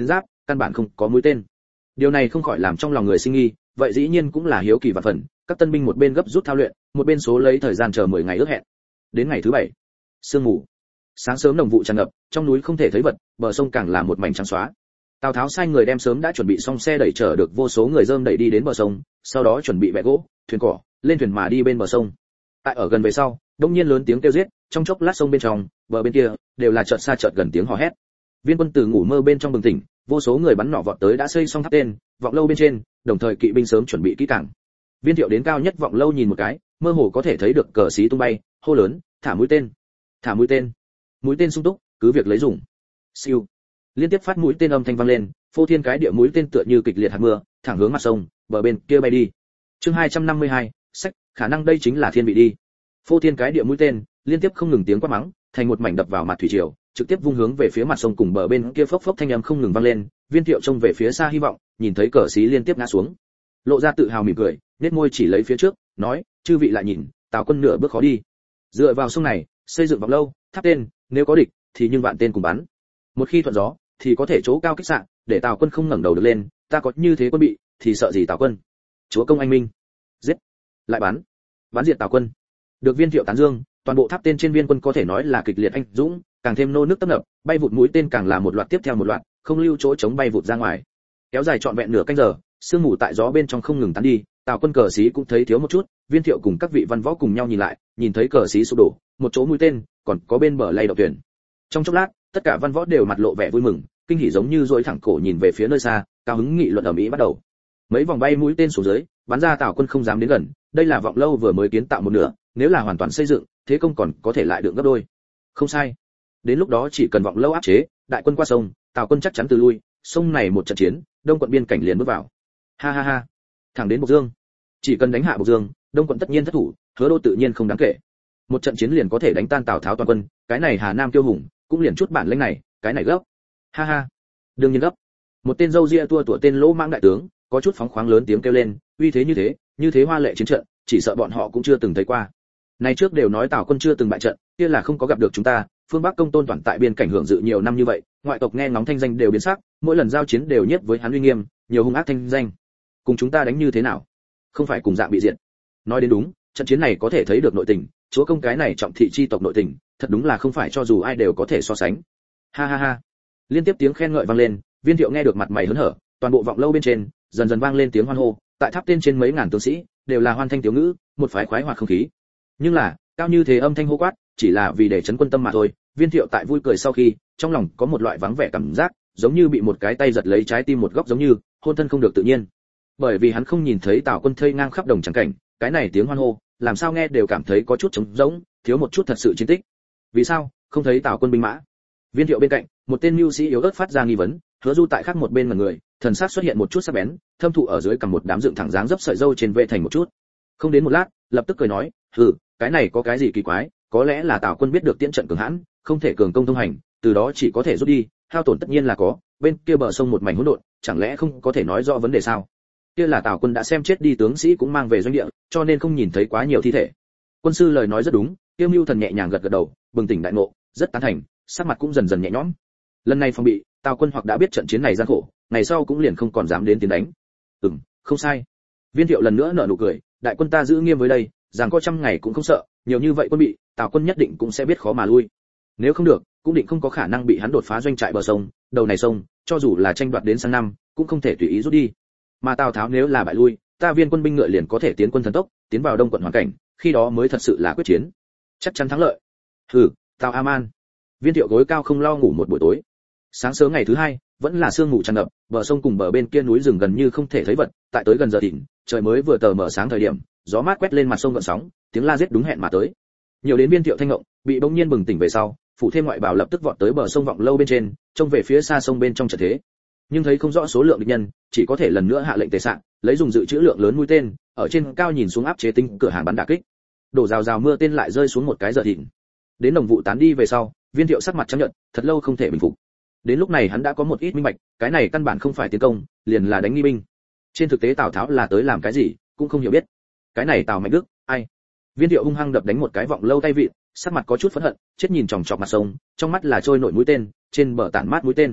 căn bản không có mũi tên. Điều này không khỏi làm trong lòng người sinh nghi, vậy dĩ nhiên cũng là hiếu kỳ vạn phần, các tân binh một bên gấp rút thao luyện, một bên số lấy thời gian chờ mười ngày ước hẹn. Đến ngày thứ bảy, sương mù, sáng sớm đồng vụ tràn ngập, trong núi không thể thấy vật, bờ sông càng là một mảnh trắng xóa. Tào Tháo sai người đem sớm đã chuẩn bị xong xe đẩy chở được vô số người rơm đẩy đi đến bờ sông, sau đó chuẩn bị bẹ gỗ, thuyền cỏ, lên thuyền mà đi bên bờ sông. Tại ở gần về sau, đông nhiên lớn tiếng kêu giết, trong chốc lát sông bên trong, bờ bên kia đều là chợt xa chợt gần tiếng hò hét. Viên quân từ ngủ mơ bên trong bừng tỉnh, vô số người bắn nỏ vọt tới đã xây xong tháp tên, vọng lâu bên trên, đồng thời kỵ binh sớm chuẩn bị kỹ càng. Viên Thiệu đến cao nhất vọng lâu nhìn một cái, mơ hồ có thể thấy được cờ xí tung bay, hô lớn, thả mũi tên, thả mũi tên, mũi tên sung túc, cứ việc lấy dùng. Siêu, liên tiếp phát mũi tên âm thanh vang lên, phô thiên cái địa mũi tên tựa như kịch liệt hạt mưa, thẳng hướng mặt sông, bờ bên kia bay đi. Chương hai trăm năm mươi hai, sách, khả năng đây chính là thiên vị đi. Phô thiên cái địa mũi tên, liên tiếp không ngừng tiếng quát mắng, thành một mảnh đập vào mặt thủy triều, trực tiếp vung hướng về phía mặt sông cùng bờ bên kia phốc phốc thanh âm không ngừng vang lên. Viên Thiệu trông về phía xa hy vọng, nhìn thấy cờ xí liên tiếp ngã xuống, lộ ra tự hào mỉm cười, nét môi chỉ lấy phía trước, nói, chư vị lại nhìn, Tào quân nửa bước khó đi. Dựa vào sông này, xây dựng vọng lâu, tháp tên, nếu có địch, thì nhưng vạn tên cùng bắn. Một khi thuận gió, thì có thể chỗ cao kích xạ, để Tào quân không ngẩng đầu được lên, ta có như thế quân bị, thì sợ gì Tào quân? Chúa công anh minh, giết, lại bắn, bắn diệt Tào quân. Được Viên Thiệu tán dương, toàn bộ tháp tên trên viên quân có thể nói là kịch liệt anh dũng, càng thêm nô nước tấp nập, bay vụt mũi tên càng là một loạt tiếp theo một loạt, không lưu chỗ chống bay vụt ra ngoài. Kéo dài trọn vẹn nửa canh giờ, sương mù tại gió bên trong không ngừng tán đi, Tào quân cờ xí cũng thấy thiếu một chút. Viên Thiệu cùng các vị văn võ cùng nhau nhìn lại, nhìn thấy cờ xí sụp đổ, một chỗ mũi tên, còn có bên bờ lay động thuyền. Trong chốc lát, tất cả văn võ đều mặt lộ vẻ vui mừng, kinh hỉ giống như duỗi thẳng cổ nhìn về phía nơi xa, cao hứng nghị luận ầm ĩ bắt đầu. Mấy vòng bay mũi tên xuống dưới, bắn ra Tào quân không dám đến gần, đây là vọng lâu vừa mới kiến tạo một nửa, nếu là hoàn toàn xây dựng, thế công còn có thể lại được gấp đôi. Không sai. Đến lúc đó chỉ cần vọng lâu áp chế, đại quân qua sông, Tào quân chắc chắn từ lui, sông này một trận chiến, Đông quận biên cảnh liền bước vào. Ha ha ha. Thẳng đến Bộc Dương. Chỉ cần đánh hạ Bộc Dương, Đông quận tất nhiên thất thủ, Hứa Đô tự nhiên không đáng kể. Một trận chiến liền có thể đánh tan Tào Tháo toàn quân, cái này Hà Nam tiêu hùng, cũng liền chút bản lĩnh này, cái này gấp. Ha ha. Đương nhiên gấp. Một tên râu ria tua tủa tên Lỗ Mãng đại tướng, có chút phóng khoáng lớn tiếng kêu lên, uy thế như thế, như thế hoa lệ chiến trận, chỉ sợ bọn họ cũng chưa từng thấy qua. Này trước đều nói Tào quân chưa từng bại trận, kia là không có gặp được chúng ta, phương Bắc công tôn toàn tại biên cảnh hưởng dự nhiều năm như vậy, ngoại tộc nghe ngóng thanh danh đều biến sắc, mỗi lần giao chiến đều nhất với hắn uy nghiêm, nhiều hung ác thanh danh. Cùng chúng ta đánh như thế nào? Không phải cùng dạng bị diệt. Nói đến đúng, trận chiến này có thể thấy được nội tình, chúa công cái này trọng thị chi tộc nội tình, thật đúng là không phải cho dù ai đều có thể so sánh. Ha ha ha. Liên tiếp tiếng khen ngợi vang lên, Viên Thiệu nghe được mặt mày hớn hở, toàn bộ vọng lâu bên trên, dần dần vang lên tiếng hoan hô, tại tháp tên trên mấy ngàn tướng sĩ, đều là hoan thanh tiếu ngữ, một phái khoái hoạt không khí. Nhưng là, cao như thế âm thanh hô quát, chỉ là vì để chấn quân tâm mà thôi. Viên Thiệu tại vui cười sau khi, trong lòng có một loại vắng vẻ cảm giác, giống như bị một cái tay giật lấy trái tim một góc giống như, hôn thân không được tự nhiên. Bởi vì hắn không nhìn thấy Tào quân thây ngang khắp đồng chẳng cảnh, cái này tiếng hoan hô, làm sao nghe đều cảm thấy có chút trống rỗng, thiếu một chút thật sự chiến tích. Vì sao? Không thấy Tào quân binh mã. Viên Thiệu bên cạnh, một tên mưu sĩ yếu ớt phát ra nghi vấn, Hứa Du tại khác một bên mà người, thần sắc xuất hiện một chút sắc bén, thâm thụ ở dưới cầm một đám dựng thẳng dáng dấp sợi râu trên vệ thành một chút. Không đến một lát, lập tức cười nói, hừ, cái này có cái gì kỳ quái, có lẽ là Tào quân biết được tiễn trận cường hãn, không thể cường công thông hành, từ đó chỉ có thể rút đi, hao tổn tất nhiên là có, bên kia bờ sông một mảnh hỗn độn, chẳng lẽ không có thể nói rõ vấn đề sao? Kia là Tào quân đã xem chết đi tướng sĩ cũng mang về doanh địa, cho nên không nhìn thấy quá nhiều thi thể. Quân sư lời nói rất đúng, Tiêu Mưu thần nhẹ nhàng gật gật đầu, bừng tỉnh đại ngộ, rất tán thành, sắc mặt cũng dần dần nhẹ nhõm. Lần này phòng bị, Tào quân hoặc đã biết trận chiến này gian khổ, ngày sau cũng liền không còn dám đến tiến đánh. Ừm, không sai. Viên Thiệu lần nữa nở nụ cười, đại quân ta giữ nghiêm với đây, rằng có trăm ngày cũng không sợ, nhiều như vậy quân bị, Tào quân nhất định cũng sẽ biết khó mà lui. Nếu không được, cũng định không có khả năng bị hắn đột phá doanh trại bờ sông, đầu này sông, cho dù là tranh đoạt đến sang năm, cũng không thể tùy ý rút đi. Mà Tào Tháo nếu là bại lui, ta Viên quân binh ngựa liền có thể tiến quân thần tốc, tiến vào Đông quận hoàn cảnh, khi đó mới thật sự là quyết chiến, chắc chắn thắng lợi. Hừ, Tào A-man. Viên Thiệu gối cao không lo ngủ một buổi tối. Sáng sớm ngày thứ hai, vẫn là sương mù tràn ngập, bờ sông cùng bờ bên kia núi rừng gần như không thể thấy vật, tại tới gần giờ thìn, trời mới vừa tờ mở sáng thời điểm, gió mát quét lên mặt sông gợn sóng, tiếng la giết đúng hẹn mà tới. Nhiều đến Viên Thiệu thanh ngộng, bị bỗng nhiên bừng tỉnh về sau, phụ thêm ngoại bào lập tức vọt tới bờ sông vọng lâu bên trên, trông về phía xa sông bên trong trận thế. Nhưng thấy không rõ số lượng địch nhân, chỉ có thể lần nữa hạ lệnh tề sạng, lấy dùng dự trữ lượng lớn mũi tên, ở trên cao nhìn xuống áp chế tinh cửa hàng bắn đả kích. Đổ rào rào mưa tên lại rơi xuống một cái giờ thìn. Đến đồng vụ tán đi về sau, Viên Thiệu sắc mặt trắng nhợt, thật lâu không thể bình phục. Đến lúc này hắn đã có một ít minh bạch, cái này căn bản không phải tiến công, liền là đánh nghi binh. Trên thực tế Tào Tháo là tới làm cái gì, cũng không hiểu biết. Cái này Tào Mạnh Đức, ai? Viên Thiệu hung hăng đập đánh một cái vọng lâu tay vịn, sắc mặt có chút phẫn hận, chết nhìn chòng chọc mặt sông, trong mắt là trôi nổi mũi tên, trên bờ tản mát mũi tên.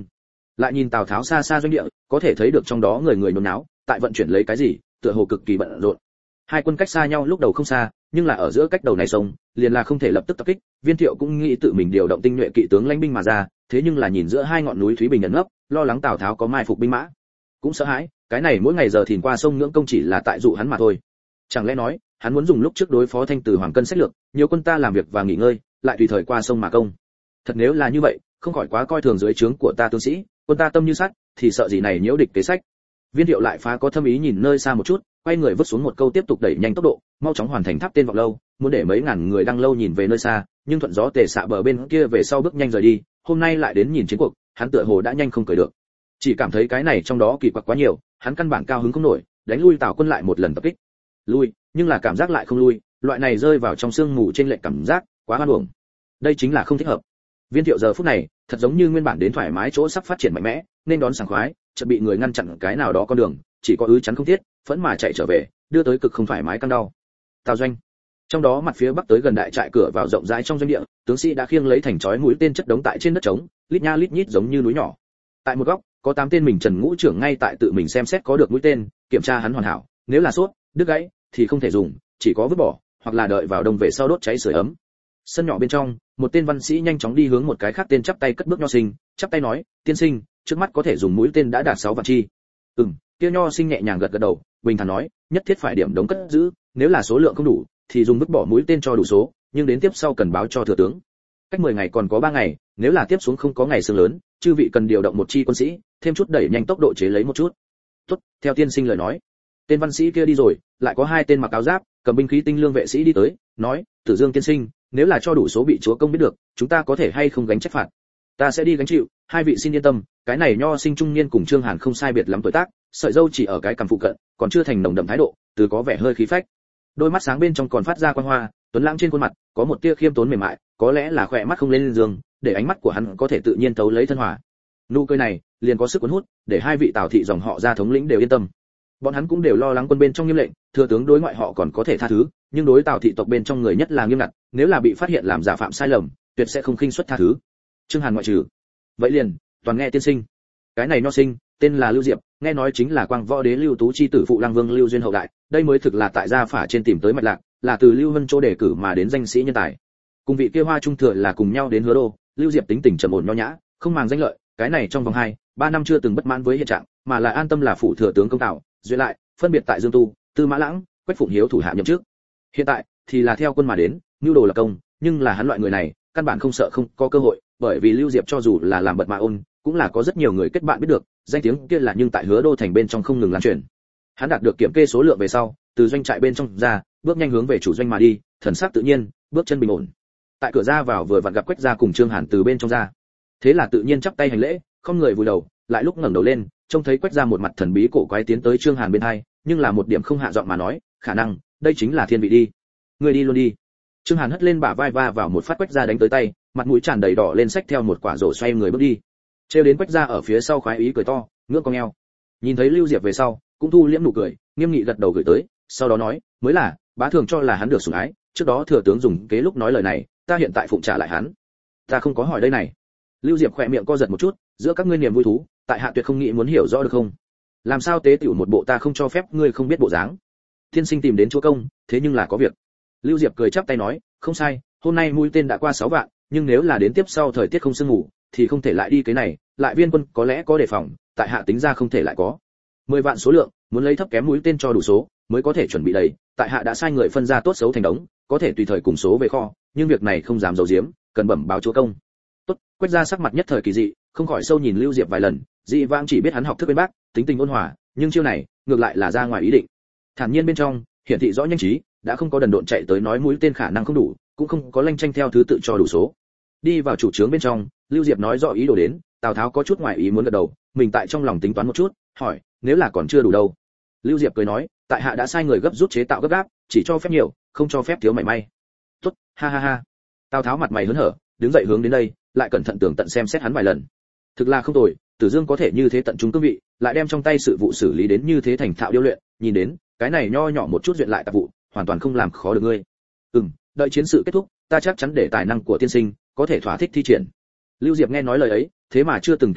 Lại nhìn Tào Tháo xa xa doanh địa, có thể thấy được trong đó người người nôn náo, tại vận chuyển lấy cái gì, tựa hồ cực kỳ bận rộn. Hai quân cách xa nhau lúc đầu không xa, nhưng là ở giữa cách đầu này sông, liền là không thể lập tức tập kích. Viên Thiệu cũng nghĩ tự mình điều động tinh nhuệ kỵ tướng lãnh binh mà ra, thế nhưng là nhìn giữa hai ngọn núi Thúy Bình ẩn nấp, lo lắng Tào Tháo có mai phục binh mã, cũng sợ hãi, cái này mỗi ngày giờ thìn qua sông ngưỡng công chỉ là tại dụ hắn mà thôi. Chẳng lẽ nói, hắn muốn dùng lúc trước đối phó Thanh Từ Hoàng Cân sách lược, nhiều quân ta làm việc và nghỉ ngơi, lại tùy thời qua sông mà công. Thật nếu là như vậy, không khỏi quá coi thường dưới trướng của ta tướng sĩ, quân ta tâm như sắt, thì sợ gì này nhiễu địch kế sách. Viên Thiệu lại phá có thâm ý nhìn nơi xa một chút, quay người vứt xuống một câu tiếp tục đẩy nhanh tốc độ, mau chóng hoàn thành tháp tên vọng lâu, muốn để mấy ngàn người đang lâu nhìn về nơi xa, nhưng thuận gió tề xạ bờ bên kia về sau bước nhanh rời đi, hôm nay lại đến nhìn chiến cuộc, hắn tựa hồ đã nhanh không cười được. Chỉ cảm thấy cái này trong đó kỳ quặc quá nhiều, hắn căn bản cao hứng không nổi, đánh lui Tào quân lại một lần tập kích. Lui, nhưng là cảm giác lại không lui, loại này rơi vào trong sương mù trên lệch cảm giác, quá hoan uổng. Đây chính là không thích hợp. Viên Thiệu giờ phút này, thật giống như nguyên bản đến thoải mái chỗ sắp phát triển mạnh mẽ, nên đón sảng khoái, chợt bị người ngăn chặn cái nào đó con đường, chỉ có ứ chắn không thiết, phẫn mà chạy trở về, đưa tới cực không thoải mái căng đau. Tào doanh. Trong đó mặt phía bắc tới gần đại trại cửa vào rộng rãi trong doanh địa, tướng sĩ đã khiêng lấy thành chói mũi tên chất đống tại trên đất trống, lít nha lít nhít giống như núi nhỏ. Tại một góc, có tám tên mình Trần Ngũ trưởng ngay tại tự mình xem xét có được mũi tên, kiểm tra hắn hoàn hảo, nếu là sốt, đứt gãy thì không thể dùng, chỉ có vứt bỏ, hoặc là đợi vào đông về sau đốt cháy sưởi ấm. Sân nhỏ bên trong, một tên văn sĩ nhanh chóng đi hướng một cái khác tên chắp tay cất bước nho sinh, chắp tay nói, tiên sinh, trước mắt có thể dùng mũi tên đã đạt sáu vạn chi. Ừm, kia nho sinh nhẹ nhàng gật gật đầu, bình thản nói, nhất thiết phải điểm đống cất giữ, nếu là số lượng không đủ, thì dùng vứt bỏ mũi tên cho đủ số, nhưng đến tiếp sau cần báo cho thừa tướng. Cách mười ngày còn có ba ngày, nếu là tiếp xuống không có ngày sương lớn, chư vị cần điều động một chi quân sĩ, thêm chút đẩy nhanh tốc độ chế lấy một chút. Tốt, theo tiên sinh lời nói. Tên văn sĩ kia đi rồi, lại có hai tên mặc áo giáp, cầm binh khí tinh lương vệ sĩ đi tới, nói, Tử Dương tiên sinh, nếu là cho đủ số bị chúa công biết được, chúng ta có thể hay không gánh trách phạt? Ta sẽ đi gánh chịu, hai vị xin yên tâm, cái này nho sinh trung niên cùng Trương Hàn không sai biệt lắm tuổi tác, sợi râu chỉ ở cái cằm phụ cận, còn chưa thành nồng đậm thái độ, từ có vẻ hơi khí phách. Đôi mắt sáng bên trong còn phát ra quang hoa, tuấn lãng trên khuôn mặt, có một tia khiêm tốn mềm mại, có lẽ là khỏe mắt không lên giường, để ánh mắt của hắn có thể tự nhiên tấu lấy thân hòa. Nụ cười này, liền có sức cuốn hút, để hai vị Tào thị dòng họ gia thống lĩnh đều yên tâm. Bọn hắn cũng đều lo lắng quân bên trong nghiêm lệnh, thừa tướng đối ngoại họ còn có thể tha thứ, nhưng đối Tào thị tộc bên trong người nhất là nghiêm ngặt, nếu là bị phát hiện làm giả phạm sai lầm, tuyệt sẽ không khinh suất tha thứ. Trương Hàn ngoại trừ. Vậy liền, toàn nghe tiên sinh. Cái này nho sinh, tên là Lưu Diệp, nghe nói chính là Quang Võ Đế Lưu Tú chi tử phụ Lang Vương Lưu Duyên hậu đại, đây mới thực là tại gia phả trên tìm tới mạch lạc, là từ Lưu Vân Châu đề cử mà đến danh sĩ nhân tài. Cùng vị kia Hoa Trung thừa là cùng nhau đến Hứa Đô, Lưu Diệp tính tình trầm ổn nho nhã, không màng danh lợi, cái này trong vòng hai, ba năm chưa từng bất mãn với hiện trạng, mà là an tâm là phụ thừa tướng công tạo, duyệt lại, phân biệt tại Dương Tu, Tư Mã Lãng, Quách Phụng Hiếu thủ hạ nhậm chức. Hiện tại thì là theo quân mà đến, nhu đồ lập công, nhưng là hắn loại người này, căn bản không sợ không có cơ hội, bởi vì Lưu Diệp cho dù là làm bật mà ôn, cũng là có rất nhiều người kết bạn biết được, danh tiếng kia là nhưng tại Hứa Đô thành bên trong không ngừng lan truyền. Hắn đạt được kiểm kê số lượng về sau, từ doanh trại bên trong ra, bước nhanh hướng về chủ doanh mà đi, thần sắc tự nhiên, bước chân bình ổn. Tại cửa ra vào vừa vặn gặp Quách gia cùng Trương Hàn từ bên trong ra. Thế là tự nhiên chắp tay hành lễ, không người vùi đầu, lại lúc ngẩng đầu lên, trông thấy Quách gia một mặt thần bí cổ quái tiến tới Trương Hàn bên hai, nhưng là một điểm không hạ giọng mà nói, khả năng, đây chính là thiên vị đi. Người đi luôn đi. Trương Hàn hất lên bả vai va vào một phát Quách gia đánh tới tay, mặt mũi tràn đầy đỏ lên xách theo một quả rổ xoay người bước đi. Trêu đến Quách gia ở phía sau khoái ý cười to, ngước con eo. Nhìn thấy Lưu Diệp về sau, cũng thu liễm nụ cười, nghiêm nghị gật đầu gửi tới, sau đó nói, mới là, bá thường cho là hắn được sủng ái, trước đó thừa tướng dùng kế lúc nói lời này, ta hiện tại phụng trả lại hắn. Ta không có hỏi đây này. Lưu Diệp khỏe miệng co giật một chút, giữa các ngươi niềm vui thú, tại hạ tuyệt không nghĩ muốn hiểu rõ được không? Làm sao tế tiểu một bộ ta không cho phép ngươi không biết bộ dáng? Thiên sinh tìm đến chúa công, thế nhưng là có việc. Lưu Diệp cười chắp tay nói, không sai, hôm nay mũi tên đã qua sáu vạn, nhưng nếu là đến tiếp sau thời tiết không sương ngủ, thì không thể lại đi cái này, lại viên quân có lẽ có đề phòng, tại hạ tính ra không thể lại có. Mười vạn số lượng, muốn lấy thấp kém mũi tên cho đủ số, mới có thể chuẩn bị đầy, tại hạ đã sai người phân ra tốt xấu thành đống, có thể tùy thời cùng số về kho, nhưng việc này không dám giấu giếm, cần bẩm báo chúa công. Tốt, Quách gia sắc mặt nhất thời kỳ dị, không khỏi sâu nhìn Lưu Diệp vài lần, dị vãng chỉ biết hắn học thức bên bác, tính tình ôn hòa, nhưng chiêu này, ngược lại là ra ngoài ý định. Thản nhiên bên trong, hiển thị rõ nhanh trí, đã không có đần độn chạy tới nói mũi tên khả năng không đủ, cũng không có lanh tranh theo thứ tự cho đủ số. Đi vào chủ trướng bên trong, Lưu Diệp nói rõ ý đồ đến, Tào Tháo có chút ngoài ý muốn gật đầu, mình tại trong lòng tính toán một chút, hỏi, nếu là còn chưa đủ đâu? Lưu Diệp cười nói, tại hạ đã sai người gấp rút chế tạo gấp gáp, chỉ cho phép nhiều, không cho phép thiếu mảy may. Tốt, ha ha ha. Tào Tháo mặt mày hớn hở, đứng dậy hướng đến đây, lại cẩn thận tường tận xem xét hắn vài lần. Thực là không tồi, Tử Dương có thể như thế tận trung cương vị, lại đem trong tay sự vụ xử lý đến như thế thành thạo điêu luyện, nhìn đến, cái này nho nhỏ một chút duyệt lại tạp vụ, hoàn toàn không làm khó được ngươi. Ừm, đợi chiến sự kết thúc, ta chắc chắn để tài năng của tiên sinh có thể thỏa thích thi triển. Lưu Diệp nghe nói lời ấy, thế mà chưa từng kích động,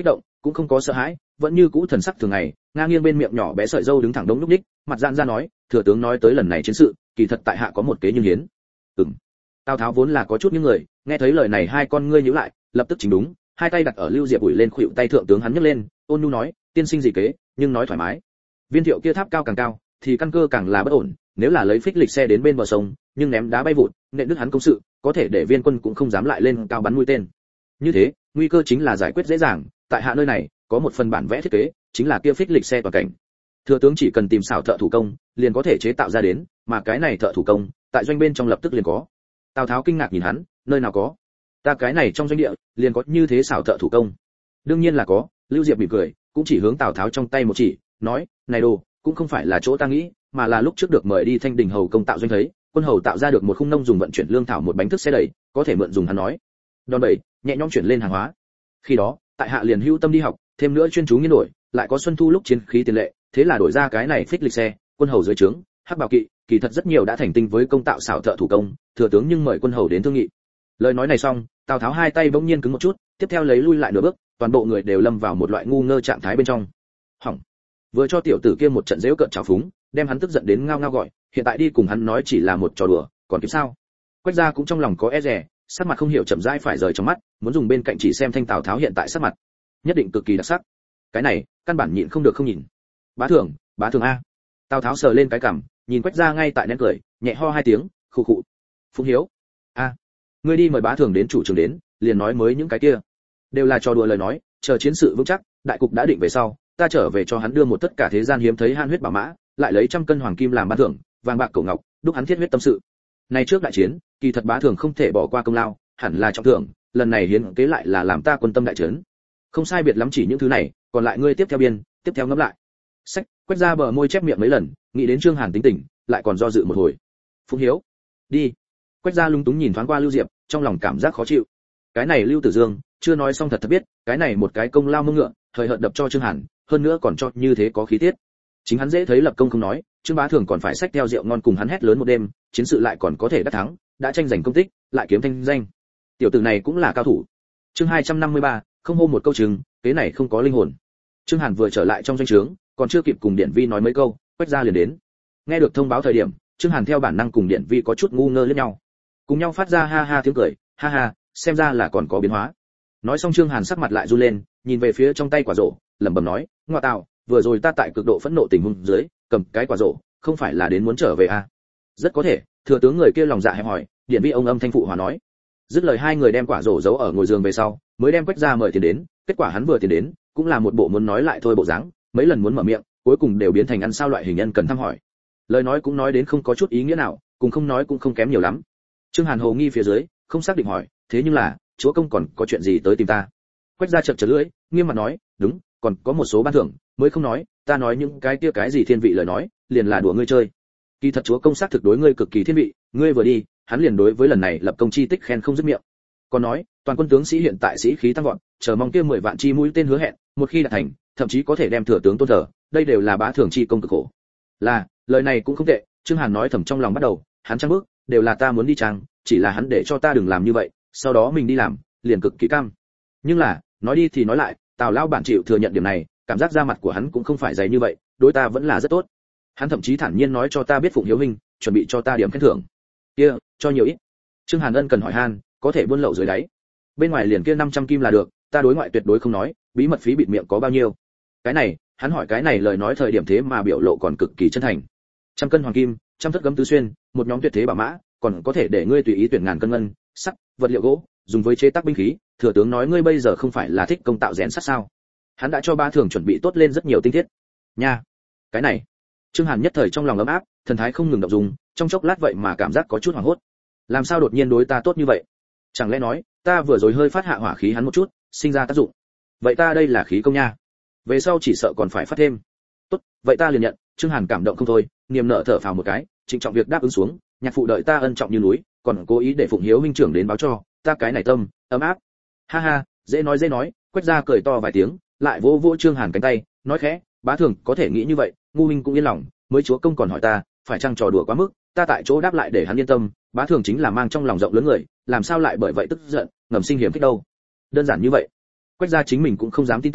cũng không có sợ hãi, vẫn như cũ thần sắc thường ngày, ngang nghiêng bên miệng nhỏ bé sợi râu đứng thẳng đống lúc ních, mặt giãn ra nói, thừa tướng nói tới lần này chiến sự, kỳ thật tại hạ có một kế nhưng hiến. Ừm. Tào Tháo vốn là có chút những người, nghe thấy lời này hai con ngươi nhíu lại, lập tức chỉnh đúng, hai tay đặt ở Lưu Diệp ủi lên khuỷu tay thượng tướng hắn nhấc lên, ôn nhu nói, tiên sinh gì kế, nhưng nói thoải mái. Viên Thiệu kia tháp cao càng cao, thì căn cơ càng là bất ổn, nếu là lấy phích lịch xe đến bên bờ sông, nhưng ném đá bay vụt, nện đứt hắn công sự, có thể để viên quân cũng không dám lại lên cao bắn mũi tên. Như thế, nguy cơ chính là giải quyết dễ dàng, tại hạ nơi này có một phần bản vẽ thiết kế, chính là kia phích lịch xe toàn cảnh. Thừa tướng chỉ cần tìm xảo thợ thủ công, liền có thể chế tạo ra đến, mà cái này thợ thủ công, tại doanh bên trong lập tức liền có. Tào Tháo kinh ngạc nhìn hắn, nơi nào có? Ta cái này trong doanh địa, liền có như thế xảo thợ thủ công. Đương nhiên là có, Lưu Diệp mỉm cười, cũng chỉ hướng Tào Tháo trong tay một chỉ, nói, này đồ, cũng không phải là chỗ ta nghĩ, mà là lúc trước được mời đi Thanh Đình hầu công tạo doanh thấy, quân hầu tạo ra được một khung nông dùng vận chuyển lương thảo một bánh thức xe đẩy, có thể mượn dùng hắn nói. Đòn bẩy, nhẹ nhõm chuyển lên hàng hóa. Khi đó, tại hạ liền hưu tâm đi học, thêm nữa chuyên chú nghiên đổi, lại có xuân thu lúc chiến khí tiền lệ, thế là đổi ra cái này phích lịch xe, quân hầu dưới trướng, hắc bảo kỵ, kỳ thật rất nhiều đã thành tinh với công tạo xảo thợ thủ công, thừa tướng nhưng mời quân hầu đến thương nghị. Lời nói này xong, Tào Tháo hai tay bỗng nhiên cứng một chút, tiếp theo lấy lui lại nửa bước, toàn bộ người đều lâm vào một loại ngu ngơ trạng thái bên trong. Hỏng. Vừa cho tiểu tử kia một trận giễu cợt trào phúng, đem hắn tức giận đến ngao ngao gọi, hiện tại đi cùng hắn nói chỉ là một trò đùa, còn kịp sao? Quách gia cũng trong lòng có e dè, sắc mặt không hiểu chậm rãi phải rời trong mắt, muốn dùng bên cạnh chỉ xem thanh Tào Tháo hiện tại sắc mặt, nhất định cực kỳ đặc sắc. Cái này, căn bản nhịn không được không nhìn. Bá Thường, Bá Thường a. Tào Tháo sờ lên cái cằm, nhìn Quách gia ngay tại nén cười, nhẹ ho hai tiếng, khụ khụ. Phụng Hiếu, a, ngươi đi mời Bá Thường đến chủ trường đến, liền nói mới những cái kia, đều là trò đùa lời nói, chờ chiến sự vững chắc, đại cục đã định về sau, ta trở về cho hắn đưa một tất cả thế gian hiếm thấy han huyết bảo mã, lại lấy trăm cân hoàng kim làm ban thưởng, vàng bạc cổ ngọc, đúc hắn thiết huyết tâm sự. Này trước đại chiến, kỳ thật Bá Thường không thể bỏ qua công lao, hẳn là trọng thưởng, lần này hiến kế lại là làm ta quân tâm đại trấn. Không sai biệt lắm chỉ những thứ này, còn lại ngươi tiếp theo biên, tiếp theo ngẫm lại. Sách, Quách ra bờ môi chép miệng mấy lần, nghĩ đến Trương Hàn tính tình, lại còn do dự một hồi. Phụng Hiếu, đi. Quách gia lung túng nhìn thoáng qua Lưu Diệp, trong lòng cảm giác khó chịu. Cái này Lưu Tử Dương, chưa nói xong thật thật biết, cái này một cái công lao mông ngựa, thời hợt đập cho Trương Hàn, hơn nữa còn cho như thế có khí tiết. Chính hắn dễ thấy lập công không nói, Trương Bá Thường còn phải xách theo rượu ngon cùng hắn hét lớn một đêm, chiến sự lại còn có thể đắc thắng, đã tranh giành công tích, lại kiếm thanh danh. Tiểu tử này cũng là cao thủ. Chương hai trăm năm mươi ba, không hô một câu chừng, kế này không có linh hồn. Trương Hàn vừa trở lại trong doanh trướng, còn chưa kịp cùng Điển Vi nói mấy câu, Quách gia liền đến. Nghe được thông báo thời điểm, Trương Hàn theo bản năng cùng Điển Vi có chút ngu ngơ liếc nhau, cùng nhau phát ra ha ha tiếng cười, ha ha, xem ra là còn có biến hóa. Nói xong Trương Hàn sắc mặt lại run lên, nhìn về phía trong tay quả rổ, lẩm bẩm nói, ngoa tạo, vừa rồi ta tại cực độ phẫn nộ tình huống dưới, cầm cái quả rổ, không phải là đến muốn trở về à? Rất có thể, thừa tướng người kia lòng dạ hẹp hỏi, Điển Vi ông âm thanh phụ hòa nói. Dứt lời hai người đem quả rổ giấu ở ngồi giường về sau, mới đem Quách gia mời tiền đến, kết quả hắn vừa tiền đến, cũng là một bộ muốn nói lại thôi bộ dáng, mấy lần muốn mở miệng, cuối cùng đều biến thành ăn sao loại hình nhân cần thăm hỏi. Lời nói cũng nói đến không có chút ý nghĩa nào, cùng không nói cũng không kém nhiều lắm. Trương Hàn hồ nghi phía dưới, không xác định hỏi, thế nhưng là, chúa công còn có chuyện gì tới tìm ta? Quách gia chật chật lưỡi, nghiêm mặt nói, đúng, còn có một số ban thưởng, mới không nói, ta nói những cái kia cái gì thiên vị lời nói, liền là đùa ngươi chơi. Kỳ thật chúa công xác thực đối ngươi cực kỳ thiên vị, ngươi vừa đi, hắn liền đối với lần này lập công chi tích khen không dứt miệng. Còn nói, toàn quân tướng sĩ hiện tại sĩ khí tăng vọt, chờ mong kia mười vạn chi mũi tên hứa hẹn, một khi đạt thành, thậm chí có thể đem thừa tướng tôn thờ, đây đều là Bá Thường chi công cực khổ. Là, lời này cũng không tệ, Trương Hàn nói thầm trong lòng bắt đầu, hắn trang bước, đều là ta muốn đi trang, chỉ là hắn để cho ta đừng làm như vậy, sau đó mình đi làm, liền cực kỳ cam. Nhưng là, nói đi thì nói lại, Tào lão bản chịu thừa nhận điểm này, cảm giác da mặt của hắn cũng không phải dày như vậy, đối ta vẫn là rất tốt. Hắn thậm chí thản nhiên nói cho ta biết Phụng Hiếu huynh, chuẩn bị cho ta điểm khen thưởng. Kia, cho nhiều ít. Trương Hàn ân cần hỏi han, có thể buôn lậu dưới đáy. Bên ngoài liền kia năm trăm kim là được, ta đối ngoại tuyệt đối không nói, bí mật phí bịt miệng có bao nhiêu. Cái này, hắn hỏi cái này lời nói thời điểm thế mà biểu lộ còn cực kỳ chân thành. Trăm cân hoàng kim, trăm thất gấm tứ xuyên, một nhóm tuyệt thế bảo mã, còn có thể để ngươi tùy ý tuyển ngàn cân ngân, sắt, vật liệu gỗ, dùng với chế tác binh khí, thừa tướng nói ngươi bây giờ không phải là thích công tạo rèn sắt sao? Hắn đã cho Bá Thường chuẩn bị tốt lên rất nhiều tinh thiết. Nha, cái này. Trương Hàn nhất thời trong lòng ấm áp, thần thái không ngừng động dung, trong chốc lát vậy mà cảm giác có chút hoảng hốt. Làm sao đột nhiên đối ta tốt như vậy? Chẳng lẽ nói, ta vừa rồi hơi phát hạ hỏa khí hắn một chút, sinh ra tác dụng. Vậy ta đây là khí công nha. Về sau chỉ sợ còn phải phát thêm. Tốt, vậy ta liền nhận. Trương Hàn cảm động không thôi, niềm nở thở phào một cái, trịnh trọng việc đáp ứng xuống, nhạc phụ đợi ta ân trọng như núi, còn cố ý để Phụng Hiếu huynh trưởng đến báo cho, ta cái này tâm ấm áp. Ha ha, dễ nói dễ nói. Quách gia cười to vài tiếng, lại vỗ vỗ Trương Hàn cánh tay, nói khẽ, Bá Thường có thể nghĩ như vậy, ngu huynh cũng yên lòng, mới chúa công còn hỏi ta, phải chăng trò đùa quá mức, ta tại chỗ đáp lại để hắn yên tâm, Bá Thường chính là mang trong lòng rộng lớn người, làm sao lại bởi vậy tức giận, ngầm sinh hiểm khích đâu. Đơn giản như vậy. Quách gia chính mình cũng không dám tin tưởng,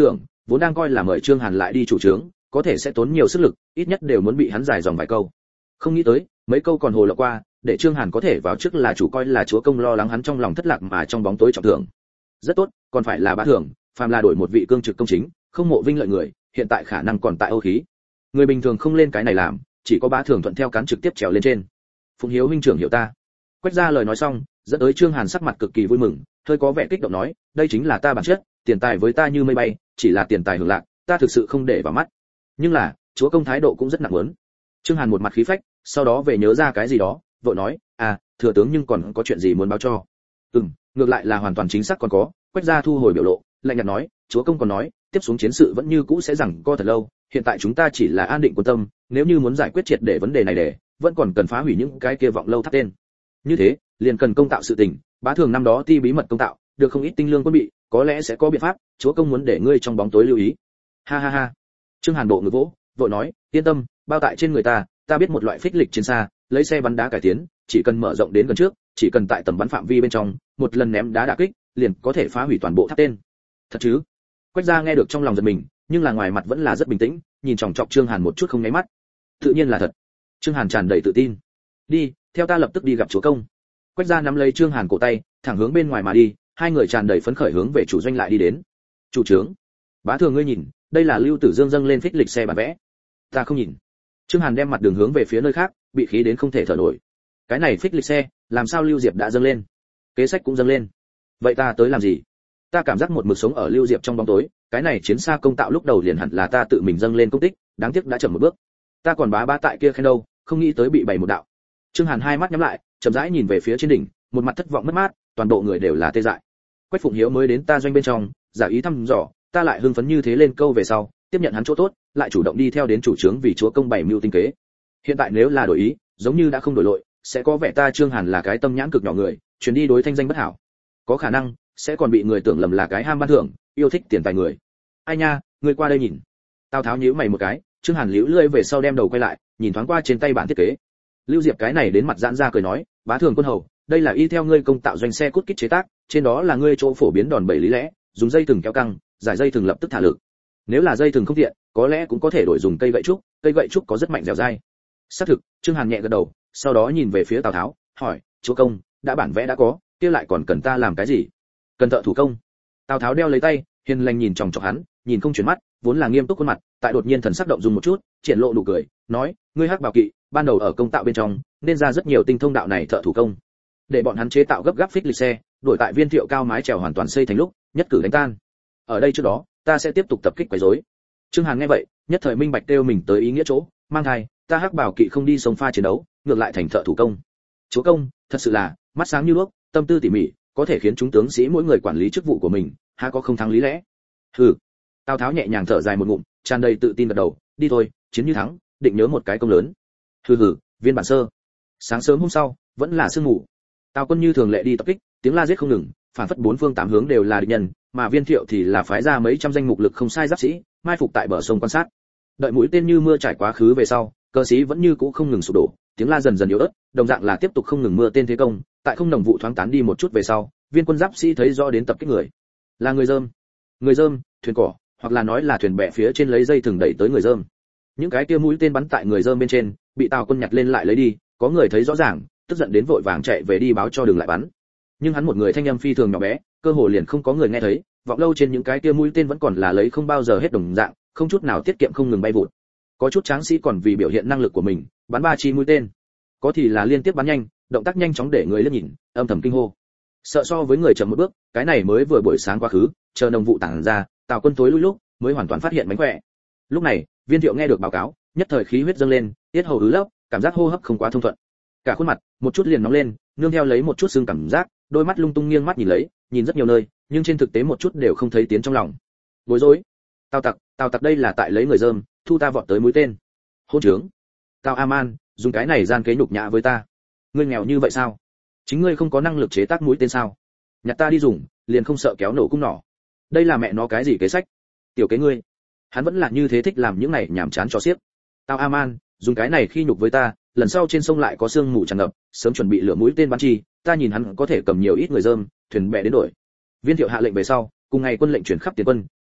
vốn đang coi là mời Trương Hàn lại đi chủ trướng, có thể sẽ tốn nhiều sức lực, ít nhất đều muốn bị hắn giải dòng vài câu. Không nghĩ tới, mấy câu còn hồ lộng qua, để Trương Hàn có thể vào trước là chủ coi là chúa công lo lắng hắn trong lòng thất lạc mà trong bóng tối trọng thưởng. Rất tốt, còn phải là bá thưởng, phàm là đổi một vị cương trực công chính, không mộ vinh lợi người, hiện tại khả năng còn tại Âu khí. Người bình thường không lên cái này làm, chỉ có bá thưởng thuận theo cán trực tiếp trèo lên trên. Phụng Hiếu huynh trưởng hiểu ta. Quách ra lời nói xong, dẫn tới Trương Hàn sắc mặt cực kỳ vui mừng, hơi có vẻ kích động nói, đây chính là ta bản chất, tiền tài với ta như mây bay, chỉ là tiền tài hưởng lạc, ta thực sự không để vào mắt. Nhưng là, chúa công thái độ cũng rất nặng lớn. Trương Hàn một mặt khí phách, sau đó về nhớ ra cái gì đó, vội nói, à, thừa tướng nhưng còn có chuyện gì muốn báo cho? Ừm, ngược lại là hoàn toàn chính xác còn có. Quách gia thu hồi biểu lộ, lạnh nhạt nói, chúa công còn nói, tiếp xuống chiến sự vẫn như cũ sẽ rằng co thật lâu, hiện tại chúng ta chỉ là an định quân tâm, nếu như muốn giải quyết triệt để vấn đề này để, vẫn còn cần phá hủy những cái kia vọng lâu tháp tên. Như thế, liền cần công tạo sự tình, bá thường năm đó ti bí mật công tạo, được không ít tinh lương quân bị, có lẽ sẽ có biện pháp, chúa công muốn để ngươi trong bóng tối lưu ý. Ha ha ha. Trương Hàn bộ ngực vỗ, vội nói, yên tâm, bao tại trên người ta, ta biết một loại phích lịch chiến xa, lấy xe bắn đá cải tiến, chỉ cần mở rộng đến gần trước, chỉ cần tại tầm bắn phạm vi bên trong, một lần ném đá đả kích, liền có thể phá hủy toàn bộ tháp tên. Thật chứ? Quách gia nghe được trong lòng giật mình, nhưng là ngoài mặt vẫn là rất bình tĩnh, nhìn chòng chọc Trương Hàn một chút không nháy mắt. Tự nhiên là thật. Trương Hàn tràn đầy tự tin. Đi, theo ta lập tức đi gặp chúa công. Quách gia nắm lấy Trương Hàn cổ tay, thẳng hướng bên ngoài mà đi, hai người tràn đầy phấn khởi hướng về chủ doanh lại đi đến. Chủ trướng, bá thường ngươi nhìn, đây là Lưu Tử Dương dâng lên phích lịch xe bản vẽ. Ta không nhìn. Trương Hàn đem mặt đường hướng về phía nơi khác, bị khí đến không thể thở nổi. Cái này phích lịch xe, làm sao Lưu Diệp đã dâng lên? Kế sách cũng dâng lên. Vậy ta tới làm gì? Ta cảm giác một mực sống ở Lưu Diệp trong bóng tối, cái này chiến xa công tạo lúc đầu liền hẳn là ta tự mình dâng lên công tích, đáng tiếc đã chậm một bước. Ta còn bá bá tại kia khen đâu, không nghĩ tới bị bày một đạo. Trương Hàn hai mắt nhắm lại, chậm rãi nhìn về phía trên đỉnh, một mặt thất vọng mất mát, toàn bộ người đều là tê dại. Quách Phụng Hiếu mới đến ta doanh bên trong, giả ý thăm dò, ta lại hưng phấn như thế lên câu về sau, tiếp nhận hắn chỗ tốt, lại chủ động đi theo đến chủ trướng vì chúa công bày mưu tinh kế. Hiện tại nếu là đổi ý, giống như đã không đổi lội, sẽ có vẻ ta Trương Hàn là cái tâm nhãn cực nhỏ người, chuyến đi đối thanh danh bất hảo. Có khả năng sẽ còn bị người tưởng lầm là cái ham ban thưởng, yêu thích tiền tài người. Ai nha, ngươi qua đây nhìn. Tào Tháo nhíu mày một cái, Trương Hàn liễu lưỡi về sau đem đầu quay lại, nhìn thoáng qua trên tay bản thiết kế. Lưu Diệp cái này đến mặt giãn ra cười nói, bá thường quân hầu, đây là y theo ngươi công tạo doanh xe cút kít chế tác, trên đó là ngươi chỗ phổ biến đòn bẩy lý lẽ, dùng dây thừng kéo căng, giải dây thừng lập tức thả lực. Nếu là dây thừng không tiện, có lẽ cũng có thể đổi dùng cây gậy trúc, cây gậy trúc có rất mạnh dẻo dai. Xác thực, Trương Hàn nhẹ gật đầu, sau đó nhìn về phía Tào Tháo, hỏi, chúa công, đã bản vẽ đã có, kia lại còn cần ta làm cái gì? Cần thợ thủ công. Tào Tháo đeo lấy tay, hiền lành nhìn chòng chọc hắn, nhìn không chuyển mắt, vốn là nghiêm túc khuôn mặt, tại đột nhiên thần sắc động dung một chút, triển lộ nụ cười, nói, ngươi Hắc Bảo Kỵ, ban đầu ở công tạo bên trong, nên ra rất nhiều tinh thông đạo này thợ thủ công, để bọn hắn chế tạo gấp gáp phích lịch xe, đổi tại viên thiệu cao mái chèo hoàn toàn xây thành lúc, nhất cử đánh tan. Ở đây trước đó, ta sẽ tiếp tục tập kích quấy rối. Trương Hàn nghe vậy, nhất thời minh bạch kêu mình tới ý nghĩa chỗ, mang thai, ta Hắc Bảo Kỵ không đi sông pha chiến đấu, ngược lại thành thợ thủ công. Chúa công, thật sự là mắt sáng như đuốc, tâm tư tỉ mỉ, có thể khiến chúng tướng sĩ mỗi người quản lý chức vụ của mình, há có không thắng lý lẽ. Hừ. Tào Tháo nhẹ nhàng thở dài một ngụm, tràn đầy tự tin gật đầu, đi thôi, chiến như thắng, định nhớ một cái công lớn. Hừ hừ, viên bản sơ. Sáng sớm hôm sau, vẫn là sương mù. Tào quân như thường lệ đi tập kích, tiếng la giết không ngừng, phản phất bốn phương tám hướng đều là địch nhân, mà Viên Thiệu thì là phái ra mấy trăm danh mục lực không sai giáp sĩ, mai phục tại bờ sông quan sát. Đợi mũi tên như mưa trải quá khứ về sau, cơ sĩ vẫn như cũ không ngừng sụp đổ, tiếng la dần dần yếu ớt, đồng dạng là tiếp tục không ngừng mưa tên thế công, tại không đồng vụ thoáng tán đi một chút về sau, viên quân giáp sĩ thấy rõ đến tập kích người, là người dơm, người dơm, thuyền cỏ, hoặc là nói là thuyền bè phía trên lấy dây thừng đẩy tới người dơm. Những cái kia mũi tên bắn tại người dơm bên trên, bị Tào quân nhặt lên lại lấy đi, có người thấy rõ ràng, tức giận đến vội vàng chạy về đi báo cho đừng lại bắn. Nhưng hắn một người thanh âm phi thường nhỏ bé, cơ hồ liền không có người nghe thấy, vọng lâu trên những cái kia mũi tên vẫn còn là lấy không bao giờ hết đồng dạng, không chút nào tiết kiệm không ngừng bay vụt. Có chút tráng sĩ còn vì biểu hiện năng lực của mình, bắn ba chi mũi tên. Có thì là liên tiếp bắn nhanh, động tác nhanh chóng để người liếc nhìn, âm thầm kinh hô. Sợ so với người chậm một bước, cái này mới vừa buổi sáng quá khứ, chờ đồng vụ tản ra, Tào quân tối lui lúc, mới hoàn toàn phát hiện mánh khỏe. Lúc này, Viên Thiệu nghe được báo cáo, nhất thời khí huyết dâng lên, tiết hầu ứ lốc, cảm giác hô hấp không quá thông thuận. Cả khuôn mặt, một chút liền nóng lên, nương theo lấy một chút sưng cảm giác, đôi mắt lung tung nghiêng mắt nhìn lấy, nhìn rất nhiều nơi, nhưng trên thực tế một chút đều không thấy tiến trong lòng. Bối rối. Tào tặc, Tào tặc đây là tại lấy người dơm, thu ta vọt tới mũi tên. Hôn trướng. Tào A-man, dùng cái này gian kế nhục nhã với ta. Ngươi nghèo như vậy sao? Chính ngươi không có năng lực chế tác mũi tên sao? Nhặt ta đi dùng, liền không sợ kéo nổ cung nỏ. Đây là mẹ nó cái gì kế sách? Tiểu kế ngươi. Hắn vẫn là như thế thích làm những này nhảm chán cho xiếc. Tào A-man, dùng cái này khi nhục với ta, lần sau trên sông lại có sương mù tràn ngập, sớm chuẩn bị lửa mũi tên bắn chi, ta nhìn hắn có thể cầm nhiều ít người dơm, thuyền bè đến đổi. Viên Thiệu hạ lệnh về sau, cùng ngày quân lệnh chuyển khắp tiền quân,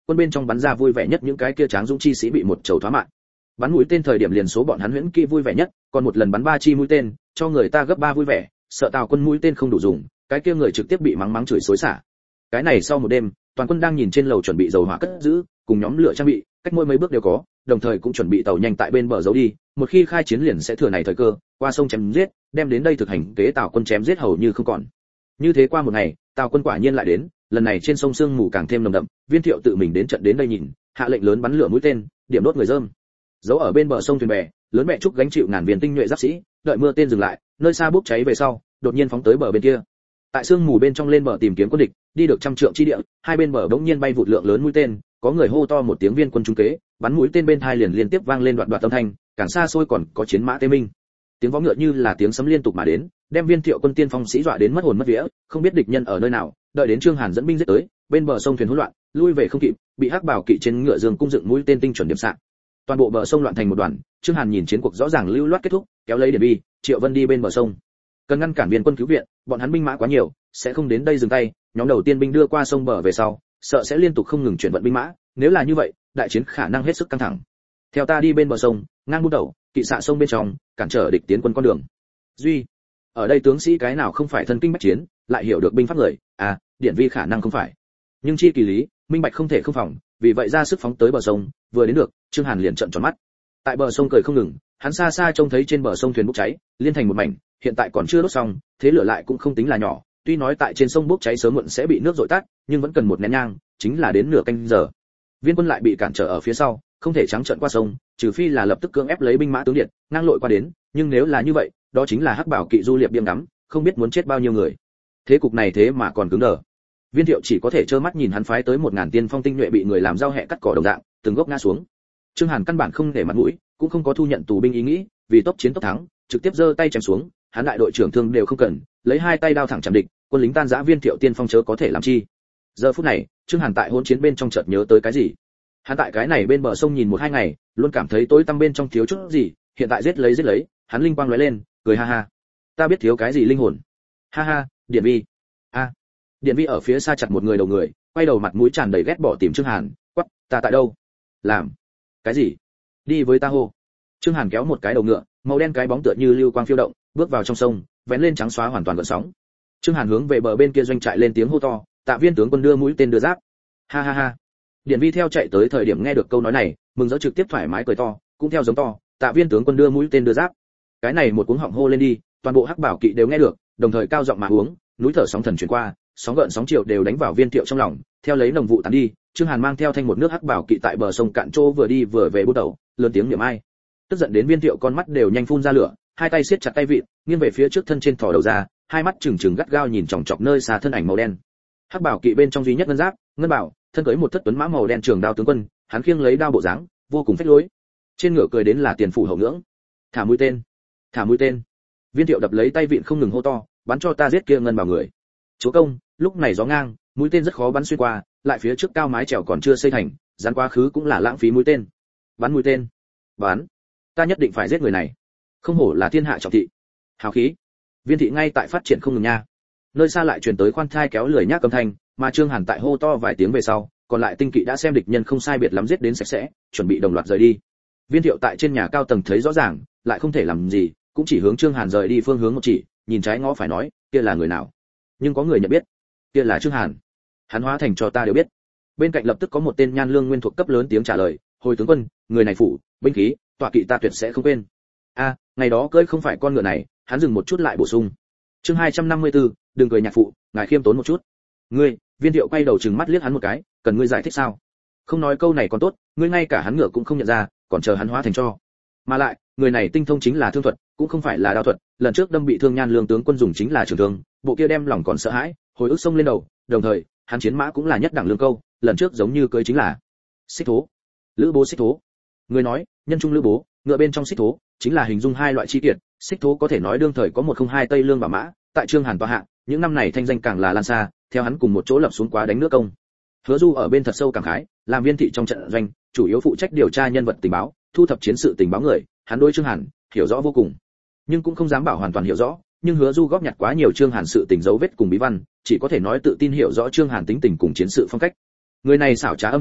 quân bên trong bắn ra vui vẻ nhất những cái kia tráng dũng chi sĩ bị một chầu thoá mạng. Bắn mũi tên thời điểm liền số bọn hắn huyễn kỹ vui vẻ nhất, còn một lần bắn ba chi mũi tên, cho người ta gấp ba vui vẻ, sợ Tào quân mũi tên không đủ dùng, cái kia người trực tiếp bị mắng mắng chửi xối xả. Cái này sau một đêm, toàn quân đang nhìn trên lầu chuẩn bị dầu hỏa cất giữ, cùng nhóm lửa trang bị, cách mỗi mấy bước đều có, đồng thời cũng chuẩn bị tàu nhanh tại bên bờ giấu đi, một khi khai chiến liền sẽ thừa này thời cơ, qua sông chém giết, đem đến đây thực hành kế Tào quân chém giết hầu như không còn. Như thế qua một ngày, Tào quân quả nhiên lại đến, lần này trên sông sương mù càng thêm nồng đậm, Viên Thiệu tự mình đến trận đến đây nhìn, hạ lệnh lớn bắn lửa mũi tên, điểm đốt người dơm. Giấu ở bên bờ sông thuyền bè, lớn mẹ trúc gánh chịu ngàn viên tinh nhuệ giáp sĩ, đợi mưa tên dừng lại, nơi xa bốc cháy về sau, đột nhiên phóng tới bờ bên kia. Tại sương mù bên trong lên bờ tìm kiếm quân địch, đi được trăm trượng chi địa, hai bên bờ bỗng nhiên bay vụt lượng lớn mũi tên, có người hô to một tiếng viên quân trung kế, bắn mũi tên bên thai liền liên tiếp vang lên đoạn đoạn âm thanh, càng xa xôi còn có chiến mã tê minh. Tiếng vó ngựa như là tiếng sấm liên tục mà đến, đem Viên Thiệu quân tiên phong sĩ dọa đến mất hồn mất vía, không biết địch nhân ở nơi nào, đợi đến Trương Hàn dẫn binh giết tới, bên bờ sông thuyền hỗn loạn, lui về không kịp, bị hắc bảo kỵ trên ngựa dương cung dựng mũi tên tinh chuẩn điểm xạ. Toàn bộ bờ sông loạn thành một đoàn, Trương Hàn nhìn chiến cuộc rõ ràng lưu loát kết thúc, kéo lấy Điển Vi, Triệu Vân đi bên bờ sông. Cần ngăn cản viên quân cứu viện, bọn hắn binh mã quá nhiều, sẽ không đến đây dừng tay, nhóm đầu tiên binh đưa qua sông bờ về sau, sợ sẽ liên tục không ngừng chuyển vận binh mã, nếu là như vậy, đại chiến khả năng hết sức căng thẳng. Theo ta đi bên bờ sông, ngang bút đầu, kỵ xạ sông bên trong, cản trở địch tiến quân con đường. Duy, ở đây tướng sĩ cái nào không phải thân kinh bách chiến, lại hiểu được binh pháp người, à, Điển Vi khả năng không phải. Nhưng chi kỳ lý, minh bạch không thể không phòng, vì vậy ra sức phóng tới bờ sông, vừa đến được, Trương Hàn liền trợn tròn mắt. Tại bờ sông cười không ngừng, hắn xa xa trông thấy trên bờ sông thuyền bốc cháy, liên thành một mảnh, hiện tại còn chưa đốt xong, thế lửa lại cũng không tính là nhỏ, tuy nói tại trên sông bốc cháy sớm muộn sẽ bị nước dội tắt, nhưng vẫn cần một nén nhang, chính là đến nửa canh giờ. Viên quân lại bị cản trở ở phía sau, không thể trắng trợn qua sông, trừ phi là lập tức cưỡng ép lấy binh mã tướng điện, ngang lội qua đến, nhưng nếu là như vậy, đó chính là hắc bảo kỵ du liệp biêm ngắm, không biết muốn chết bao nhiêu người. Thế cục này thế mà còn cứng đờ. Viên Thiệu chỉ có thể trơ mắt nhìn hắn phái tới một ngàn tiên phong tinh nhuệ bị người làm rau hẹ cắt cỏ đồng dạng, từng gốc ngã xuống. Trương Hàn căn bản không để mặt mũi, cũng không có thu nhận tù binh ý nghĩ, vì tốc chiến tốc thắng, trực tiếp giơ tay chém xuống, hắn đại đội trưởng thương đều không cần, lấy hai tay đao thẳng chạm địch, quân lính tan rã Viên Thiệu tiên phong chớ có thể làm chi. Giờ phút này, Trương Hàn tại hỗn chiến bên trong chợt nhớ tới cái gì. Hắn tại cái này bên bờ sông nhìn một hai ngày, luôn cảm thấy tối tăm bên trong thiếu chút gì, hiện tại giết lấy giết lấy, hắn linh quang lóe lên, cười ha ha. Ta biết thiếu cái gì linh hồn. Ha ha, Điển Vi. A. Điển Vi ở phía xa chặt một người đầu người, quay đầu mặt mũi tràn đầy ghét bỏ tìm Trương Hàn, quắc, ta tại đâu? Làm cái gì? Đi với ta hô. Trương Hàn kéo một cái đầu ngựa, màu đen cái bóng tựa như lưu quang phiêu động, bước vào trong sông, vén lên trắng xóa hoàn toàn gợn sóng. Trương Hàn hướng về bờ bên kia doanh trại lên tiếng hô to, Tạ Viên tướng quân đưa mũi tên đưa giáp. Ha ha ha. Điển Vi theo chạy tới thời điểm nghe được câu nói này, mừng rỡ trực tiếp thoải mái cười to, cũng theo giống to, Tạ Viên tướng quân đưa mũi tên đưa giáp. Cái này một cuống họng hô lên đi, toàn bộ hắc bảo kỵ đều nghe được, đồng thời cao giọng mà uống, núi thở sóng thần truyền qua, sóng gợn sóng chiều đều đánh vào Viên Thiệu trong lòng, theo lấy nồng vụ tán đi, Trương Hàn mang theo thanh một nước hắc bảo kỵ tại bờ sông cạn trô vừa đi vừa về bút đầu, lớn tiếng niệm ai. Tức giận đến Viên Thiệu con mắt đều nhanh phun ra lửa, hai tay siết chặt tay vịn, nghiêng về phía trước thân trên thò đầu ra, hai mắt trừng trừng gắt gao nhìn chòng chọc nơi xa thân ảnh màu đen. Hắc bảo kỵ bên trong duy nhất ngân giáp, ngân bảo, thân cưỡi một thất tuấn mã màu đen trường đao tướng quân, hắn khiêng lấy đao bộ dáng, vô cùng phách lối. Trên ngựa cười đến là tiền phủ hậu ngưỡng. Thả mũi tên, thả mũi tên. Viên Thiệu đập lấy tay vịn không ngừng hô to, bắn cho ta giết kia ngân bảo người. Chúa công, lúc này gió ngang, mũi tên rất khó bắn xuyên qua, lại phía trước cao mái chèo còn chưa xây thành, dán quá khứ cũng là lãng phí mũi tên. Bắn mũi tên, bắn, ta nhất định phải giết người này. Không hổ là thiên hạ trọng thị. Hào khí. Viên thị ngay tại phát triển không ngừng nha. Nơi xa lại truyền tới khoan thai kéo lười nhác âm thanh, mà Trương Hàn tại hô to vài tiếng về sau, còn lại tinh kỵ đã xem địch nhân không sai biệt lắm giết đến sạch sẽ, chuẩn bị đồng loạt rời đi. Viên Thiệu tại trên nhà cao tầng thấy rõ ràng, lại không thể làm gì, cũng chỉ hướng Trương Hàn rời đi phương hướng một chỉ, nhìn trái ngó phải nói, kia là người nào? Nhưng có người nhận biết, kia là Trương Hàn. Hắn hóa thành cho ta đều biết. Bên cạnh lập tức có một tên nhan lương nguyên thuộc cấp lớn tiếng trả lời, hồi tướng quân, người này phủ, binh khí, tọa kỵ ta tuyệt sẽ không quên. A, ngày đó cưỡi không phải con ngựa này, hắn dừng một chút lại bổ sung. Chương hai trăm năm mươi tư, đừng cười nhạc phụ, ngài khiêm tốn một chút. Ngươi, Viên Thiệu quay đầu trừng mắt liếc hắn một cái, cần ngươi giải thích sao? Không nói câu này còn tốt, ngươi ngay cả hắn ngựa cũng không nhận ra, còn chờ hắn hóa thành cho. Mà lại, người này tinh thông chính là thương thuật, cũng không phải là đao thuật, lần trước đâm bị thương nhan lương tướng quân dùng chính là trường thương, bộ kia đem lòng còn sợ hãi, hồi ức sông lên đầu, đồng thời, hắn chiến mã cũng là nhất đẳng lương câu, lần trước giống như cưới chính là xích thố, lữ bố xích thố. Người nói, nhân trung lữ bố, ngựa bên trong xích thố, chính là hình dung hai loại chi kiệt, xích thố có thể nói đương thời có một không hai tây lương bảo mã, tại Trương Hàn tọa hạ, những năm này thanh danh càng là lan xa, theo hắn cùng một chỗ lập xuống quá đánh nước công. Hứa Du ở bên thật sâu cảm khái, làm viên thị trong trận doanh, chủ yếu phụ trách điều tra nhân vật tình báo, thu thập chiến sự tình báo người, hắn đối Trương Hàn hiểu rõ vô cùng, nhưng cũng không dám bảo hoàn toàn hiểu rõ, nhưng Hứa Du góp nhặt quá nhiều Trương Hàn sự tình dấu vết cùng bí văn, chỉ có thể nói tự tin hiểu rõ Trương Hàn tính tình cùng chiến sự phong cách. Người này xảo trá âm hiểm,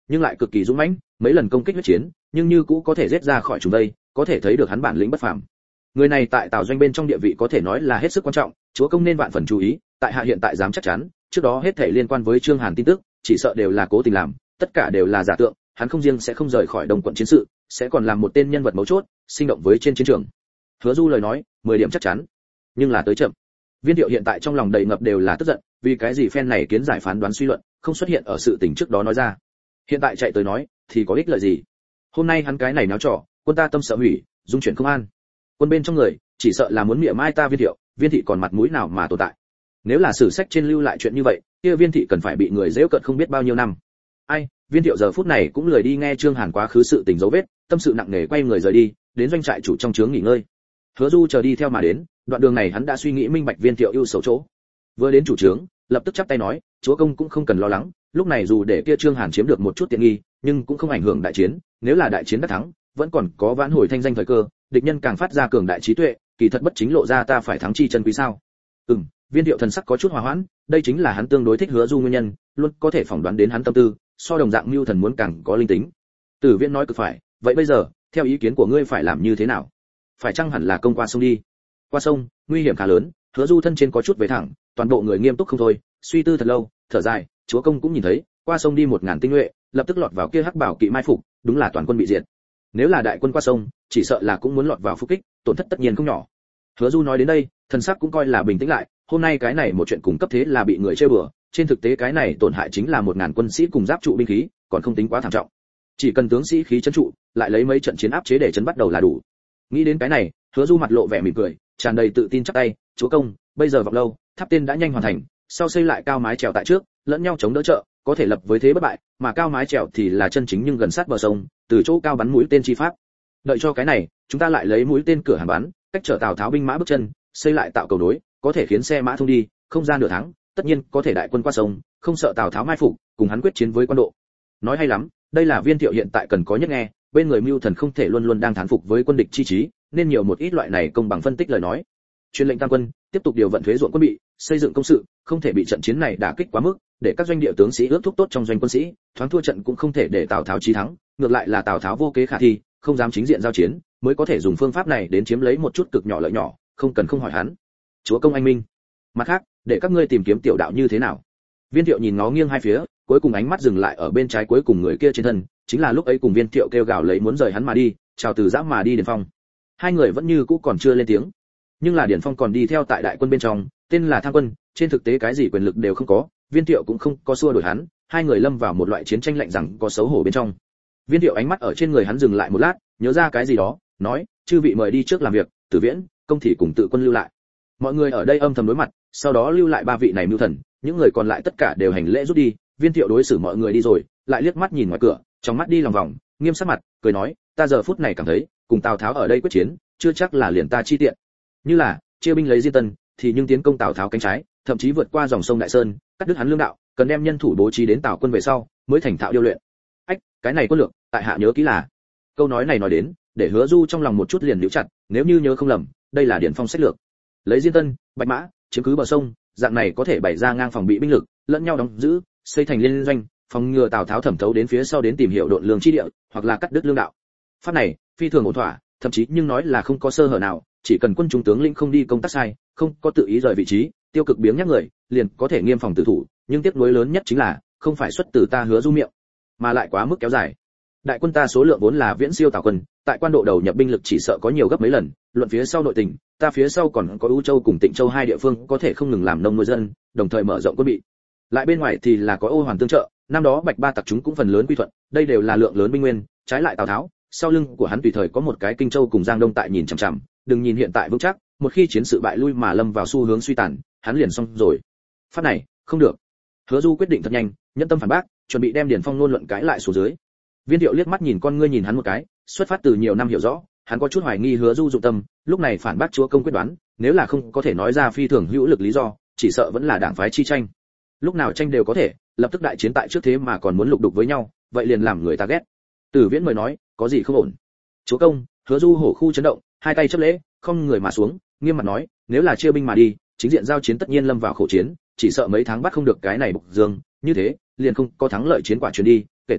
nhưng lại cực kỳ dũng mãnh, mấy lần công kích huyết chiến, nhưng như cũ có thể giết ra khỏi chúng đây, có thể thấy được hắn bản lĩnh bất phàm. Người này tại Tào doanh bên trong địa vị có thể nói là hết sức quan trọng, chúa công nên vạn phần chú ý, tại hạ hiện tại dám chắc chắn, trước đó hết thảy liên quan với Trương Hàn tin tức, chỉ sợ đều là cố tình làm, tất cả đều là giả tượng, hắn không riêng sẽ không rời khỏi Đông quận chiến sự, sẽ còn làm một tên nhân vật mấu chốt, sinh động với trên chiến trường. Hứa Du lời nói, mười điểm chắc chắn, nhưng là tới chậm. Viên Thiệu hiện tại trong lòng đầy ngập đều là tức giận, vì cái gì phen này kiến giải phán đoán suy luận, không xuất hiện ở sự tình trước đó nói ra. Hiện tại chạy tới nói, thì có ích lợi gì? Hôm nay hắn cái này náo trò, quân ta tâm sợ hủy, dung chuyển không an. Quân bên trong người, chỉ sợ là muốn mỉa mai ta Viên Thiệu, Viên thị còn mặt mũi nào mà tồn tại? Nếu là sử sách trên lưu lại chuyện như vậy, kia Viên thị cần phải bị người giễu cợt không biết bao nhiêu năm. Ai, Viên Thiệu giờ phút này cũng lười đi nghe Trương Hàn quá khứ sự tình dấu vết, tâm sự nặng nề quay người rời đi, đến doanh trại chủ trong trướng nghỉ ngơi. Hứa Du chờ đi theo mà đến, đoạn đường này hắn đã suy nghĩ minh bạch Viên Thiệu ưu xấu chỗ. Vừa đến chủ trướng, lập tức chắp tay nói, chúa công cũng không cần lo lắng, lúc này dù để kia Trương Hàn chiếm được một chút tiện nghi, nhưng cũng không ảnh hưởng đại chiến, nếu là đại chiến đắc thắng, vẫn còn có vãn hồi thanh danh thời cơ, địch nhân càng phát ra cường đại trí tuệ, kỳ thật bất chính lộ ra ta phải thắng chi chân quý sao? Ừm, Viên Thiệu thần sắc có chút hòa hoãn, đây chính là hắn tương đối thích Hứa Du nguyên nhân, luôn có thể phỏng đoán đến hắn tâm tư, so đồng dạng mưu thần muốn càng có linh tính. Tử Viễn nói cực phải, vậy bây giờ, theo ý kiến của ngươi phải làm như thế nào? Phải chăng hẳn là công qua sông đi? Qua sông, nguy hiểm khá lớn, Hứa Du thân trên có chút về thẳng, toàn bộ người nghiêm túc không thôi, suy tư thật lâu, thở dài, chúa công cũng nhìn thấy, qua sông đi một ngàn tinh nhuệ, lập tức lọt vào kia hắc bảo kỵ mai phục, đúng là toàn quân bị diệt. Nếu là đại quân qua sông, chỉ sợ là cũng muốn lọt vào phục kích, tổn thất tất nhiên không nhỏ. Hứa Du nói đến đây, thần sắc cũng coi là bình tĩnh lại, hôm nay cái này một chuyện cùng cấp thế là bị người chơi bừa, trên thực tế cái này tổn hại chính là một ngàn quân sĩ cùng giáp trụ binh khí, còn không tính quá thảm trọng. Chỉ cần tướng sĩ khí trấn trụ, lại lấy mấy trận chiến áp chế để chấn bắt đầu là đủ. Nghĩ đến cái này, Hứa Du mặt lộ vẻ mỉm cười, tràn đầy tự tin chắp tay, chúa công, bây giờ vọng lâu, tháp tên đã nhanh hoàn thành, sau xây lại cao mái chèo tại trước, lẫn nhau chống đỡ trợ, có thể lập với thế bất bại, mà cao mái chèo thì là chân chính nhưng gần sát bờ sông, từ chỗ cao bắn mũi tên chi pháp. Đợi cho cái này, chúng ta lại lấy mũi tên cửa hàng bắn, cách trở Tào Tháo binh mã bước chân, xây lại tạo cầu nối, có thể khiến xe mã thông đi, không ra nửa tháng, tất nhiên có thể đại quân qua sông, không sợ Tào Tháo mai phục, cùng hắn quyết chiến với quân độ. Nói hay lắm, đây là Viên Thiệu hiện tại cần có nhất nghe, bên người mưu thần không thể luôn luôn đang thán phục với quân địch chi trí, nên nhiều một ít loại này công bằng phân tích lời nói. Truyền lệnh tam quân, tiếp tục điều vận thuế ruộng quân bị, xây dựng công sự, không thể bị trận chiến này đả kích quá mức, để các doanh địa tướng sĩ ước thúc tốt trong doanh quân sĩ, thoáng thua trận cũng không thể để Tào Tháo chí thắng, ngược lại là Tào Tháo vô kế khả thi, không dám chính diện giao chiến, mới có thể dùng phương pháp này đến chiếm lấy một chút cực nhỏ lợi nhỏ, không cần không hỏi hắn. Chúa công anh minh. Mặt khác, để các ngươi tìm kiếm tiểu đạo như thế nào? Viên Thiệu nhìn ngó nghiêng hai phía, cuối cùng ánh mắt dừng lại ở bên trái cuối cùng người kia trên thân, chính là lúc ấy cùng Viên Thiệu kêu gào lấy muốn rời hắn mà đi, chào từ giã mà đi Điền Phong. Hai người vẫn như cũ còn chưa lên tiếng, nhưng là Điền Phong còn đi theo tại đại quân bên trong, tên là Tham Quân, trên thực tế cái gì quyền lực đều không có, Viên Thiệu cũng không có xua đuổi hắn, hai người lâm vào một loại chiến tranh lạnh rằng có xấu hổ bên trong. Viên Thiệu ánh mắt ở trên người hắn dừng lại một lát, nhớ ra cái gì đó, nói, chư vị mời đi trước làm việc, Tử Viễn, công thị cùng tự quân lưu lại. Mọi người ở đây âm thầm đối mặt, sau đó lưu lại ba vị này mưu thần, những người còn lại tất cả đều hành lễ rút đi. Viên Thiệu đối xử mọi người đi rồi, lại liếc mắt nhìn ngoài cửa, trong mắt đi lòng vòng, nghiêm sắc mặt, cười nói, ta giờ phút này cảm thấy, cùng Tào Tháo ở đây quyết chiến, chưa chắc là liền ta chi tiện. Như là chia binh lấy Diên Tân, thì nhưng tiến công Tào Tháo cánh trái, thậm chí vượt qua dòng sông Đại Sơn, cắt đứt hắn lương đạo, cần đem nhân thủ bố trí đến Tào quân về sau, mới thành thạo điêu luyện. Ách, cái này quân lược, tại hạ nhớ kỹ là. Câu nói này nói đến, để Hứa Du trong lòng một chút liền liễu chặt, nếu như nhớ không lầm, đây là Điển Phong sách lược. Lấy Diên Tân, Bạch Mã, chiếm cứ bờ sông, dạng này có thể bày ra ngang phòng bị binh lực, lẫn nhau đóng giữ, xây thành liên doanh, phòng ngừa Tào Tháo thẩm thấu đến phía sau đến tìm hiểu độn lương chi địa, hoặc là cắt đứt lương đạo. Pháp này, phi thường ổn thỏa, thậm chí nhưng nói là không có sơ hở nào, chỉ cần quân trung tướng lĩnh không đi công tác sai, không có tự ý rời vị trí, tiêu cực biếng nhắc người, liền có thể nghiêm phòng tử thủ, nhưng tiếc nuối lớn nhất chính là, không phải xuất từ ta Hứa Du miệng, mà lại quá mức kéo dài. Đại quân ta số lượng vốn là viễn siêu Tào quân, tại quan độ đầu nhập binh lực chỉ sợ có nhiều gấp mấy lần, luận phía sau nội tình, ta phía sau còn có U Châu cùng Tịnh Châu hai địa phương có thể không ngừng làm nông nuôi dân, đồng thời mở rộng quân bị. Lại bên ngoài thì là có Ô Hoàn tương trợ, năm đó Bạch Ba tặc chúng cũng phần lớn quy thuận, đây đều là lượng lớn binh nguyên, trái lại Tào Tháo, sau lưng của hắn tùy thời có một cái Kinh Châu cùng Giang Đông tại nhìn chằm chằm, đừng nhìn hiện tại vững chắc, một khi chiến sự bại lui mà lâm vào xu hướng suy tàn, hắn liền xong rồi. Phát này, không được. Hứa Du quyết định thật nhanh, nhẫn tâm phản bác, chuẩn bị đem Điền Phong luôn luận cãi lại xuống dưới. Viên Thiệu liếc mắt nhìn con ngươi nhìn hắn một cái, xuất phát từ nhiều năm hiểu rõ, hắn có chút hoài nghi Hứa Du dụng tâm, lúc này phản bác chúa công quyết đoán, nếu là không có thể nói ra phi thường hữu lực lý do, chỉ sợ vẫn là đảng phái chi tranh. Lúc nào tranh đều có thể, lập tức đại chiến tại trước thế mà còn muốn lục đục với nhau, vậy liền làm người ta ghét. Tử Viễn mời nói, có gì không ổn? Chúa công, Hứa Du hổ khu chấn động, hai tay chấp lễ, không người mà xuống, nghiêm mặt nói, nếu là chia binh mà đi, chính diện giao chiến tất nhiên lâm vào khổ chiến, chỉ sợ mấy tháng bắt không được cái này Bục Dương, như thế, liền không có thắng lợi chiến quả truyền đi, kể từ đó,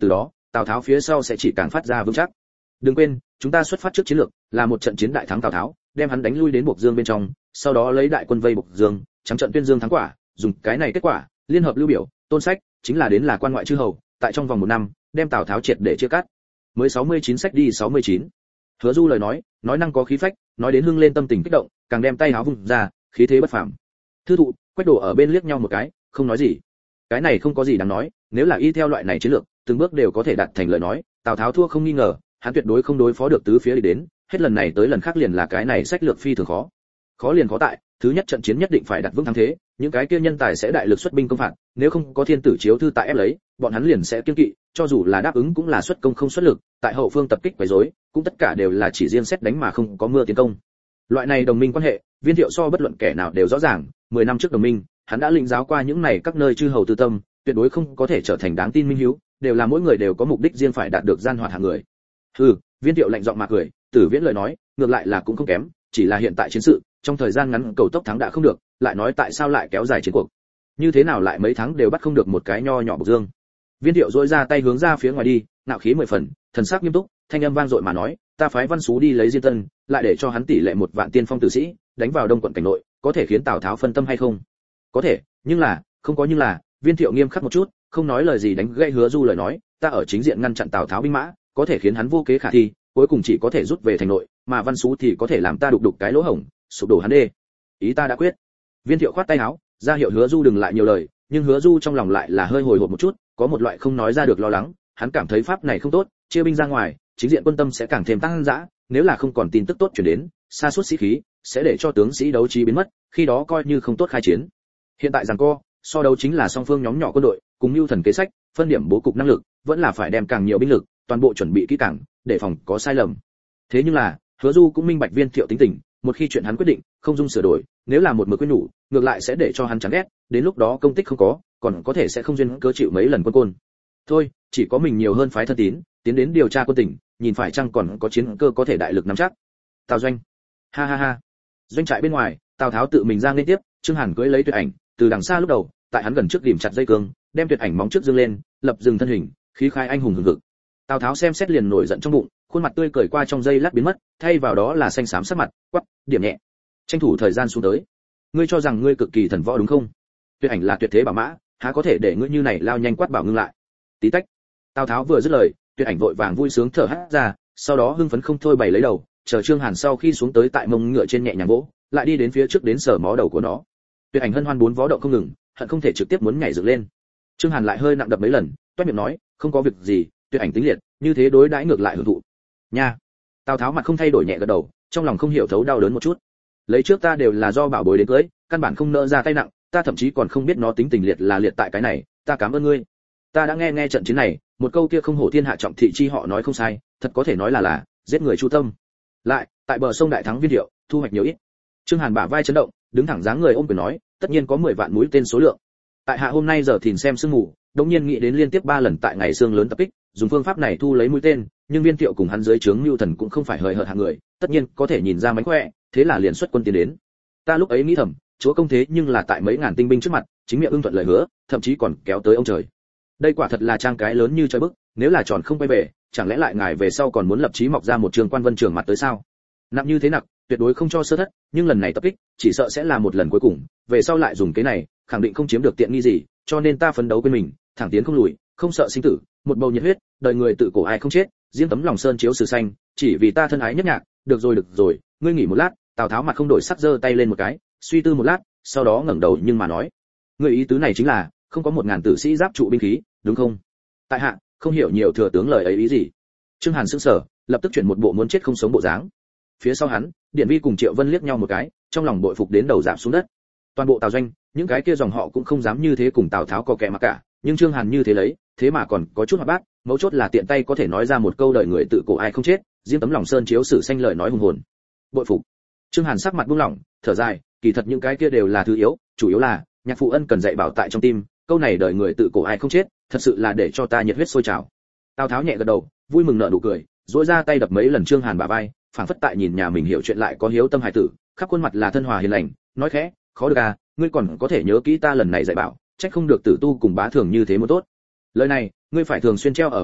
Tào Tháo phía sau sẽ chỉ càng phát ra vững chắc. Đừng quên, chúng ta xuất phát trước chiến lược là một trận chiến đại thắng Tào Tháo, đem hắn đánh lui đến Bộc Dương bên trong, sau đó lấy đại quân vây Bộc Dương, trắng trận tuyên dương thắng quả, dùng cái này kết quả, liên hợp Lưu Biểu, Tôn Sách, chính là đến là quan ngoại chư hầu, tại trong vòng một năm, đem Tào Tháo triệt để chia cắt. Mới sáu mươi chín sách đi sáu mươi chín. Hứa Du lời nói, nói năng có khí phách, nói đến hưng lên tâm tình kích động, càng đem tay áo vung ra, khí thế bất phàm. Thư thụ, Quách Đồ ở bên liếc nhau một cái, không nói gì. Cái này không có gì đáng nói, nếu là y theo loại này chiến lược, từng bước đều có thể đạt thành lời nói, Tào Tháo thua không nghi ngờ, hắn tuyệt đối không đối phó được tứ phía địch đến, hết lần này tới lần khác liền là cái này sách lược phi thường khó. Khó liền khó tại, thứ nhất trận chiến nhất định phải đặt vững thắng thế, những cái kia nhân tài sẽ đại lực xuất binh công phạt, nếu không có thiên tử chiếu thư tại ép lấy, bọn hắn liền sẽ kiêng kỵ, cho dù là đáp ứng cũng là xuất công không xuất lực, tại hậu phương tập kích quấy rối, cũng tất cả đều là chỉ riêng xét đánh mà không có mưa tiến công. Loại này đồng minh quan hệ, Viên Thiệu so bất luận kẻ nào đều rõ ràng, mười năm trước đồng minh, hắn đã lĩnh giáo qua những này các nơi chư hầu tư tâm, tuyệt đối không có thể trở thành đáng tin minh hiếu, đều là mỗi người đều có mục đích riêng phải đạt được gian hoạt hạng người. Hừ, Viên Thiệu lạnh giọng mà cười, Tử Viễn lời nói, ngược lại là cũng không kém, chỉ là hiện tại chiến sự, trong thời gian ngắn cầu tốc thắng đã không được, lại nói tại sao lại kéo dài chiến cuộc? Như thế nào lại mấy tháng đều bắt không được một cái nho nhỏ Bộc Dương? Viên Thiệu dỗi ra tay hướng ra phía ngoài đi, ngạo khí mười phần, thần sắc nghiêm túc, thanh âm vang dội mà nói, ta phái Văn Sú đi lấy Diên Tân, lại để cho hắn tỷ lệ một vạn tiên phong tử sĩ, đánh vào Đông quận cảnh nội, có thể khiến Tào Tháo phân tâm hay không? Có thể, nhưng là, không có nhưng là, Viên Thiệu nghiêm khắc một chút, không nói lời gì đánh gãy Hứa Du lời nói, ta ở chính diện ngăn chặn Tào Tháo binh mã, có thể khiến hắn vô kế khả thi, cuối cùng chỉ có thể rút về thành nội, mà Văn Sú thì có thể làm ta đục đục cái lỗ hổng, sụp đổ hắn đê. Ý ta đã quyết. Viên Thiệu khoát tay áo, ra hiệu Hứa Du đừng lại nhiều lời, nhưng Hứa Du trong lòng lại là hơi hồi hộp một chút, có một loại không nói ra được lo lắng, hắn cảm thấy pháp này không tốt, chia binh ra ngoài, chính diện quân tâm sẽ càng thêm tăng dã, nếu là không còn tin tức tốt truyền đến, sa sút sĩ khí, sẽ để cho tướng sĩ đấu trí biến mất, khi đó coi như không tốt khai chiến. Hiện tại giằng co, so đấu chính là song phương nhóm nhỏ quân đội, cùng mưu thần kế sách, phân điểm bố cục năng lực, vẫn là phải đem càng nhiều binh lực, toàn bộ chuẩn bị kỹ càng, để phòng có sai lầm. Thế nhưng là, Hứa Du cũng minh bạch Viên Thiệu tính tình, một khi chuyện hắn quyết định, không dung sửa đổi, nếu là một mực quyết nhủ, ngược lại sẽ để cho hắn chán ghét, đến lúc đó công tích không có, còn có thể sẽ không duyên cớ chịu mấy lần quân côn. Thôi, chỉ có mình nhiều hơn phái thân tín, tiến đến điều tra quân tình, nhìn phải chăng còn có chiến cơ có thể đại lực nắm chắc. Tào Doanh. Ha ha ha. Doanh trại bên ngoài, Tào Tháo tự mình ra liên tiếp, Trương Hàn cưỡi lấy Tuyệt Ảnh, từ đằng xa lúc đầu, tại hắn gần trước điểm chặt dây cương, đem Tuyệt Ảnh móng trước dương lên, lập dừng thân hình, khí khai anh hùng hừng hực. Tào Tháo xem xét liền nổi giận trong bụng, khuôn mặt tươi cười qua trong giây lát biến mất, thay vào đó là xanh xám sắc mặt, quắc, điểm nhẹ. Tranh thủ thời gian xuống tới. Ngươi cho rằng ngươi cực kỳ thần võ đúng không? Tuyệt Ảnh là tuyệt thế bảo mã, há có thể để ngươi như này lao nhanh quát bảo ngưng lại. Tí tách. Tào Tháo vừa dứt lời, Tuyệt Ảnh vội vàng vui sướng thở hắt ra, sau đó hưng phấn không thôi bày lấy đầu, chờ Trương Hàn sau khi xuống tới tại mông ngựa trên nhẹ nhàng vỗ, lại đi đến phía trước đến sờ mó đầu của nó. Tuyệt Ảnh hân hoan bốn vó động không ngừng, hận không thể trực tiếp muốn nhảy dựng lên. Trương Hàn lại hơi nặng đập mấy lần, toét miệng nói, không có việc gì, Tuyệt Ảnh tính liệt, như thế đối đãi ngược lại hưởng thụ. Nha. Tào Tháo mặt không thay đổi nhẹ gật đầu, trong lòng không hiểu thấu đau đớn một chút. Lấy trước ta đều là do bảo bối đến cưới, căn bản không nỡ ra tay nặng, ta thậm chí còn không biết nó tính tình liệt là liệt tại cái này, ta cảm ơn ngươi. Ta đã nghe nghe trận chiến này, một câu kia không hổ thiên hạ trọng thị chi họ nói không sai, thật có thể nói là là giết người chu tâm. Lại, tại bờ sông đại thắng Viên Thiệu, thu hoạch nhiều ít. Trương Hàn bả vai chấn động, đứng thẳng dáng người ôm quyền nói, tất nhiên có mười vạn mũi tên số lượng. Tại hạ hôm nay giờ thìn xem sương mù, đột nhiên nghĩ đến liên tiếp ba lần tại ngày sương lớn tập kích, dùng phương pháp này thu lấy mũi tên, nhưng Viên Thiệu cùng hắn dưới trướng Nưu Thần cũng không phải hời hợt hạng người, tất nhiên có thể nhìn ra mánh khỏe, thế là liền xuất quân tiến đến. Ta lúc ấy nghĩ thầm, chúa công thế nhưng là tại mấy ngàn tinh binh trước mặt, chính miệng ưng thuận lời hứa, thậm chí còn kéo tới ông trời. Đây quả thật là trang cái lớn như chơi bức, nếu là tròn không quay về, chẳng lẽ lại ngài về sau còn muốn lập chí mọc ra một trường quan vân trường mặt tới sao? Nặng như thế nặng, tuyệt đối không cho sơ thất, nhưng lần này tập kích, chỉ sợ sẽ là một lần cuối cùng, về sau lại dùng cái này, khẳng định không chiếm được tiện nghi gì, cho nên ta phấn đấu quên mình, thẳng tiến không lùi, không sợ sinh tử, một bầu nhiệt huyết, đời người tự cổ ai không chết, riêng tấm lòng sơn chiếu sử xanh, chỉ vì ta thân ái nhất nhạc, được rồi được rồi, ngươi nghỉ một lát. Tào Tháo mặt không đổi sắc giơ tay lên một cái, suy tư một lát, sau đó ngẩng đầu nhưng mà nói, ngươi ý tứ này chính là không có một ngàn tử sĩ giáp trụ binh khí, đúng không? Tại hạ không hiểu nhiều thừa tướng lời ấy ý gì. Trương Hàn sững sờ, lập tức chuyển một bộ muốn chết không sống bộ dáng. Phía sau hắn, Điện Vi cùng Triệu Vân liếc nhau một cái, trong lòng bội phục đến đầu giảm xuống đất. Toàn bộ Tào Doanh, những cái kia dòng họ cũng không dám như thế cùng Tào Tháo có kẻ mà cả, nhưng Trương Hàn như thế lấy, thế mà còn có chút hoạt bát, mấu chốt là tiện tay có thể nói ra một câu đời người tự cổ ai không chết, riêng tấm lòng sơn chiếu sử xanh lời nói hùng hồn. Bội phục. Trương Hàn sắc mặt buông lỏng, thở dài, kỳ thật những cái kia đều là thứ yếu, chủ yếu là nhạc phụ ân cần dạy bảo tại trong tim, câu này đời người tự cổ ai không chết, thật sự là để cho ta nhiệt huyết sôi trào. Tào Tháo nhẹ gật đầu, vui mừng nở nụ cười, duỗi ra tay đập mấy lần Trương Hàn bả vai, phảng phất tại nhìn nhà mình hiểu chuyện lại có hiếu tâm hài tử, khắp khuôn mặt là thân hòa hiền lành, nói khẽ, khó được à, ngươi còn có thể nhớ kỹ ta lần này dạy bảo, trách không được tử tu cùng bá thường như thế một tốt. Lời này, ngươi phải thường xuyên treo ở bên miệng,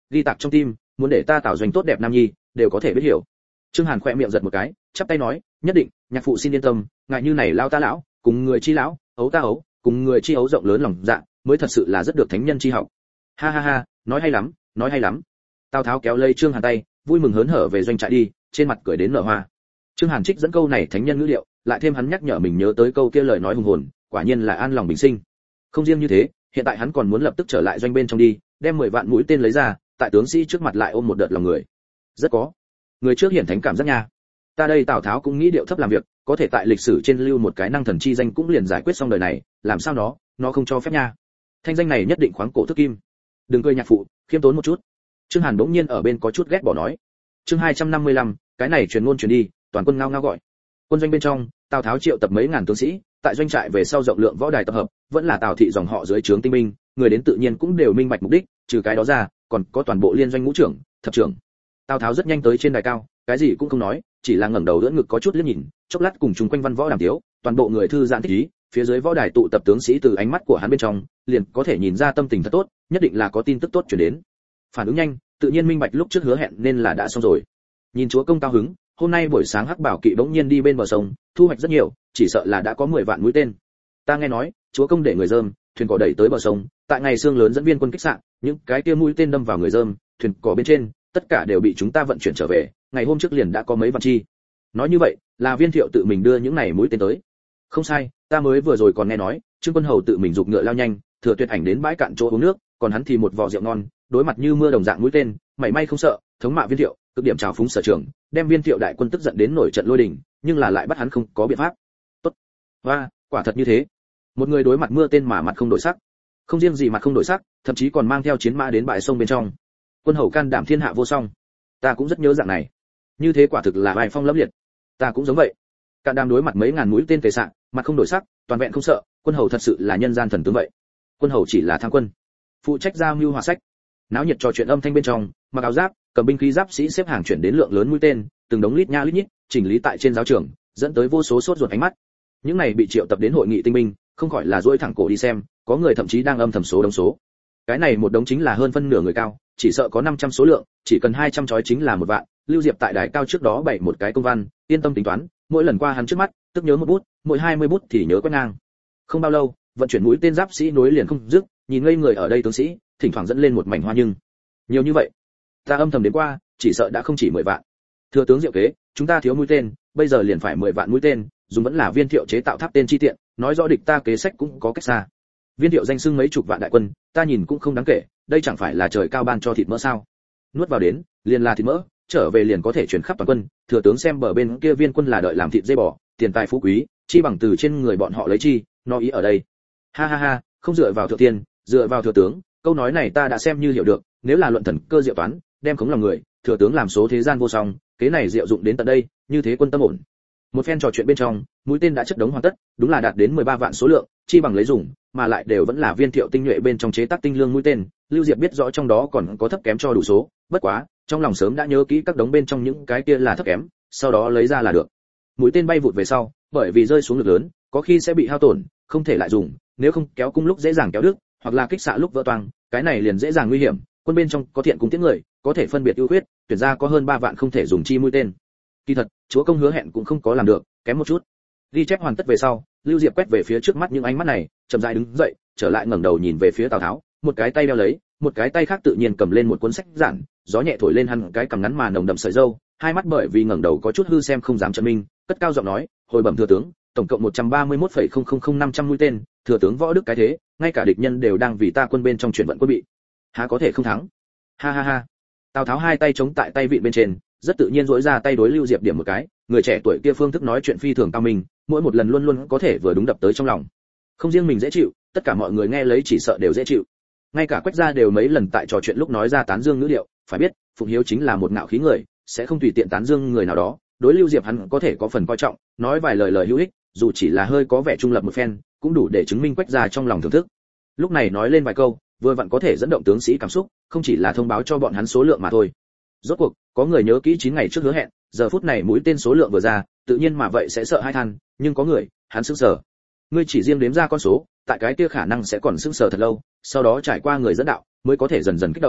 ghi tạc trong tim, muốn để ta tạo doanh tốt đẹp nam nhi, đều có thể biết hiểu. Trương Hàn khẽ miệng giật một cái, chắp tay nói, nhất định, nhạc phụ xin yên tâm, ngại như này lao ta lão, cùng người chi lão, ấu ta ấu, cùng người chi ấu rộng lớn lòng dạ, mới thật sự là rất được thánh nhân chi học. Ha ha ha, nói hay lắm, nói hay lắm. Tào Tháo kéo lây Trương Hàn tay, vui mừng hớn hở về doanh trại đi, trên mặt cười đến nở hoa. Trương Hàn trích dẫn câu này thánh nhân ngữ liệu, lại thêm hắn nhắc nhở mình nhớ tới câu kia lời nói hùng hồn, quả nhiên là an lòng bình sinh. Không riêng như thế, hiện tại hắn còn muốn lập tức trở lại doanh bên trong đi, đem mười vạn mũi tên lấy ra, tại tướng sĩ trước mặt lại ôm một đợt lòng người. Rất có. Người trước hiển thánh cảm giác nha. Ta đây Tào Tháo cũng nghĩ điệu thấp làm việc, có thể tại lịch sử trên lưu một cái năng thần chi danh cũng liền giải quyết xong đời này, làm sao nó, nó không cho phép nha. Thanh danh này nhất định khoáng cổ thức kim. Đừng cười nhạc phụ, khiêm tốn một chút. Trương Hàn bỗng nhiên ở bên có chút ghét bỏ nói. Chương hai trăm năm mươi lăm, cái này truyền ngôn truyền đi, toàn quân ngao ngao gọi. Quân doanh bên trong, Tào Tháo triệu tập mấy ngàn tướng sĩ, tại doanh trại về sau rộng lượng võ đài tập hợp, vẫn là Tào thị dòng họ dưới trướng tinh binh, người đến tự nhiên cũng đều minh bạch mục đích, trừ cái đó ra, còn có toàn bộ liên doanh ngũ trưởng, thập trưởng. Tào Tháo rất nhanh tới trên đài cao, cái gì cũng không nói, chỉ là ngẩng đầu đỡ ngực có chút liếc nhìn, chốc lát cùng chúng quanh văn võ đàm tiếu, toàn bộ người thư giãn thích ý, phía dưới võ đài tụ tập tướng sĩ từ ánh mắt của hắn bên trong, liền có thể nhìn ra tâm tình thật tốt, nhất định là có tin tức tốt truyền đến. Phản ứng nhanh, tự nhiên minh bạch lúc trước hứa hẹn nên là đã xong rồi. Nhìn chúa công cao hứng, hôm nay buổi sáng Hắc Bảo kỵ bỗng nhiên đi bên bờ sông, thu hoạch rất nhiều, chỉ sợ là đã có mười vạn mũi tên. Ta nghe nói, chúa công để người dơm, thuyền cỏ đẩy tới bờ sông, tại ngày xương lớn dẫn viên quân kích sạn, những cái kia mũi tên đâm vào người dơm, thuyền cỏ bên trên, tất cả đều bị chúng ta vận chuyển trở về, ngày hôm trước liền đã có mấy vạn chi. Nói như vậy, là Viên Thiệu tự mình đưa những này mũi tên tới. Không sai, ta mới vừa rồi còn nghe nói, Trương Quân Hầu tự mình giục ngựa lao nhanh, Thừa Tuyệt Ảnh đến bãi cạn chỗ uống nước, còn hắn thì một vò rượu ngon, đối mặt như mưa đồng dạng mũi tên, mảy may không sợ, thống mạ Viên Thiệu, cực điểm trào phúng sở trường, đem Viên Thiệu đại quân tức giận đến nổi trận lôi đình, nhưng là lại bắt hắn không có biện pháp. Tốt. Và, quả thật như thế. Một người đối mặt mưa tên mà mặt không đổi sắc. Không riêng gì mặt không đổi sắc, thậm chí còn mang theo chiến mã đến bãi sông bên trong. Quân hầu can đảm thiên hạ vô song. Ta cũng rất nhớ dạng này. Như thế quả thực là vai phong lẫm liệt. Ta cũng giống vậy. Cạn đàm đối mặt mấy ngàn mũi tên tề xạ, mặt không đổi sắc, toàn vẹn không sợ, quân hầu thật sự là nhân gian thần tướng vậy. Quân hầu chỉ là tham quân, phụ trách ra mưu hòa sách. Náo nhiệt trò chuyện âm thanh bên trong, mặc áo giáp, cầm binh khí giáp sĩ xếp hàng chuyển đến lượng lớn mũi tên, từng đống lít nha lít nhít, chỉnh lý tại trên giáo trường, dẫn tới vô số sốt ruột ánh mắt. Những này bị triệu tập đến hội nghị tinh binh, không khỏi là duỗi thẳng cổ đi xem, có người thậm chí đang âm thầm số đống số. Cái này một đống chính là hơn phân nửa người cao, chỉ sợ có năm trăm số lượng, chỉ cần hai trăm chói chính là một vạn. Lưu Diệp tại đài cao trước đó bày một cái công văn, yên tâm tính toán, mỗi lần qua hắn trước mắt, tức nhớ một bút, mỗi hai mươi bút thì nhớ quét ngang. Không bao lâu, vận chuyển mũi tên giáp sĩ nối liền không dứt, nhìn ngây người ở đây tướng sĩ, thỉnh thoảng dẫn lên một mảnh hoa nhưng. Nhiều như vậy, ta âm thầm đến qua, chỉ sợ đã không chỉ mười vạn. Thưa tướng Diệu kế, chúng ta thiếu mũi tên, bây giờ liền phải mười vạn mũi tên, dùng vẫn là Viên Thiệu chế tạo tháp tên chi tiện, nói rõ địch ta kế sách cũng có cách xa. Viên Thiệu danh xưng mấy chục vạn đại quân, ta nhìn cũng không đáng kể, đây chẳng phải là trời cao ban cho thịt mỡ sao? Nuốt vào đến, liền là thịt mỡ, trở về liền có thể truyền khắp toàn quân, thừa tướng xem bờ bên kia Viên quân là đợi làm thịt dê bò, tiền tài phú quý, chi bằng từ trên người bọn họ lấy chi, nói ý ở đây. Ha ha ha, không dựa vào thừa tiên, dựa vào thừa tướng, câu nói này ta đã xem như hiểu được, nếu là luận thần cơ diệu toán, đem khống lòng người, thừa tướng làm số thế gian vô song, kế này diệu dụng đến tận đây, như thế quân tâm ổn. Một phen trò chuyện bên trong, mũi tên đã chất đống hoàn tất, đúng là đạt đến mười ba vạn số lượng, chi bằng lấy dùng, mà lại đều vẫn là Viên Thiệu tinh nhuệ bên trong chế tác tinh lương mũi tên, Lưu Diệp biết rõ trong đó còn có thấp kém cho đủ số, bất quá, trong lòng sớm đã nhớ kỹ các đống bên trong những cái kia là thấp kém, sau đó lấy ra là được. Mũi tên bay vụt về sau, bởi vì rơi xuống lực lớn, có khi sẽ bị hao tổn, không thể lại dùng, nếu không kéo cung lúc dễ dàng kéo đứt, hoặc là kích xạ lúc vỡ toang, cái này liền dễ dàng nguy hiểm. Quân bên trong có thiện cung tiếng người, có thể phân biệt ưu khuyết, tuyển ra có hơn ba vạn không thể dùng chi mũi tên. Kỳ thật, chúa công hứa hẹn cũng không có làm được, kém một chút. Ghi chép hoàn tất về sau, Lưu Diệp quét về phía trước mắt những ánh mắt này, chậm rãi đứng dậy, trở lại ngẩng đầu nhìn về phía Tào Tháo, một cái tay đeo lấy, một cái tay khác tự nhiên cầm lên một cuốn sách giản, gió nhẹ thổi lên hắn cái cằm ngắn mà nồng đậm sợi râu, hai mắt bởi vì ngẩng đầu có chút hư xem không dám chấn minh, cất cao giọng nói, hồi bẩm thừa tướng, tổng cộng một trăm ba mươi mốt phẩy không không không năm trăm mũi tên, thừa tướng võ đức cái thế, ngay cả địch nhân đều đang vì ta quân bên trong chuyển vận quân bị, há có thể không thắng. Ha ha ha. Tào Tháo hai tay chống tại tay vịn bên trên, rất tự nhiên duỗi ra tay đối Lưu Diệp điểm một cái, người trẻ tuổi kia phương thức nói chuyện phi thường cao minh, mỗi một lần luôn luôn có thể vừa đúng đập tới trong lòng. Không riêng mình dễ chịu, tất cả mọi người nghe lấy chỉ sợ đều dễ chịu. Ngay cả Quách gia đều mấy lần tại trò chuyện lúc nói ra tán dương ngữ điệu, phải biết, Phụng Hiếu chính là một ngạo khí người, sẽ không tùy tiện tán dương người nào đó, đối Lưu Diệp hắn có thể có phần coi trọng, nói vài lời lời hữu ích, dù chỉ là hơi có vẻ trung lập một phen, cũng đủ để chứng minh Quách gia trong lòng thưởng thức. Lúc này nói lên vài câu, vừa vặn có thể dẫn động tướng sĩ cảm xúc, không chỉ là thông báo cho bọn hắn số lượng mà thôi. Rốt cuộc, có người nhớ kỹ chín ngày trước hứa hẹn, giờ phút này mũi tên số lượng vừa ra, tự nhiên mà vậy sẽ sợ hai than, nhưng có người, hắn sững sờ. Ngươi chỉ riêng đếm ra con số, tại cái kia khả năng sẽ còn sững sờ thật lâu, sau đó trải qua người dẫn đạo, mới có thể dần dần kích động.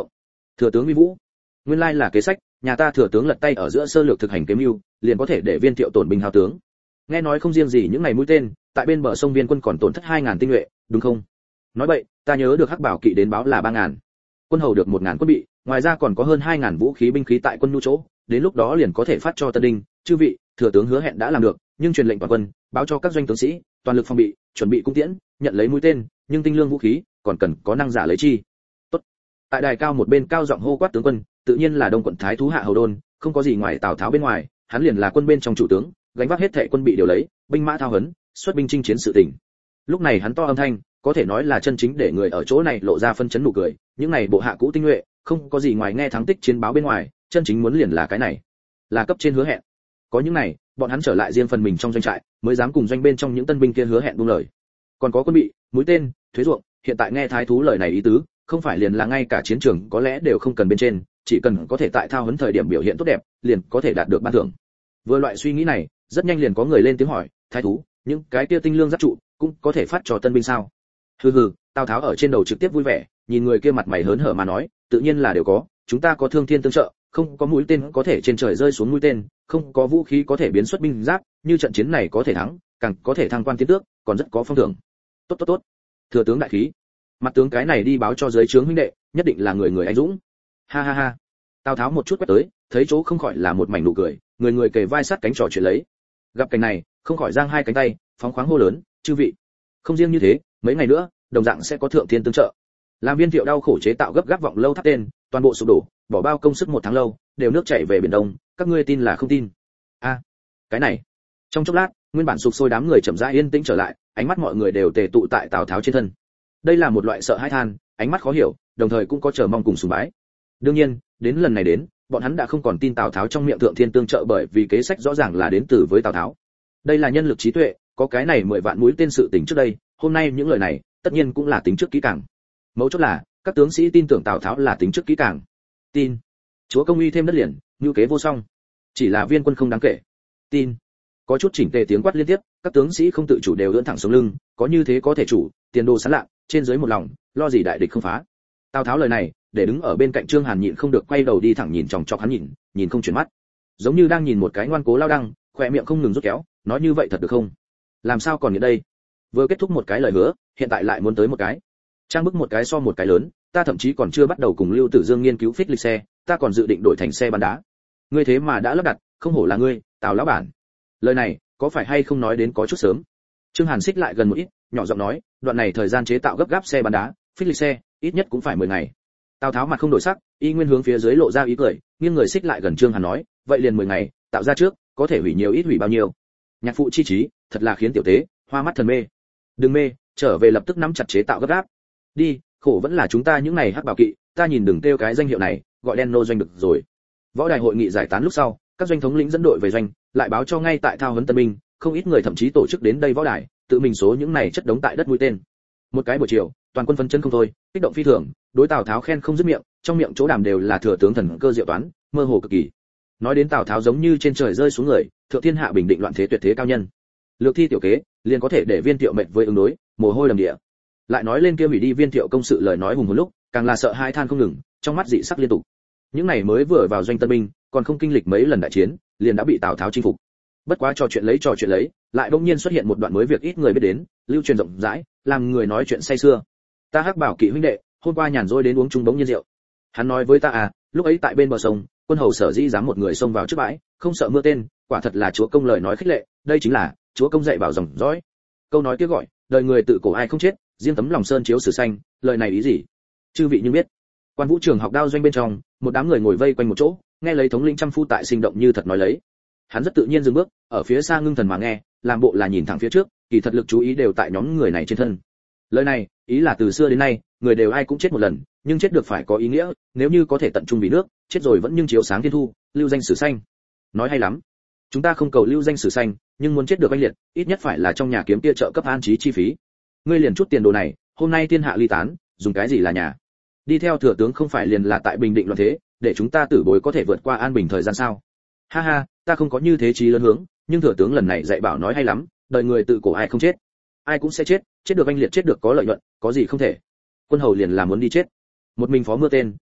Thừa tướng uy vũ, nguyên lai là kế sách, nhà ta thừa tướng lật tay ở giữa sơ lược thực hành kế mưu, liền có thể để viên thiệu tổn binh hao tướng. Nghe nói không riêng gì những ngày mũi tên, tại bên bờ sông Viên quân còn tổn thất hai ngàn tinh nhuệ, đúng không? Nói vậy, ta nhớ được Hắc Bảo kỵ đến báo là ba ngàn. Quân hầu được một ngàn quân bị, ngoài ra còn có hơn hai ngàn vũ khí binh khí tại quân nhu chỗ, đến lúc đó liền có thể phát cho Tân Đinh, chư vị, thừa tướng hứa hẹn đã làm được, nhưng truyền lệnh toàn quân, báo cho các doanh tướng sĩ, toàn lực phòng bị, chuẩn bị cung tiễn, nhận lấy mũi tên, nhưng tinh lương vũ khí, còn cần có năng giả lấy chi. Tốt. Tại đài cao một bên cao giọng hô quát tướng quân, tự nhiên là Đông quận thái thú Hạ Hầu Đôn, không có gì ngoài Tào Tháo bên ngoài, hắn liền là quân bên trong chủ tướng, gánh vác hết thảy quân bị điều lấy, binh mã thao huấn, xuất binh chinh chiến sự tình. Lúc này hắn to âm thanh, có thể nói là chân chính để người ở chỗ này lộ ra phân chấn nụ cười, những này bộ hạ cũ tinh nhuệ, không có gì ngoài nghe thắng tích chiến báo bên ngoài, chân chính muốn liền là cái này, là cấp trên hứa hẹn. Có những này, bọn hắn trở lại riêng phần mình trong doanh trại, mới dám cùng doanh bên trong những tân binh kia hứa hẹn buông lời. Còn có quân bị, mũi tên, thuế ruộng, hiện tại nghe thái thú lời này ý tứ, không phải liền là ngay cả chiến trường có lẽ đều không cần bên trên, chỉ cần có thể tại thao huấn thời điểm biểu hiện tốt đẹp, liền có thể đạt được ban thưởng. Vừa loại suy nghĩ này, rất nhanh liền có người lên tiếng hỏi, thái thú, những cái kia tinh lương giáp trụ cũng có thể phát cho tân binh sao? Hừ hừ, Tào Tháo ở trên đầu trực tiếp vui vẻ, nhìn người kia mặt mày hớn hở mà nói, tự nhiên là đều có, chúng ta có thương thiên tương trợ, không có mũi tên có thể trên trời rơi xuống mũi tên, không có vũ khí có thể biến xuất binh giáp, như trận chiến này có thể thắng, càng có thể thăng quan tiến tước, còn rất có phong thưởng. Tốt tốt tốt. Thừa tướng đại khí. Mặt tướng cái này đi báo cho dưới trướng huynh đệ, nhất định là người người anh dũng. Ha ha ha. Tào Tháo một chút quét tới, thấy chỗ không khỏi là một mảnh nụ cười, người người kề vai sát cánh trò chuyện lấy. Gặp cảnh này, không khỏi giang hai cánh tay, phóng khoáng hô lớn, chư vị. Không riêng như thế, mấy ngày nữa, đồng dạng sẽ có thượng thiên tương trợ. Làm Viên Thiệu đau khổ chế tạo gấp gáp vọng lâu tháp tên, toàn bộ sụp đổ, bỏ bao công sức một tháng lâu, đều nước chảy về biển đông, các ngươi tin là không tin? A, à, cái này. Trong chốc lát, nguyên bản sụp sôi đám người chậm rãi yên tĩnh trở lại, ánh mắt mọi người đều tề tụ tại Tào Tháo trên thân. Đây là một loại sợ hãi than, ánh mắt khó hiểu, đồng thời cũng có chờ mong cùng sùng bái. Đương nhiên, đến lần này đến, bọn hắn đã không còn tin Tào Tháo trong miệng thượng thiên tương trợ, bởi vì kế sách rõ ràng là đến từ với Tào Tháo. Đây là nhân lực trí tuệ, có cái này mười vạn mũi tên sự tình trước đây, hôm nay những lời này, tất nhiên cũng là tính trước kỹ càng. Mấu chốt là, các tướng sĩ tin tưởng Tào Tháo là tính trước kỹ càng. Tin. Chúa công uy thêm đất liền, như kế vô song. Chỉ là Viên quân không đáng kể. Tin. Có chút chỉnh tề tiếng quát liên tiếp, các tướng sĩ không tự chủ đều ưỡn thẳng sống lưng, có như thế có thể chủ, tiền đồ sán lạng, trên dưới một lòng, lo gì đại địch không phá. Tào Tháo lời này, để đứng ở bên cạnh Trương Hàn nhịn không được quay đầu đi thẳng nhìn chòng chọc hắn nhìn, nhìn không chuyển mắt. Giống như đang nhìn một cái ngoan cố lao đăng, khỏe miệng không ngừng rút kéo, nói như vậy thật được không? Làm sao còn ở đây? Vừa kết thúc một cái lời hứa, hiện tại lại muốn tới một cái. Trang bức một cái so một cái lớn, ta thậm chí còn chưa bắt đầu cùng Lưu Tử Dương nghiên cứu phích lịch xe, ta còn dự định đổi thành xe bắn đá. Ngươi thế mà đã lắp đặt, không hổ là ngươi, Tào lão bản. Lời này, có phải hay không nói đến có chút sớm? Trương Hàn xích lại gần một ít, nhỏ giọng nói, đoạn này thời gian chế tạo gấp gáp xe bắn đá, phích lịch xe, ít nhất cũng phải mười ngày. Tào Tháo mặt không đổi sắc, y nguyên hướng phía dưới lộ ra ý cười, nghiêng người xích lại gần Trương Hàn nói, vậy liền mười ngày, tạo ra trước, có thể hủy nhiều ít hủy bao nhiêu. Nhạc phụ chi trí, thật là khiến tiểu tế hoa mắt thần mê. Đừng mê, trở về lập tức nắm chặt chế tạo gấp gáp. Đi, khổ vẫn là chúng ta những này hắc bảo kỵ, ta nhìn đừng kêu cái danh hiệu này, gọi đen nô doanh được rồi. Võ đài hội nghị giải tán lúc sau, các doanh thống lĩnh dẫn đội về doanh, lại báo cho ngay tại thao huấn tân binh, không ít người thậm chí tổ chức đến đây võ đài, tự mình số những này chất đống tại đất mũi tên. Một cái buổi chiều, toàn quân phấn chấn không thôi, kích động phi thường, đối Tào Tháo khen không dứt miệng, trong miệng chỗ đàm đều là thừa tướng thần cơ diệu toán, mơ hồ cực kỳ. Nói đến Tào Tháo giống như trên trời rơi xuống người, thượng thiên hạ bình định loạn thế tuyệt thế cao nhân. Lược thi tiểu kế, liền có thể để Viên Thiệu mệt với ứng đối, mồ hôi đầm địa. Lại nói lên kia hủy đi Viên Thiệu công sự lời nói hùng hồn lúc, càng là sợ hai than không ngừng, trong mắt dị sắc liên tục. Những này mới vừa vào doanh tân binh, còn không kinh lịch mấy lần đại chiến, liền đã bị Tào Tháo chinh phục. Bất quá trò chuyện lấy trò chuyện lấy, lại đột nhiên xuất hiện một đoạn mới việc ít người biết đến, lưu truyền rộng rãi, làm người nói chuyện say xưa. Ta Hắc Bảo kỵ huynh đệ, hôm qua nhàn rỗi đến uống chung bỗng nhiên rượu. Hắn nói với ta à, lúc ấy tại bên bờ sông, quân hầu sở dĩ dám một người xông vào trước bãi, không sợ mưa tên, quả thật là chúa công lời nói khích lệ, đây chính là chúa công dạy bảo dòng dõi. Câu nói kia gọi, đời người tự cổ ai không chết, riêng tấm lòng sơn chiếu sử xanh, lời này ý gì? Chư vị như biết. Quan Vũ Trường học đao doanh bên trong, một đám người ngồi vây quanh một chỗ, nghe lấy thống lĩnh trăm phu tại sinh động như thật nói lấy. Hắn rất tự nhiên dừng bước, ở phía xa ngưng thần mà nghe, làm bộ là nhìn thẳng phía trước, kỳ thật lực chú ý đều tại nhóm người này trên thân. Lời này, ý là từ xưa đến nay, người đều ai cũng chết một lần, nhưng chết được phải có ý nghĩa, nếu như có thể tận trung vì nước, chết rồi vẫn nhưng chiếu sáng thiên thu, lưu danh sử xanh. Nói hay lắm. Chúng ta không cầu lưu danh sử xanh, nhưng muốn chết được oanh liệt, ít nhất phải là trong nhà kiếm kia trợ cấp an trí chi phí. Ngươi liền chút tiền đồ này, hôm nay thiên hạ ly tán, dùng cái gì là nhà? Đi theo thừa tướng không phải liền là tại bình định loạn thế, để chúng ta tử bối có thể vượt qua an bình thời gian sao? Ha ha, ta không có như thế chí lớn hướng, nhưng thừa tướng lần này dạy bảo nói hay lắm, đời người tự cổ ai không chết, ai cũng sẽ chết, chết được oanh liệt chết được có lợi nhuận, có gì không thể. Quân hầu liền là muốn đi chết. Một mình phó mưa tên,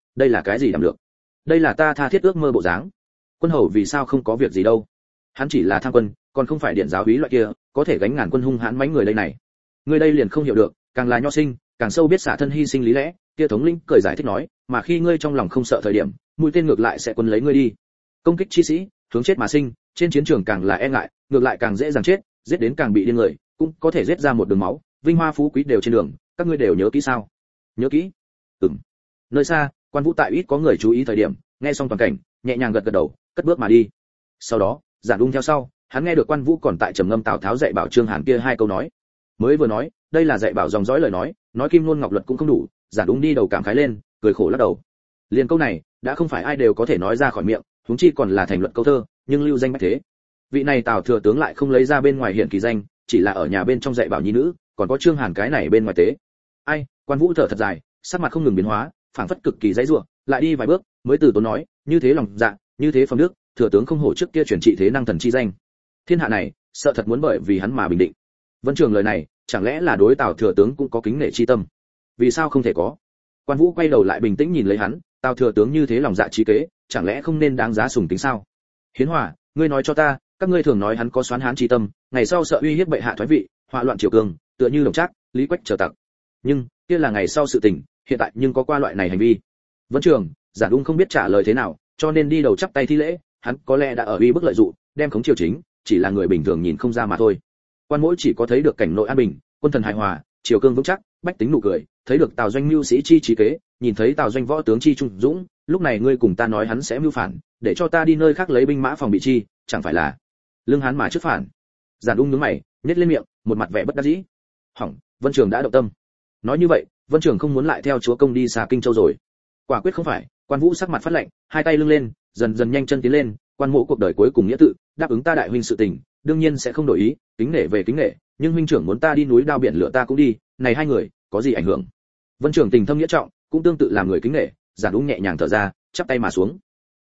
đây là cái gì đảm lượng? Đây là ta tha thiết ước mơ bộ dáng. Quân hầu vì sao không có việc gì đâu? Hắn chỉ là tham quân, còn không phải điện giáo úy loại kia, có thể gánh ngàn quân hung hãn mãnh người đây này. Người đây liền không hiểu được, càng là nho sinh, càng sâu biết xả thân hy sinh lý lẽ. Kia thống lĩnh cười giải thích nói, mà khi ngươi trong lòng không sợ thời điểm, mũi tên ngược lại sẽ quân lấy ngươi đi. Công kích chi sĩ, hướng chết mà sinh, trên chiến trường càng là e ngại, ngược lại càng dễ dàng chết, giết đến càng bị điên người, cũng có thể giết ra một đường máu, vinh hoa phú quý đều trên đường, các ngươi đều nhớ kỹ sao? Nhớ kỹ? Ừm. Nơi xa, Quan Vũ tại ít có người chú ý thời điểm, nghe xong toàn cảnh, nhẹ nhàng gật gật đầu, cất bước mà đi. Sau đó, Giản Ung theo sau, hắn nghe được Quan Vũ còn tại trầm ngâm Tào Tháo dạy bảo Trương Hàn kia hai câu nói. Mới vừa nói, đây là dạy bảo dòng dõi lời nói, nói kim ngôn ngọc luật cũng không đủ, Giản Ung đi đầu cảm khái lên, cười khổ lắc đầu. Liền câu này, đã không phải ai đều có thể nói ra khỏi miệng, huống chi còn là thành luận câu thơ, nhưng lưu danh bách thế. Vị này Tào thừa tướng lại không lấy ra bên ngoài hiện kỳ danh, chỉ là ở nhà bên trong dạy bảo nhi nữ, còn có Trương Hàn cái này bên ngoài tế. Ai, Quan Vũ thở thật dài, sắc mặt không ngừng biến hóa, phảng phất cực kỳ dãy rủa, lại đi vài bước, mới từ tốn nói, như thế lòng dạ, như thế phẩm đức, thừa tướng không hổ trước kia truyền trị thế năng thần chi danh. Thiên hạ này, sợ thật muốn bởi vì hắn mà bình định. Vân Trường lời này, chẳng lẽ là đối Tào thừa tướng cũng có kính nể chi tâm? Vì sao không thể có? Quan Vũ quay đầu lại bình tĩnh nhìn lấy hắn, Tào thừa tướng như thế lòng dạ trí kế, chẳng lẽ không nên đáng giá sùng kính sao? Hiến Hòa, ngươi nói cho ta, các ngươi thường nói hắn có xoán hán chi tâm, ngày sau sợ uy hiếp bệ hạ thoái vị, họa loạn triều cường, tựa như Đồng Trác, Lý Quách trở tặc. Nhưng, kia là ngày sau sự tình, hiện tại nhưng có qua loại này hành vi. Vân Trường, Giản Ung không biết trả lời thế nào, cho nên đi đầu chắp tay thi lễ, hắn có lẽ đã ở uy bức lợi dụ, đem khống triều chính, chỉ là người bình thường nhìn không ra mà thôi. Quan Mỗi chỉ có thấy được cảnh nội an bình, quân thần hài hòa, triều cương vững chắc, bách tính nụ cười, thấy được Tào Doanh mưu sĩ chi trí kế, nhìn thấy Tào Doanh võ tướng chi trung dũng, lúc này ngươi cùng ta nói hắn sẽ mưu phản, để cho ta đi nơi khác lấy binh mã phòng bị chi, chẳng phải là lương hắn mà trước phản. Giản Ung nhướng mày, nhếch lên miệng, một mặt vẻ bất đắc dĩ. Hỏng, Vân Trường đã động tâm. Nói như vậy, Vân Trường không muốn lại theo chúa công đi xa Kinh Châu rồi. Quả quyết không phải. Quan Vũ sắc mặt phát lạnh, hai tay lưng lên, dần dần nhanh chân tiến lên, Quan Mỗ cuộc đời cuối cùng nghĩa tự, đáp ứng ta đại huynh sự tình, đương nhiên sẽ không đổi ý, kính nể về kính nể, nhưng huynh trưởng muốn ta đi núi đao biển lửa ta cũng đi, này hai người, có gì ảnh hưởng? Vân Trường tình thâm nghĩa trọng, cũng tương tự làm người kính nể, Giản Ung nhẹ nhàng thở ra, chắp tay mà xuống.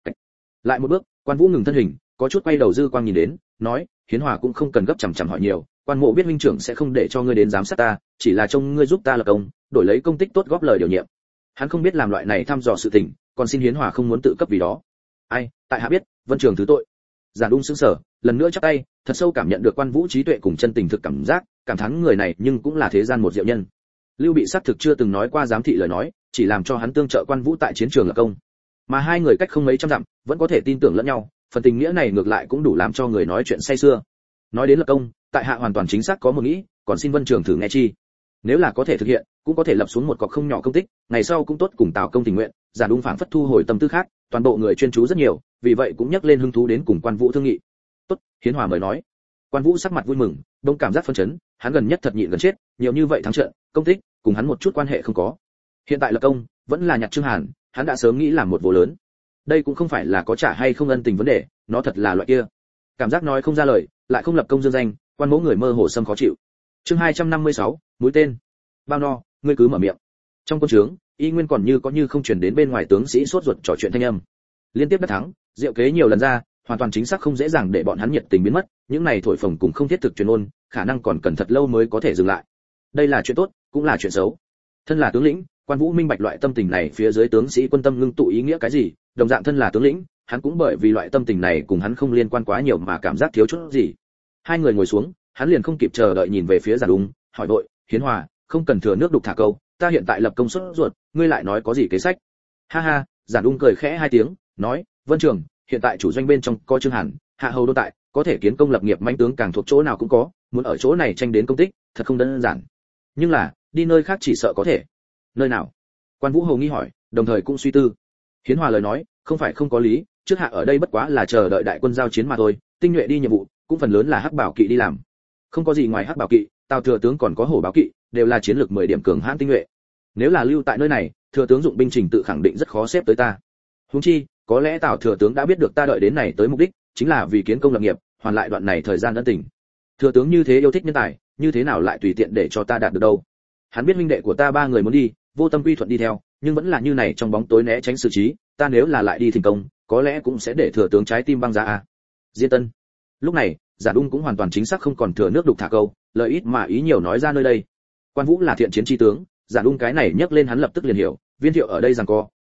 Lại một bước, Quan Vũ ngừng thân hình, có chút quay đầu dư quang nhìn đến, nói, Hiến Hòa cũng không cần gấp chằm chằm hỏi nhiều, Quan Mộ biết huynh trưởng sẽ không để cho ngươi đến giám sát ta, chỉ là trông ngươi giúp ta lập công, đổi lấy công tích tốt góp lời điều nhiệm. Hắn không biết làm loại này thăm dò sự tình, còn xin Hiến Hòa không muốn tự cấp vì đó. Ai, tại hạ biết, Vân Trường thứ tội. Giản Ung sững sờ, lần nữa chắp tay, thật sâu cảm nhận được Quan Vũ trí tuệ cùng chân tình thực cảm giác, cảm thán người này nhưng cũng là thế gian một diệu nhân. Lưu Bị xác thực chưa từng nói qua giám thị lời nói, chỉ làm cho hắn tương trợ Quan Vũ tại chiến trường lập công. Mà hai người cách không mấy trăm dặm, vẫn có thể tin tưởng lẫn nhau, phần tình nghĩa này ngược lại cũng đủ làm cho người nói chuyện say sưa. Nói đến lập công, tại hạ hoàn toàn chính xác có một nghĩ, còn xin Vân Trường thử nghe chi. Nếu là có thể thực hiện, cũng có thể lập xuống một cọc không nhỏ công tích, ngày sau cũng tốt cùng Tào công tình nguyện. Giản Ung phảng phất thu hồi tâm tư khác, toàn bộ người chuyên chú rất nhiều, vì vậy cũng nhắc lên hứng thú đến cùng Quan Vũ thương nghị. Tốt, Hiến Hòa mời nói. Quan Vũ sắc mặt vui mừng, đông cảm giác phấn chấn, hắn gần nhất thật nhịn gần chết, nhiều như vậy thắng trận, công tích, cùng hắn một chút quan hệ không có. Hiện tại lập công, vẫn là nhặt Trương Hàn, hắn đã sớm nghĩ làm một vụ lớn. Đây cũng không phải là có trả hay không ân tình vấn đề, nó thật là loại kia. Cảm giác nói không ra lời, lại không lập công dương danh, Quan Mỗ người mơ hồ xâm khó chịu. Chương hai trăm năm mươi sáu, mũi tên. Bao no, ngươi cứ mở miệng. Trong quân trướng, y nguyên còn như có như không truyền đến bên ngoài tướng sĩ sốt ruột trò chuyện thanh âm. Liên tiếp đắc thắng, diệu kế nhiều lần ra, hoàn toàn chính xác không dễ dàng để bọn hắn nhiệt tình biến mất, những này thổi phồng cùng không thiết thực truyền ôn, khả năng còn cần thật lâu mới có thể dừng lại. Đây là chuyện tốt, cũng là chuyện xấu. Thân là tướng lĩnh, Quan Vũ minh bạch loại tâm tình này phía dưới tướng sĩ quân tâm ngưng tụ ý nghĩa cái gì, đồng dạng thân là tướng lĩnh, hắn cũng bởi vì loại tâm tình này cùng hắn không liên quan quá nhiều mà cảm giác thiếu chút gì. Hai người ngồi xuống, hắn liền không kịp chờ đợi nhìn về phía Giản Ung, hỏi vội, Hiến Hòa, không cần thừa nước đục thả câu, ta hiện tại lập công suất ruột, ngươi lại nói có gì kế sách? Ha ha, Giản Ung cười khẽ hai tiếng, nói, Vân Trường, hiện tại chủ doanh bên trong có Trương Hàn, hạ hầu đô tại, có thể kiến công lập nghiệp manh tướng càng thuộc chỗ nào cũng có, muốn ở chỗ này tranh đến công tích, thật không đơn giản. Nhưng là, đi nơi khác chỉ sợ có thể. Nơi nào? Quan Vũ hầu nghi hỏi, đồng thời cũng suy tư. Hiến Hòa lời nói, không phải không có lý, trước hạ ở đây bất quá là chờ đợi đại quân giao chiến mà thôi, tinh nhuệ đi nhiệm vụ, cũng phần lớn là hắc bảo kỵ đi làm. Không có gì ngoài hắc bảo kỵ, Tào thừa tướng còn có hổ báo kỵ, đều là chiến lược mười điểm cường hãn tinh nhuệ. Nếu là lưu tại nơi này, thừa tướng dụng binh trình tự khẳng định rất khó xếp tới ta. Huống chi, có lẽ Tào thừa tướng đã biết được ta đợi đến này tới mục đích, chính là vì kiến công lập nghiệp, hoàn lại đoạn này thời gian ân tình. Thừa tướng như thế yêu thích nhân tài, như thế nào lại tùy tiện để cho ta đạt được đâu? Hắn biết huynh đệ của ta ba người muốn đi, vô tâm quy thuận đi theo, nhưng vẫn là như này trong bóng tối né tránh xử trí, ta nếu là lại đi thành công, có lẽ cũng sẽ để thừa tướng trái tim băng giá a. Diên Tân. Lúc này, Giản Ung cũng hoàn toàn chính xác không còn thừa nước đục thả câu, lời ít mà ý nhiều nói ra nơi đây. Quan Vũ là thiện chiến chi tướng, Giản Ung cái này nhắc lên hắn lập tức liền hiểu, Viên Thiệu ở đây giằng co,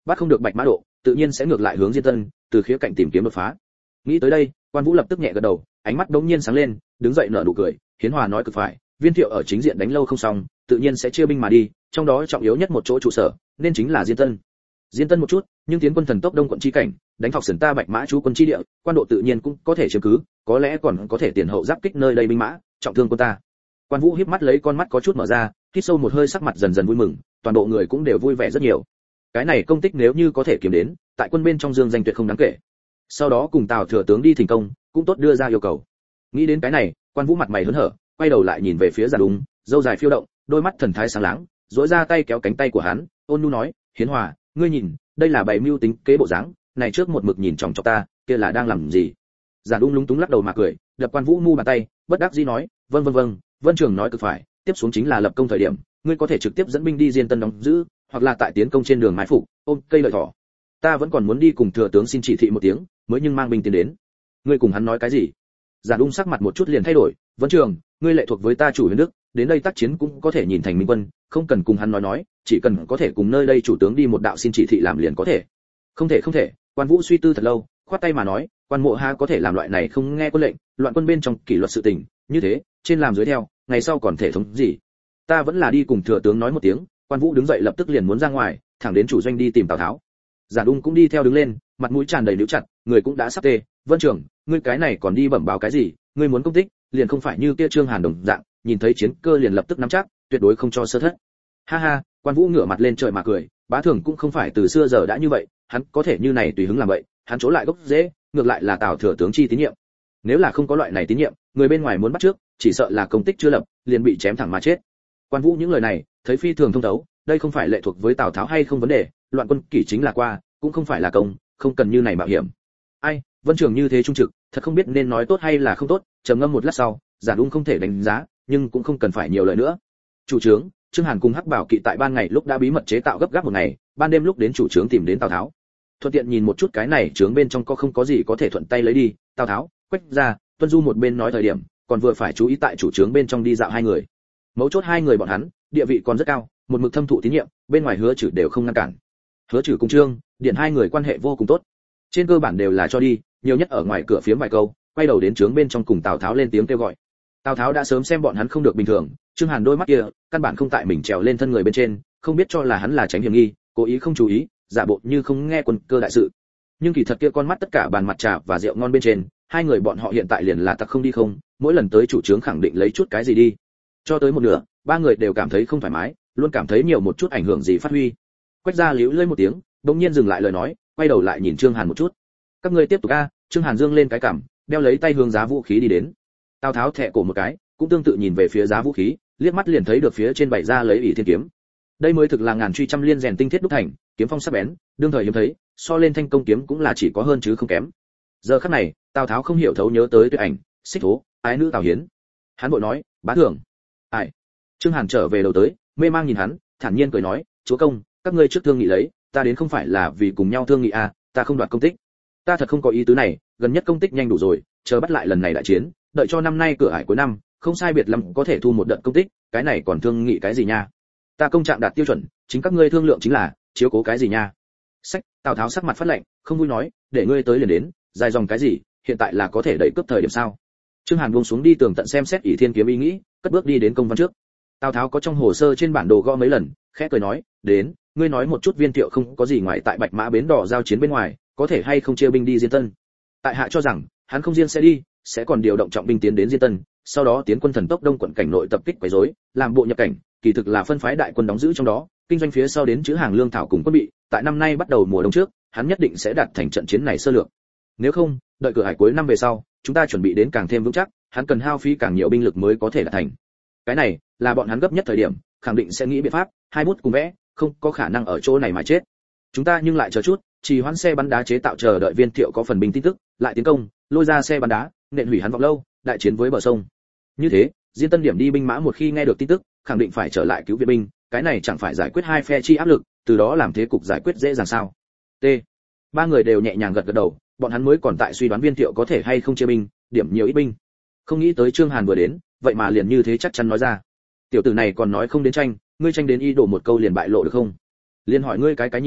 bắt không được Bạch Mã độ, tự nhiên sẽ ngược lại hướng Diên Tân, từ khía cạnh tìm kiếm đột phá. Nghĩ tới đây, Quan Vũ lập tức nhẹ gật đầu, ánh mắt đống nhiên sáng lên, đứng dậy nở nụ cười, Hiến Hòa nói cực phải, Viên Thiệu ở chính diện đánh lâu không xong, tự nhiên sẽ chia binh mà đi, trong đó trọng yếu nhất một chỗ trụ sở, nên chính là Diên Tân. Diên Tân một chút, nhưng tiến quân thần tốc đông quận chi cảnh, đánh thọc sườn ta Bạch Mã chú quân chi địa, Quan độ tự nhiên cũng có thể chiếm cứ, có lẽ còn có thể tiền hậu giáp kích nơi đây binh mã, trọng thương quân ta. Quan Vũ híp mắt lấy con mắt có chút mở ra, hít sâu một hơi, sắc mặt dần dần vui mừng, toàn bộ người cũng đều vui vẻ rất nhiều. Cái này công tích nếu như có thể kiếm đến, tại quân bên trong dương danh tuyệt không đáng kể. Sau đó cùng Tào thừa tướng đi thỉnh công, cũng tốt đưa ra yêu cầu. Nghĩ đến cái này, Quan Vũ mặt mày hớn hở, quay đầu lại nhìn về phía Giản Đúng, râu dài phiêu động, đôi mắt thần thái sáng láng, duỗi ra tay kéo cánh tay của hắn, ôn nhu nói, Hiến Hòa, ngươi nhìn, đây là bày mưu tính kế bộ dáng, này trước một mực nhìn chòng chọc ta, kia là đang làm gì? Giản Đúng lúng túng lắc đầu mà cười, đập Quan Vũ mu bàn tay, bất đắc dĩ nói, vâng vâng vâng, Vân Trường nói cực phải, tiếp xuống chính là lập công thời điểm, ngươi có thể trực tiếp dẫn binh đi Diên Tân đóng giữ, hoặc là tại tiến công trên đường mai phục, ôm cây lợi thỏ. Ta vẫn còn muốn đi cùng thừa tướng xin chỉ thị một tiếng, mới nhưng mang binh tiến đến. Ngươi cùng hắn nói cái gì? Giản Đúng sắc mặt một chút liền thay đổi, Vân Trường, ngươi lệ thuộc với ta chủ Huyền Đức, đến đây tác chiến cũng có thể nhìn thành minh quân, không cần cùng hắn nói nói, chỉ cần có thể cùng nơi đây chủ tướng đi một đạo xin chỉ thị làm liền có thể. Không thể không thể, Quan Vũ suy tư thật lâu, khoát tay mà nói, Quan Mộ ha có thể làm loại này không nghe quân lệnh, loạn quân bên trong kỷ luật sự tình, như thế, trên làm dưới theo, ngày sau còn thể thống gì? Ta vẫn là đi cùng thừa tướng nói một tiếng. Quan Vũ đứng dậy lập tức liền muốn ra ngoài, thẳng đến chủ doanh đi tìm Tào Tháo. Giản Đúng cũng đi theo đứng lên, mặt mũi tràn đầy níu chặt, người cũng đã sắp tê. Vân Trưởng, ngươi cái này còn đi bẩm báo cái gì? Ngươi muốn công tích, liền không phải như kia Trương Hàn đồng dạng, nhìn thấy chiến cơ liền lập tức nắm chắc, tuyệt đối không cho sơ thất. Ha ha, Quan Vũ ngửa mặt lên trời mà cười, bá thường cũng không phải từ xưa giờ đã như vậy, hắn có thể như này tùy hứng làm vậy, hắn chỗ lại gốc dễ, ngược lại là Tào thừa tướng chi tín nhiệm. Nếu là không có loại này tín nhiệm, người bên ngoài muốn bắt trước, chỉ sợ là công tích chưa lập, liền bị chém thẳng mà chết. Quan Vũ những lời này, thấy phi thường thông thấu, đây không phải lệ thuộc với Tào Tháo hay không vấn đề, loạn quân kỷ chính là qua, cũng không phải là công, không cần như này mạo hiểm. Ai, Vân Trường như thế trung trực, thật không biết nên nói tốt hay là không tốt. Trầm ngâm một lát sau, Giản Đúng không thể đánh giá, nhưng cũng không cần phải nhiều lời nữa. Chủ trướng, Trương Hàn cùng Hắc Bảo Kỵ tại ban ngày lúc đã bí mật chế tạo gấp gáp một ngày, ban đêm lúc đến chủ trướng tìm đến Tào Tháo. Thuận tiện nhìn một chút cái này trướng bên trong có không có gì có thể thuận tay lấy đi. Tào Tháo, Quách ra, Tuân Du một bên nói thời điểm, còn vừa phải chú ý tại chủ trướng bên trong đi dạo hai người. Mấu chốt hai người bọn hắn, địa vị còn rất cao, một mực thâm thụ tín nhiệm, bên ngoài Hứa Trử đều không ngăn cản. Hứa Trử cùng Trương, Điện hai người quan hệ vô cùng tốt. Trên cơ bản đều là cho đi, nhiều nhất ở ngoài cửa phiếm vài câu, quay đầu đến trướng bên trong cùng Tào Tháo lên tiếng kêu gọi. Tào Tháo đã sớm xem bọn hắn không được bình thường, Trương Hàn đôi mắt kia, căn bản không tại mình trèo lên thân người bên trên, không biết cho là hắn là tránh hiểm nghi, cố ý không chú ý, giả bộ như không nghe quân cơ đại sự. Nhưng kỳ thật kia con mắt tất cả bàn mặt trà và rượu ngon bên trên, hai người bọn họ hiện tại liền là tặc không đi không, mỗi lần tới chủ trướng khẳng định lấy chút cái gì đi. Cho tới một nửa, ba người đều cảm thấy không thoải mái, luôn cảm thấy nhiều một chút ảnh hưởng gì phát huy. Quách Gia liễu lơi một tiếng, đột nhiên dừng lại lời nói, quay đầu lại nhìn Trương Hàn một chút. Các ngươi tiếp tục a. Trương Hàn dương lên cái cằm, đeo lấy tay hướng giá vũ khí đi đến. Tào Tháo thẹ cổ một cái, cũng tương tự nhìn về phía giá vũ khí, liếc mắt liền thấy được phía trên bày ra lấy ỷ thiên kiếm. Đây mới thực là ngàn truy trăm liên rèn tinh thiết đúc thành, kiếm phong sắc bén, đương thời hiếm thấy, so lên thanh công kiếm cũng là chỉ có hơn chứ không kém. Giờ khắc này, Tào Tháo không hiểu thấu nhớ tới Tuyệt Ảnh, Xích Thố, ái nữ Tào Hiến. Hắn vội nói, bá thưởng. Ai? Trương Hàn trở về đầu tới, mê mang nhìn hắn, thản nhiên cười nói, chúa công, các ngươi trước thương nghị lấy, ta đến không phải là vì cùng nhau thương nghị à, ta không đoạt công tích. Ta thật không có ý tứ này, gần nhất công tích nhanh đủ rồi, chờ bắt lại lần này đại chiến, đợi cho năm nay cửa ải cuối năm, không sai biệt lắm có thể thu một đợt công tích, cái này còn thương nghị cái gì nha? Ta công trạng đạt tiêu chuẩn, chính các ngươi thương lượng chính là, chiếu cố cái gì nha? Sách, Tào Tháo sắc mặt phát lạnh, không vui nói, để ngươi tới liền đến, dài dòng cái gì, hiện tại là có thể đẩy cướp thời điểm sao? Trương Hàn buông xuống đi tường tận xem xét ỷ thiên kiếm ý nghĩ, cất bước đi đến công văn trước. Tào Tháo có trong hồ sơ trên bản đồ gõ mấy lần, khẽ cười nói, đến, ngươi nói một chút Viên Thiệu không có gì ngoài tại Bạch Mã bến đỏ giao chiến bên ngoài, có thể hay không chia binh đi Diên Tân. Tại hạ cho rằng, hắn không riêng sẽ đi, sẽ còn điều động trọng binh tiến đến Diên Tân, sau đó tiến quân thần tốc đông quận cảnh nội tập kích quấy rối, làm bộ nhập cảnh, kỳ thực là phân phái đại quân đóng giữ trong đó, kinh doanh phía sau đến chữ hàng lương thảo cùng quân bị, tại năm nay bắt đầu mùa đông trước, hắn nhất định sẽ đạt thành trận chiến này sơ lược. Nếu không, đợi cửa hải cuối năm về sau, chúng ta chuẩn bị đến càng thêm vững chắc, hắn cần hao phí càng nhiều binh lực mới có thể đạt thành. Cái này là bọn hắn gấp nhất thời điểm, khẳng định sẽ nghĩ biện pháp, hai bút cùng vẽ, không có khả năng ở chỗ này mà chết. Chúng ta nhưng lại chờ chút, trì hoãn xe bắn đá chế tạo chờ đợi Viên Thiệu có phần binh tin tức, lại tiến công, lôi ra xe bắn đá, nện hủy hắn vọng lâu, đại chiến với bờ sông. Như thế, Diên Tân điểm đi binh mã một khi nghe được tin tức, khẳng định phải trở lại cứu viện binh, cái này chẳng phải giải quyết hai phe chi áp lực, từ đó làm thế cục giải quyết dễ dàng sao? T. Ba người đều nhẹ nhàng gật gật đầu, bọn hắn mới còn tại suy đoán Viên Thiệu có thể hay không chia binh, điểm nhiều ít binh. Không nghĩ tới Trương Hàn vừa đến, vậy mà liền như thế chắc chắn nói ra. Tiểu tử này còn nói không đến tranh, ngươi tranh đến y đổ một câu liền bại lộ được không? Liên hỏi ngươi cái cái nhìn,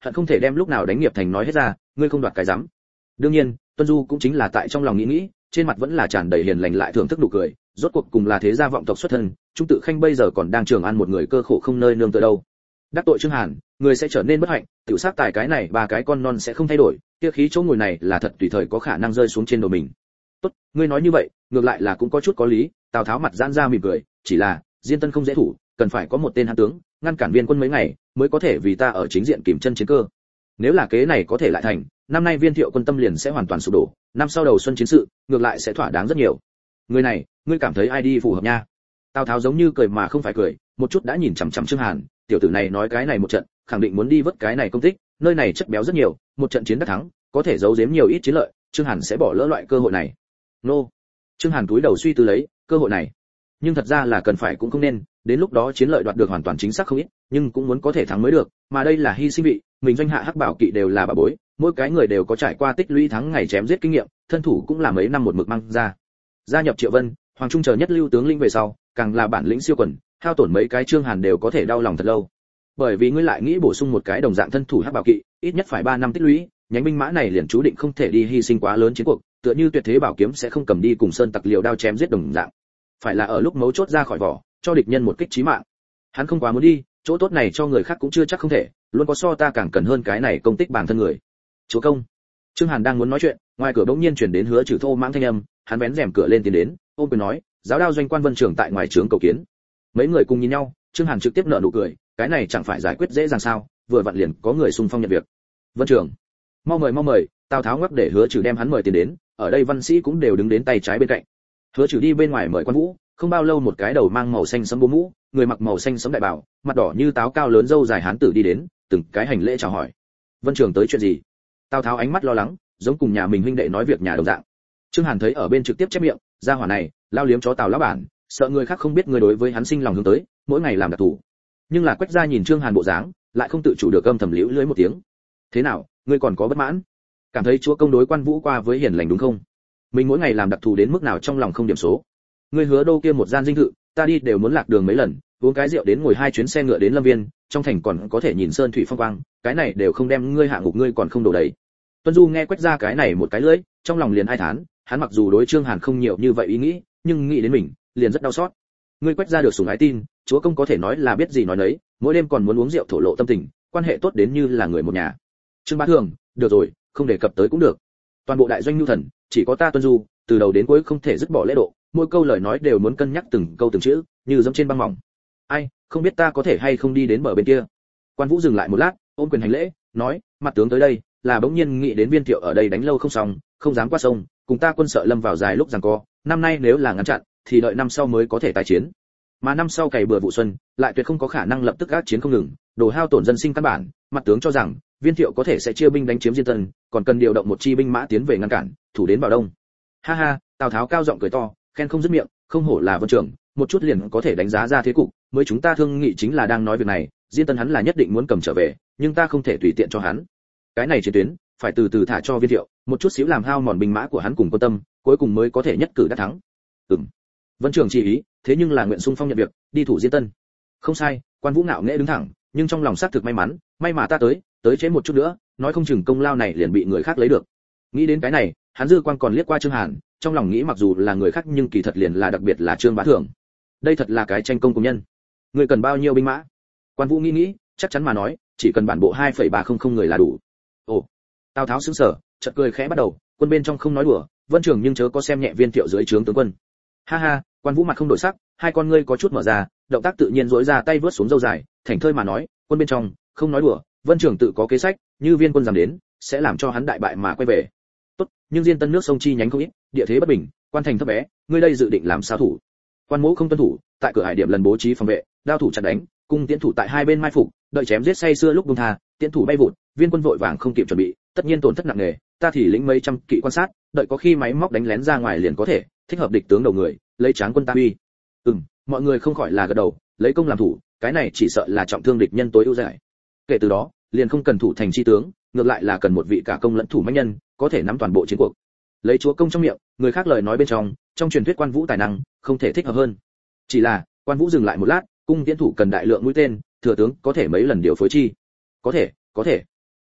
hận không thể đem lúc nào đánh nghiệp thành nói hết ra, ngươi không đoạt cái rắm. Đương nhiên, Tuân Du cũng chính là tại trong lòng nghĩ nghĩ, trên mặt vẫn là tràn đầy hiền lành lại thưởng thức nụ cười, rốt cuộc cùng là thế gia vọng tộc xuất thân, Trung Tự Khanh bây giờ còn đang trường an một người cơ khổ không nơi nương tựa đâu. Đắc tội Trương Hàn, người sẽ trở nên bất hạnh, tiểu sát tài cái này ba cái con non sẽ không thay đổi, kia khí chỗ ngồi này là thật tùy thời có khả năng rơi xuống trên đầu mình. Tốt, ngươi nói như vậy, ngược lại là cũng có chút có lý, Tào Tháo mặt giãn ra mỉm cười, chỉ là, Diên Tân không dễ thủ, cần phải có một tên hán tướng, ngăn cản Viên quân mấy ngày, mới có thể vì ta ở chính diện kìm chân chiến cơ. Nếu là kế này có thể lại thành, năm nay Viên Thiệu quân tâm liền sẽ hoàn toàn sụp đổ, năm sau đầu xuân chiến sự, ngược lại sẽ thỏa đáng rất nhiều. Người này, ngươi cảm thấy ai đi phù hợp nha? Tào Tháo giống như cười mà không phải cười, một chút đã nhìn chằm chằm Trương Hàn, tiểu tử này nói cái này một trận, khẳng định muốn đi vớt cái này công tích, nơi này chất béo rất nhiều, một trận chiến đắc thắng, có thể giấu giếm nhiều ít chiến lợi, Trương Hàn sẽ bỏ lỡ loại cơ hội này. Nô. Trương Hàn cúi đầu suy tư lấy, cơ hội này, nhưng thật ra là cần phải cũng không nên, đến lúc đó chiến lợi đoạt được hoàn toàn chính xác không ít, nhưng cũng muốn có thể thắng mới được, mà đây là hy sinh vị, mình doanh hạ hắc bảo kỵ đều là bà bối, mỗi cái người đều có trải qua tích lũy thắng ngày chém giết kinh nghiệm, thân thủ cũng là mấy năm một mực mang ra. Gia nhập Triệu Vân, Hoàng Trung chờ nhất lưu tướng lĩnh về sau, càng là bản lĩnh siêu quần, hao tổn mấy cái Trương Hàn đều có thể đau lòng thật lâu. Bởi vì ngươi lại nghĩ bổ sung một cái đồng dạng thân thủ hắc bảo kỵ, ít nhất phải ba năm tích lũy, nhánh binh mã này liền chú định không thể đi hy sinh quá lớn chiến cuộc, tựa như tuyệt thế bảo kiếm sẽ không cầm đi cùng sơn tặc liều đao chém giết đồng dạng. Phải là ở lúc mấu chốt ra khỏi vỏ, cho địch nhân một kích chí mạng. Hắn không quá muốn đi, chỗ tốt này cho người khác cũng chưa chắc không thể, luôn có so ta càng cần hơn cái này công tích bản thân người. Chúa công. Trương Hàn đang muốn nói chuyện, ngoài cửa bỗng nhiên truyền đến Hứa Trừ thô mãng thanh âm, hắn vén rèm cửa lên tiến đến, ôm quyền nói, giáo đao doanh quan Vân trưởng tại ngoài trướng cầu kiến. Mấy người cùng nhìn nhau, Trương Hàn trực tiếp nở nụ cười, cái này chẳng phải giải quyết dễ dàng sao, vừa vặn liền có người xung phong nhận việc. Vân trưởng, mau mời mau mời. Tào Tháo ngắc để Hứa Trừ đem hắn mời tiến đến, ở đây văn sĩ cũng đều đứng đến tay trái bên cạnh. Hứa Trừ đi bên ngoài mời quan vũ, không bao lâu một cái đầu mang màu xanh sẫm bố mũ, người mặc màu xanh sẫm đại bào, mặt đỏ như táo cao lớn râu dài hán tử đi đến, từng cái hành lễ chào hỏi. Vân trưởng tới chuyện gì? Tào Tháo ánh mắt lo lắng, giống cùng nhà mình huynh đệ nói việc nhà đồng dạng. Trương Hàn thấy ở bên trực tiếp chép miệng, gia hỏa này, lao liếm chó Tào lão bản, sợ người khác không biết người đối với hắn sinh lòng hướng tới, mỗi ngày làm đặc thủ. Nhưng là Quách gia nhìn Trương Hàn bộ dáng, lại không tự chủ được âm thầm liễu lưỡi một tiếng. Thế nào, ngươi còn có bất mãn? Cảm thấy chúa công đối quan vũ qua với hiền lành đúng không? Mình mỗi ngày làm đặc thù đến mức nào trong lòng không điểm số. Ngươi Hứa Đô kia một gian dinh thự, ta đi đều muốn lạc đường mấy lần, uống cái rượu đến ngồi hai chuyến xe ngựa đến Lâm Viên, trong thành còn có thể nhìn sơn thủy phong quang, cái này đều không đem ngươi hạ ngục ngươi còn không đổ đầy. Tuân Du nghe Quách gia cái này một cái lưỡi, trong lòng liền ai thán, hắn mặc dù đối Trương Hàn không nhiều như vậy ý nghĩ, nhưng nghĩ đến mình, liền rất đau xót. Ngươi Quách gia được sủng ái tin, chúa công có thể nói là biết gì nói nấy, mỗi đêm còn muốn uống rượu thổ lộ tâm tình, quan hệ tốt đến như là người một nhà. Trương Bá Thường, được rồi, không đề cập tới cũng được. Toàn bộ đại doanh nhu thần, chỉ có ta Tuân Du, từ đầu đến cuối không thể dứt bỏ lễ độ, mỗi câu lời nói đều muốn cân nhắc từng câu từng chữ, như dẫm trên băng mỏng. Ai, không biết ta có thể hay không đi đến bờ bên kia. Quan Vũ dừng lại một lát, ôm quyền hành lễ, nói, mặt tướng tới đây, là bỗng nhiên nghĩ đến Viên Thiệu ở đây đánh lâu không xong, không dám qua sông, cùng ta quân sợ lâm vào dài lúc giằng co, năm nay nếu là ngăn chặn, thì đợi năm sau mới có thể tái chiến. Mà năm sau cày bừa vụ xuân, lại tuyệt không có khả năng lập tức ác chiến không ngừng, đồ hao tổn dân sinh căn bản, mặt tướng cho rằng, Viên Thiệu có thể sẽ chia binh đánh chiếm Diên Tân, còn cần điều động một chi binh mã tiến về ngăn cản, thủ đến Bảo Đông. Ha ha, Tào Tháo cao giọng cười to, khen không dứt miệng, không hổ là Vân trưởng, một chút liền có thể đánh giá ra thế cục, mới chúng ta thương nghị chính là đang nói việc này, Diên Tân hắn là nhất định muốn cầm trở về, nhưng ta không thể tùy tiện cho hắn. Cái này chiến tuyến, phải từ từ thả cho Viên Thiệu, một chút xíu làm hao mòn binh mã của hắn cùng quân tâm, cuối cùng mới có thể nhất cử đắc thắng. Ừm. Vân trưởng chỉ ý, thế nhưng là nguyện xung phong nhận việc, đi thủ Diên Tân. Không sai, Quan Vũ ngạo nghễ đứng thẳng, nhưng trong lòng xác thực may mắn, may mà ta tới, tới chế một chút nữa, nói không chừng công lao này liền bị người khác lấy được. Nghĩ đến cái này, hắn dư quan còn liếc qua Trương Hàn, trong lòng nghĩ mặc dù là người khác nhưng kỳ thật liền là đặc biệt là Trương Bá Thường. Đây thật là cái tranh công cùng nhân. Người cần bao nhiêu binh mã? Quan Vũ nghĩ nghĩ, chắc chắn mà nói, chỉ cần bản bộ hai phẩy ba không không người là đủ. Ồ. Tào Tháo sững sờ, chợt cười khẽ bắt đầu, quân bên trong không nói đùa, Vân trưởng nhưng chớ có xem nhẹ Viên Thiệu dưới trướng tướng quân. Ha ha, Quan Vũ mặt không đổi sắc, hai con ngươi có chút mở ra, động tác tự nhiên duỗi ra tay vướt xuống râu dài, thảnh thơi mà nói, quân bên trong, không nói đùa, Vân trưởng tự có kế sách, như Viên quân dám đến, sẽ làm cho hắn đại bại mà quay về. Tốt, nhưng Diên Tân nước sông chi nhánh không ít, địa thế bất bình, quan thành thấp bé, ngươi đây dự định làm sao thủ? Quan Mỗ không tuân thủ, tại cửa hải điểm lần bố trí phòng vệ, đao thủ chặn đánh, cung tiễn thủ tại hai bên mai phục, đợi chém giết say xưa lúc buông tha, tiễn thủ bay vụt, Viên quân vội vàng không kịp chuẩn bị, tất nhiên tổn thất nặng nề, ta thì lĩnh mấy trăm kỵ quan sát, đợi có khi máy móc đánh lén ra ngoài liền có thể, thích hợp địch tướng đầu người, lấy tráng quân ta uy. Ừm, mọi người không khỏi là gật đầu, lấy công làm thủ, cái này chỉ sợ là trọng thương địch nhân tối ưu giải. Kể từ đó, liền không cần thủ thành chi tướng, ngược lại là cần một vị cả công lẫn thủ mãnh nhân, có thể nắm toàn bộ chiến cuộc. Lấy chúa công trong miệng, người khác lời nói bên trong, trong truyền thuyết Quan Vũ tài năng, không thể thích hợp hơn. Chỉ là, Quan Vũ dừng lại một lát, cung tiễn thủ cần đại lượng mũi tên, thừa tướng có thể mấy lần điều phối chi. Có thể, có thể.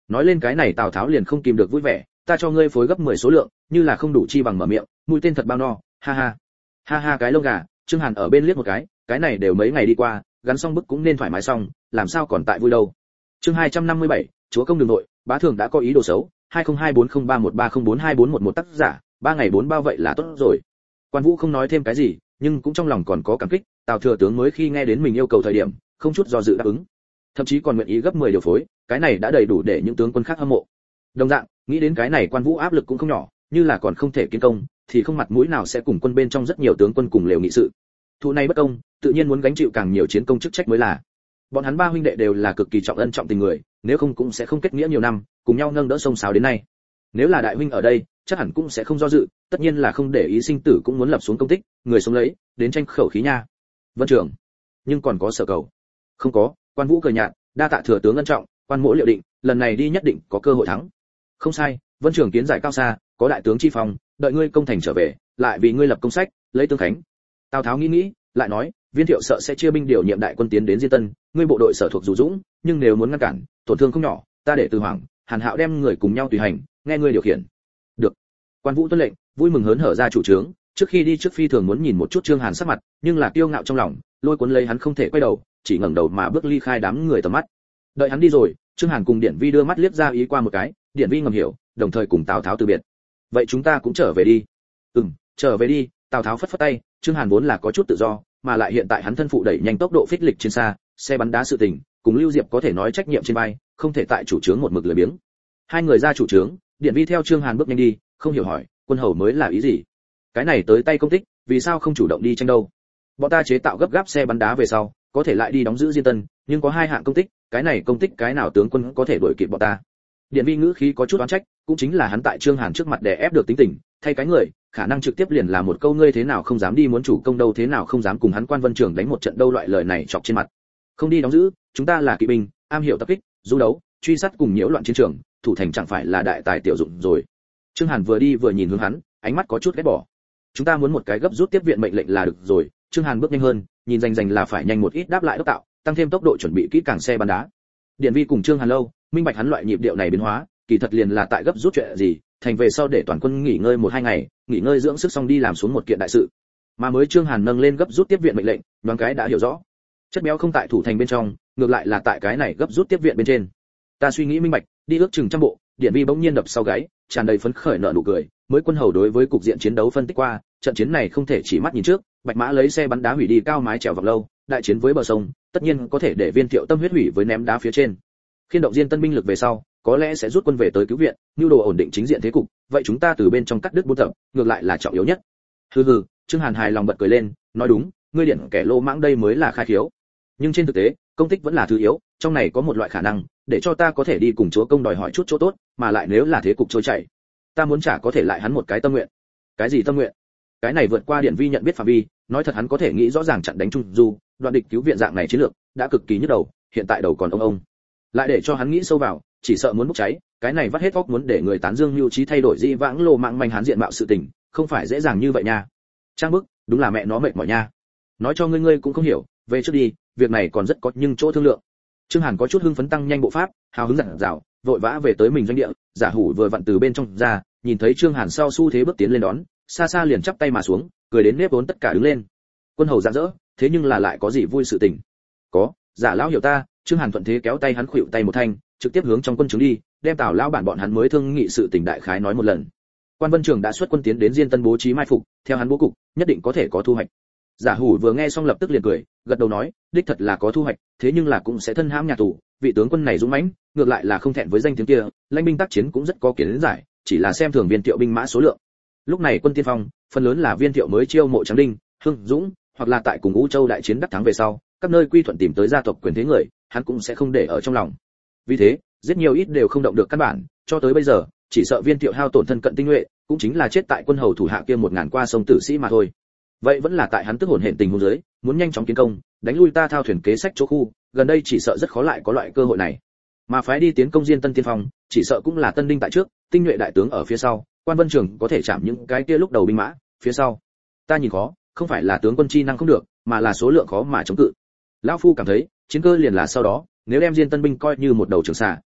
Nói lên cái này Tào Tháo liền không kìm được vui vẻ, ta cho ngươi phối gấp mười số lượng, như là không đủ chi bằng mở miệng, mũi tên thật bao no, ha ha. Ha ha cái lông gà, Trương Hàn ở bên liếc một cái, cái này đều mấy ngày đi qua, gắn xong bức cũng nên thoải mái xong, làm sao còn tại vui đâu. Chương hai trăm năm mươi bảy, chúa công đường nội, bá thường đã có ý đồ xấu, hai không hai bốn không ba một ba không bốn hai bốn một một tác giả, ba ngày bốn bao vậy là tốt rồi. Quan Vũ không nói thêm cái gì, nhưng cũng trong lòng còn có cảm kích, Tào thừa tướng mới khi nghe đến mình yêu cầu thời điểm, không chút do dự đáp ứng. Thậm chí còn nguyện ý gấp mười điều phối, cái này đã đầy đủ để những tướng quân khác hâm mộ. Đồng dạng, nghĩ đến cái này Quan Vũ áp lực cũng không nhỏ, như là còn không thể kiến công, thì không mặt mũi nào sẽ cùng quân bên trong rất nhiều tướng quân cùng liều nghị sự. Thụ này bất công, tự nhiên muốn gánh chịu càng nhiều chiến công chức trách mới là. Bọn hắn ba huynh đệ đều là cực kỳ trọng ân trọng tình người, nếu không cũng sẽ không kết nghĩa nhiều năm, cùng nhau nâng đỡ sông sáo đến nay. Nếu là đại huynh ở đây, chắc hẳn cũng sẽ không do dự, tất nhiên là không để ý sinh tử cũng muốn lập xuống công tích, người sống lấy, đến tranh khẩu khí nha. Vân trưởng, nhưng còn có sở cầu. Không có, Quan Vũ cười nhạt, đa tạ thừa tướng ân trọng, quan mỗ liệu định, lần này đi nhất định có cơ hội thắng. Không sai, Vân trưởng kiến giải cao xa, có đại tướng chi phòng, đợi ngươi công thành trở về, lại vì ngươi lập công sách, lấy tướng khánh. Tào Tháo nghĩ nghĩ, lại nói, Viên Thiệu sợ sẽ chia binh điều nhiệm đại quân tiến đến Diên Tân, ngươi bộ đội sở thuộc dù dũng, nhưng nếu muốn ngăn cản, tổn thương không nhỏ, ta để Từ Hoàng, Hàn Hạo đem người cùng nhau tùy hành, nghe ngươi điều khiển. Được. Quan Vũ tuân lệnh, vui mừng hớn hở ra chủ trướng, trước khi đi trước phi thường muốn nhìn một chút Trương Hàn sắc mặt, nhưng là kiêu ngạo trong lòng, lôi cuốn lấy hắn không thể quay đầu, chỉ ngẩng đầu mà bước ly khai đám người tầm mắt. Đợi hắn đi rồi, Trương Hàn cùng Điển Vi đưa mắt liếc ra ý qua một cái, Điển Vi ngầm hiểu, đồng thời cùng Tào Tháo từ biệt. Vậy chúng ta cũng trở về đi. Ừm, trở về đi. Tào Tháo phất phất tay, Trương Hàn vốn là có chút tự do, mà lại hiện tại hắn thân phụ đẩy nhanh tốc độ phích lịch trên xa, xe bắn đá sự tình, cùng Lưu Diệp có thể nói trách nhiệm trên vai, không thể tại chủ trướng một mực lười biếng. Hai người ra chủ trướng, Điển Vi theo Trương Hàn bước nhanh đi, không hiểu hỏi, quân hầu mới là ý gì? Cái này tới tay công tích, vì sao không chủ động đi tranh đâu? Bọn ta chế tạo gấp gáp xe bắn đá về sau, có thể lại đi đóng giữ Diên Tân, nhưng có hai hạng công tích, cái này công tích cái nào tướng quân có thể đuổi kịp bọn ta? Điển Vi ngữ khí có chút oán trách, cũng chính là hắn tại Trương Hàn trước mặt đè ép được tính tình, thay cái người, khả năng trực tiếp liền là một câu ngươi thế nào không dám đi muốn chủ công đâu, thế nào không dám cùng hắn Quan Vân Trường đánh một trận đâu, loại lời này chọc trên mặt. Không đi đóng giữ, chúng ta là kỵ binh, am hiểu tập kích, du đấu, truy sát cùng nhiễu loạn chiến trường, thủ thành chẳng phải là đại tài tiểu dụng rồi. Trương Hàn vừa đi vừa nhìn hướng hắn, ánh mắt có chút ghét bỏ. Chúng ta muốn một cái gấp rút tiếp viện mệnh lệnh là được rồi. Trương Hàn bước nhanh hơn, nhìn rành rành là phải nhanh một ít đáp lại đốc tạo, tăng thêm tốc độ chuẩn bị kỹ càng xe bắn đá. Điển Vi cùng Trương Hàn lâu, minh bạch hắn loại nhịp điệu này biến hóa, kỳ thật liền là tại gấp rút chuyện gì, thành về sau để toàn quân nghỉ ngơi một hai ngày, nghỉ ngơi dưỡng sức xong đi làm xuống một kiện đại sự. Mà mới Trương Hàn nâng lên gấp rút tiếp viện mệnh lệnh, đoán cái đã hiểu rõ. Chất béo không tại thủ thành bên trong, ngược lại là tại cái này gấp rút tiếp viện bên trên. Ta suy nghĩ minh bạch, đi ước chừng trăm bộ, Điển Vi bỗng nhiên đập sau gáy, tràn đầy phấn khởi nở nụ cười, mới quân hầu đối với cục diện chiến đấu phân tích qua, trận chiến này không thể chỉ mắt nhìn trước, Bạch Mã lấy xe bắn đá hủy đi cao mái chèo vọc lâu, đại chiến với bờ sông, tất nhiên có thể để Viên Thiệu tâm huyết hủy với ném đá phía trên. Khiên động Diên Tân binh lực về sau, có lẽ sẽ rút quân về tới cứu viện, nhu đồ ổn định chính diện thế cục, vậy chúng ta từ bên trong cắt đứt buôn tập, ngược lại là trọng yếu nhất. Hừ hừ, Trương Hàn hài lòng bật cười lên, nói đúng, ngươi điện kẻ lô mãng đây mới là khai khiếu. Nhưng trên thực tế, công tích vẫn là thứ yếu, trong này có một loại khả năng, để cho ta có thể đi cùng chúa công đòi hỏi chút chỗ tốt, mà lại nếu là thế cục trôi chảy, ta muốn trả có thể lại hắn một cái tâm nguyện. Cái gì tâm nguyện? Cái này vượt qua Điển Vi nhận biết phạm vi, nói thật hắn có thể nghĩ rõ ràng chặn đánh Trung Du, đoạn địch cứu viện dạng này chiến lược, đã cực kỳ nhức đầu, hiện tại đầu còn ông ông. Lại để cho hắn nghĩ sâu vào, chỉ sợ muốn bốc cháy, cái này vắt hết óc muốn để người tán dương lưu trí thay đổi dị vãng lô mạng manh hắn diện mạo sự tình, không phải dễ dàng như vậy nha. Trang bức, đúng là mẹ nó mệt mỏi nha. Nói cho ngươi ngươi cũng không hiểu, về trước đi, việc này còn rất có nhưng chỗ thương lượng. Trương Hàn có chút hưng phấn tăng nhanh bộ pháp, hào hứng dặn dào, vội vã về tới mình doanh địa, Giả Hủ vừa vặn từ bên trong ra, nhìn thấy Trương Hàn sau xu thế bước tiến lên đón, xa xa liền chắp tay mà xuống, cười đến nếp vốn tất cả đứng lên. Quân hầu rạng rỡ, thế nhưng là lại có gì vui sự tình? Có, Giả lão hiểu ta. Trương Hàn thuận thế kéo tay hắn khuỵu tay một thanh, trực tiếp hướng trong quân trướng đi, đem Tào lão bản bọn hắn mới thương nghị sự tình đại khái nói một lần. Quan Vân Trường đã xuất quân tiến đến Diên Tân bố trí mai phục, theo hắn bố cục, nhất định có thể có thu hoạch. Giả Hủ vừa nghe xong lập tức liền cười, gật đầu nói, đích thật là có thu hoạch, thế nhưng là cũng sẽ thân hãm nhà tù, vị tướng quân này dũng mãnh, ngược lại là không thẹn với danh tiếng kia, lãnh binh tác chiến cũng rất có kiến giải, chỉ là xem thường Viên Thiệu binh mã số lượng. Lúc này quân tiên phong, phần lớn là Viên Thiệu mới chiêu mộ Tráng Đinh, Hưng Dũng, hoặc là tại cùng U Châu đại chiến đắc thắng về sau, các nơi quy thuận tìm tới gia tộc quyền thế người, hắn cũng sẽ không để ở trong lòng. Vì thế, rất nhiều ít đều không động được căn bản, cho tới bây giờ, chỉ sợ Viên Thiệu hao tổn thân cận tinh nhuệ, cũng chính là chết tại quân hầu thủ hạ kia một ngàn qua sông tử sĩ mà thôi. Vậy vẫn là tại hắn tức hồn hển tình huống dưới, muốn nhanh chóng kiến công, đánh lui ta thao thuyền kế sách chỗ khu, gần đây chỉ sợ rất khó lại có loại cơ hội này. Mà phái đi tiến công Diên Tân tiên phong, chỉ sợ cũng là tân đinh tại trước, tinh nhuệ đại tướng ở phía sau, Quan Vân Trường có thể chạm những cái kia lúc đầu binh mã, phía sau. Ta nhìn khó, không phải là tướng quân chi năng không được, mà là số lượng khó mà chống cự. Lão phu cảm thấy, chiến cơ liền là sau đó, nếu đem Diên Tân binh coi như một đầu trường xà,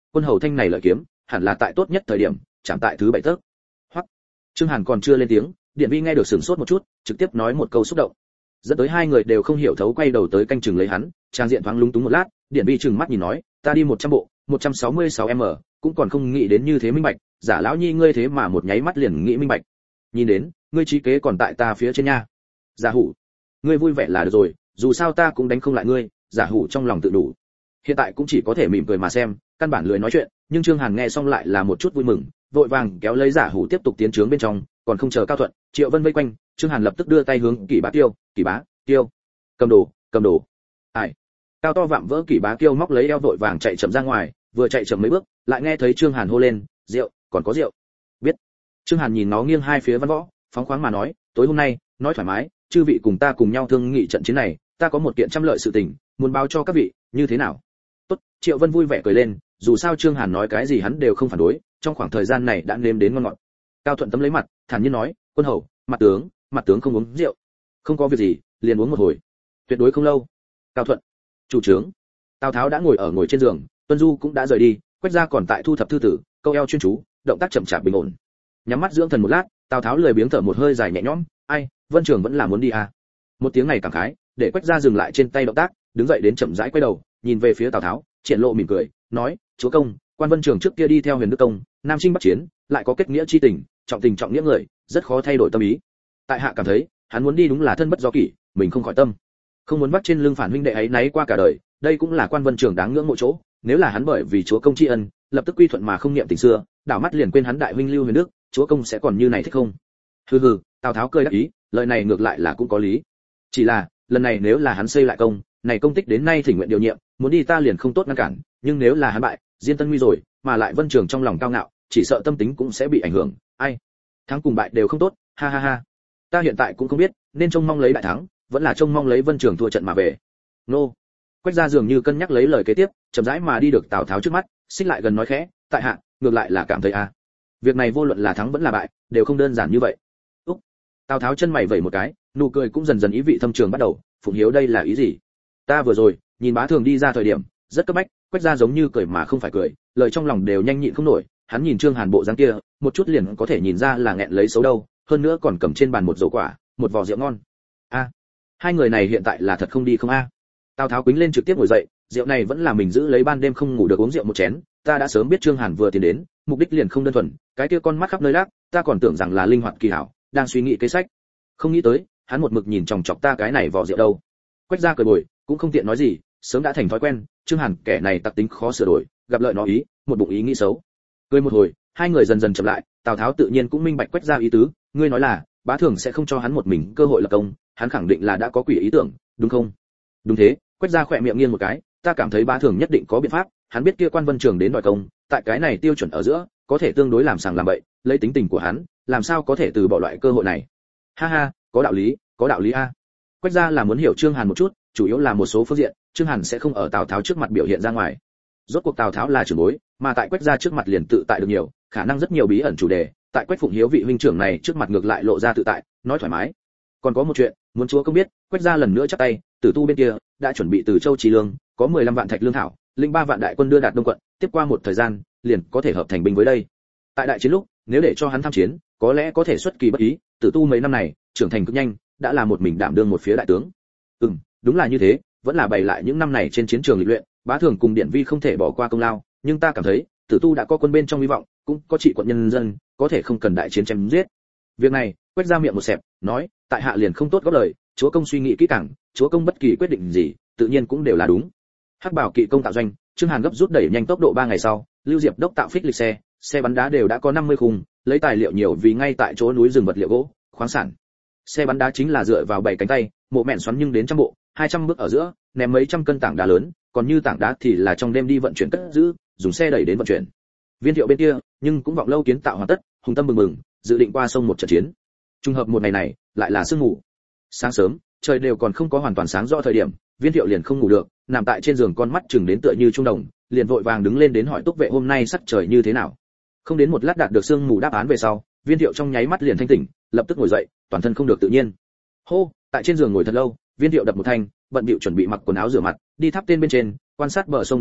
quân hầu thanh này lợi kiếm hẳn là tại tốt nhất thời điểm chạm tại thứ bảy tấc. Hoặc Trương Hàn còn chưa lên tiếng, Điện Vi nghe được sửng sốt một chút, trực tiếp nói một câu xúc động, dẫn tới hai người đều không hiểu thấu quay đầu tới canh chừng lấy hắn. Trang diện thoáng lúng túng một lát, Điện Vi trừng mắt nhìn nói, ta đi một trăm bộ, một trăm sáu mươi sáu m, cũng còn không nghĩ đến như thế minh bạch, giả lão nhi ngươi thế mà một nháy mắt liền nghĩ minh bạch. Nhìn đến, ngươi trí kế còn tại ta phía trên nha. Giả hủ, ngươi vui vẻ là được rồi, dù sao ta cũng đánh không lại ngươi. Giả hủ trong lòng tự đủ, hiện tại cũng chỉ có thể mỉm cười mà xem, căn bản lười nói chuyện. Nhưng Trương Hàn nghe xong lại là một chút vui mừng, vội vàng kéo lấy Giả hủ tiếp tục tiến trướng bên trong. Còn không chờ Cao Thuận, Triệu Vân vây quanh, Trương Hàn lập tức đưa tay hướng Kỷ Bá Tiêu, Kỷ Bá Tiêu, cầm đồ, cầm đồ. Ai? Cao to vạm vỡ Kỷ Bá Tiêu móc lấy eo vội vàng chạy chậm ra ngoài, vừa chạy chậm mấy bước, lại nghe thấy Trương Hàn hô lên, rượu, còn có rượu. Biết. Trương Hàn nhìn nó nghiêng hai phía văn võ, phóng khoáng mà nói, tối hôm nay, nói thoải mái, chư vị cùng ta cùng nhau thương nghị trận chiến này, ta có một kiện trăm lợi sự tình, muốn báo cho các vị, như thế nào? Tốt, Triệu Vân vui vẻ cười lên, dù sao Trương Hàn nói cái gì hắn đều không phản đối, trong khoảng thời gian này đã nếm đến ngon ngọt. Cao Thuận tấm lấy mặt, thản nhiên nói, quân hầu, mặt tướng, mặt tướng không uống rượu. Không có việc gì, liền uống một hồi, tuyệt đối không lâu. Cao Thuận, chủ trướng. Tào Tháo đã ngồi ở ngồi trên giường, Tuân Du cũng đã rời đi, Quách Gia còn tại thu thập thư tử, câu eo chuyên chú, động tác chậm chạp bình ổn. Nhắm mắt dưỡng thần một lát, Tào Tháo lười biếng thở một hơi dài nhẹ nhõm, ai, Vân Trường vẫn là muốn đi à? Một tiếng này cảm khái, để Quách Gia dừng lại trên tay động tác, đứng dậy đến chậm rãi quay đầu, nhìn về phía Tào Tháo, triển lộ mỉm cười, nói, chúa công, quan Vân Trường trước kia đi theo Huyền Đức công, nam chinh bắc chiến, lại có kết nghĩa chi tình, trọng tình trọng nghĩa người, rất khó thay đổi tâm ý. Tại hạ cảm thấy, hắn muốn đi đúng là thân bất do kỷ, mình không khỏi tâm, không muốn vắt trên lưng phản huynh đệ ấy náy qua cả đời, đây cũng là quan Vân Trường đáng ngưỡng mộ chỗ. Nếu là hắn bởi vì chúa công tri ân, lập tức quy thuận mà không niệm tình xưa, đảo mắt liền quên hắn đại huynh Lưu Huyền Đức, chúa công sẽ còn như này thích không? Hừ hừ, Tào Tháo cười đáp ý, lời này ngược lại là cũng có lý. Chỉ là, lần này nếu là hắn xây lại công, này công tích đến nay thỉnh nguyện điều nhiệm, muốn đi ta liền không tốt ngăn cản, nhưng nếu là hắn bại, diên tân nguy rồi, mà lại Vân Trường trong lòng cao ngạo, chỉ sợ tâm tính cũng sẽ bị ảnh hưởng. Ai, thắng cùng bại đều không tốt, ha ha ha. Ta hiện tại cũng không biết, nên trông mong lấy đại thắng, vẫn là trông mong lấy Vân Trường thua trận mà về. Nô. Quách Gia dường như cân nhắc lấy lời kế tiếp, chậm rãi mà đi được Tào Tháo trước mắt, xích lại gần nói khẽ, tại hạ, ngược lại là cảm thấy a, à, việc này vô luận là thắng vẫn là bại, đều không đơn giản như vậy. Úc. Tào Tháo chân mày vẩy một cái, nụ cười cũng dần dần ý vị thâm trường bắt đầu, Phụng Hiếu đây là ý gì? Ta vừa rồi, nhìn Bá Thường đi ra thời điểm, rất cấp bách, Quách Gia giống như cười mà không phải cười, lời trong lòng đều nhanh nhịn không nổi, hắn nhìn Trương Hàn bộ dáng kia, một chút liền có thể nhìn ra là nghẹn lấy xấu đâu, hơn nữa còn cầm trên bàn một dầu quả, một vò rượu ngon. A, à, hai người này hiện tại là thật không đi không a? À? Tào Tháo quýnh lên trực tiếp ngồi dậy, rượu này vẫn là mình giữ lấy ban đêm không ngủ được uống rượu một chén, ta đã sớm biết Trương Hàn vừa tiến đến, mục đích liền không đơn thuần, cái kia con mắt khắp nơi lác, ta còn tưởng rằng là linh hoạt kỳ hảo, đang suy nghĩ kế sách. Không nghĩ tới, hắn một mực nhìn chòng chọc ta cái này vò rượu đâu. Quách Gia cười bồi, cũng không tiện nói gì, sớm đã thành thói quen, Trương Hàn kẻ này tặc tính khó sửa đổi, gặp lợi nó ý, một bụng ý nghĩ xấu. Cười một hồi, hai người dần dần chậm lại, Tào Tháo tự nhiên cũng minh bạch Quách Gia ý tứ, ngươi nói là, Bá Thường sẽ không cho hắn một mình cơ hội lập công, hắn khẳng định là đã có quỷ ý tưởng, đúng không? Đúng thế. Quách Gia khỏe miệng nghiêng một cái, ta cảm thấy Bá Thường nhất định có biện pháp, hắn biết kia quan Vân Trường đến đòi công, tại cái này tiêu chuẩn ở giữa, có thể tương đối làm sàng làm bậy, lấy tính tình của hắn, làm sao có thể từ bỏ loại cơ hội này. Ha ha, có đạo lý, có đạo lý a. Quách Gia là muốn hiểu Trương Hàn một chút, chủ yếu là một số phương diện, Trương Hàn sẽ không ở Tào Tháo trước mặt biểu hiện ra ngoài. Rốt cuộc Tào Tháo là trưởng bối, mà tại Quách Gia trước mặt liền tự tại được nhiều, khả năng rất nhiều bí ẩn chủ đề, tại Quách Phụng Hiếu vị huynh trưởng này trước mặt ngược lại lộ ra tự tại, nói thoải mái. Còn có một chuyện, muốn chúa không biết, Quách Gia lần nữa chắp tay, Tử Tu bên kia đã chuẩn bị từ Châu Trì Lương, có mười lăm vạn thạch lương thảo, linh ba vạn đại quân đưa đạt Đông quận, tiếp qua một thời gian, liền có thể hợp thành binh với đây. Tại đại chiến lúc, nếu để cho hắn tham chiến, có lẽ có thể xuất kỳ bất ý, Tử Tu mấy năm này, trưởng thành cực nhanh, đã là một mình đảm đương một phía đại tướng. Ừm, đúng là như thế, vẫn là bày lại những năm này trên chiến trường lịch luyện, Bá Thường cùng Điện Vi không thể bỏ qua công lao, nhưng ta cảm thấy, Tử Tu đã có quân bên trong hy vọng, cũng có trị quận nhân dân, có thể không cần đại chiến chém giết. Việc này, Quách Gia miệng một xẹp, nói, tại hạ liền không tốt góp lời, chúa công suy nghĩ kỹ càng, chúa công bất kỳ quyết định gì, tự nhiên cũng đều là đúng. Hắc Bảo kỵ công tạo doanh, Trương Hàn gấp rút đẩy nhanh tốc độ ba ngày sau, Lưu Diệp đốc tạo phích lịch xe, xe bắn đá đều đã có năm mươi khung, lấy tài liệu nhiều vì ngay tại chỗ núi rừng vật liệu gỗ, khoáng sản. Xe bắn đá chính là dựa vào bảy cánh tay, mộ mẹn xoắn nhưng đến trăm bộ, hai trăm bước ở giữa, ném mấy trăm cân tảng đá lớn, còn như tảng đá thì là trong đêm đi vận chuyển cất giữ, dùng xe đẩy đến vận chuyển. Viên Thiệu bên kia, nhưng cũng vọng lâu kiến tạo hoàn tất, hùng tâm mừng mừng, dự định qua sông một trận chiến. Trùng hợp một ngày này, lại là sương ngủ. Sáng sớm, trời đều còn không có hoàn toàn sáng rõ thời điểm, Viên Thiệu liền không ngủ được, nằm tại trên giường con mắt chừng đến tựa như trung đồng, liền vội vàng đứng lên đến hỏi Túc Vệ hôm nay sắc trời như thế nào. Không đến một lát đạt được sương mù đáp án về sau, Viên Thiệu trong nháy mắt liền thanh tỉnh, lập tức ngồi dậy, toàn thân không được tự nhiên. Hô, tại trên giường ngồi thật lâu, Viên Thiệu đập một thanh, bận bịu chuẩn bị mặc quần áo rửa mặt, đi tháp tên bên trên, quan sát bờ sông địch tình,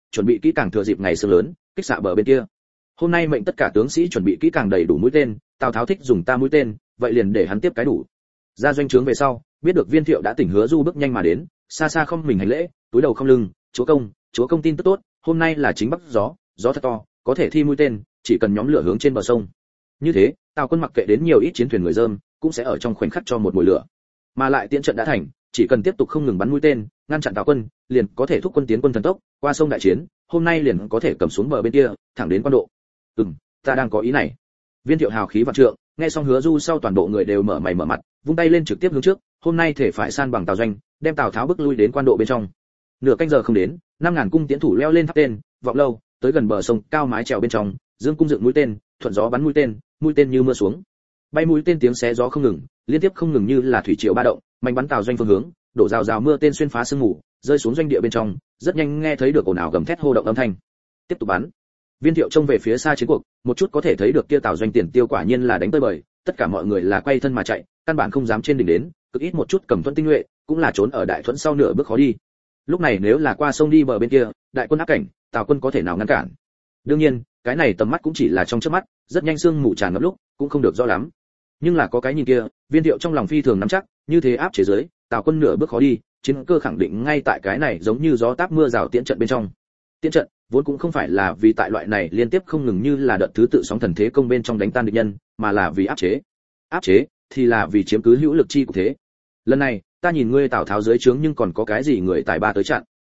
chuẩn bị kỹ càng thừa dịp ngày sương lớn kích xạ bờ bên kia. Hôm nay mệnh tất cả tướng sĩ chuẩn bị kỹ càng đầy đủ mũi tên, Tào Tháo thích dùng ta mũi tên, vậy liền để hắn tiếp cái đủ. Ra doanh trướng về sau, biết được Viên Thiệu đã tỉnh Hứa Du bước nhanh mà đến, xa xa không mình hành lễ, túi đầu không lưng, chúa công, chúa công tin tức tốt, hôm nay là chính bắc gió, gió thật to, có thể thi mũi tên, chỉ cần nhóm lửa hướng trên bờ sông. Như thế, Tào quân mặc kệ đến nhiều ít chiến thuyền người dơm, cũng sẽ ở trong khoảnh khắc cho một mùi lửa. Mà lại tiễn trận đã thành, chỉ cần tiếp tục không ngừng bắn mũi tên, ngăn chặn Tào quân, liền có thể thúc quân tiến quân thần tốc, qua sông đại chiến, hôm nay liền có thể cầm xuống bờ bên kia, thẳng đến quan độ. Ừm, ta đang có ý này. Viên Thiệu hào khí vạn trượng, nghe xong Hứa Du sau toàn bộ người đều mở mày mở mặt, vung tay lên trực tiếp hướng trước, hôm nay thể phải san bằng Tào doanh, đem Tào Tháo bức lui đến quan độ bên trong. Nửa canh giờ không đến, năm ngàn cung tiễn thủ leo lên tháp tên, vọng lâu, tới gần bờ sông, cao mái chèo bên trong, dương cung dựng mũi tên, thuận gió bắn mũi tên, mũi tên như mưa xuống. Bay mũi tên tiếng xé gió không ngừng, liên tiếp không ngừng như là thủy triều ba động, mạnh bắn Tào doanh phương hướng, đổ rào rào mưa tên xuyên phá sương mù, rơi xuống doanh địa bên trong, rất nhanh nghe thấy được ồn ào gầm thét hô động âm thanh. Tiếp tục bắn. Viên Thiệu trông về phía xa chiến cuộc, một chút có thể thấy được kia Tào doanh tiền tiêu quả nhiên là đánh tơi bời, tất cả mọi người là quay thân mà chạy, căn bản không dám trên đỉnh đến, cực ít một chút cầm thuận tinh nhuệ, cũng là trốn ở đại thuận sau nửa bước khó đi. Lúc này nếu là qua sông đi bờ bên kia, đại quân áp cảnh, Tào quân có thể nào ngăn cản? Đương nhiên, cái này tầm mắt cũng chỉ là trong chớp mắt, rất nhanh sương mù tràn ngập lúc, cũng không được rõ lắm. Nhưng là có cái nhìn kia, Viên Thiệu trong lòng phi thường nắm chắc, như thế áp chế dưới, Tào quân nửa bước khó đi, chiến cơ khẳng định ngay tại cái này giống như gió táp mưa rào tiễn trận bên trong. Tiễn trận vốn cũng không phải là vì tại loại này liên tiếp không ngừng như là đợt thứ tự sóng thần thế công bên trong đánh tan địch nhân, mà là vì áp chế. Áp chế thì là vì chiếm cứ hữu lực chi của thế. Lần này, ta nhìn ngươi Tào Tháo dưới trướng nhưng còn có cái gì người tài ba tới chặn.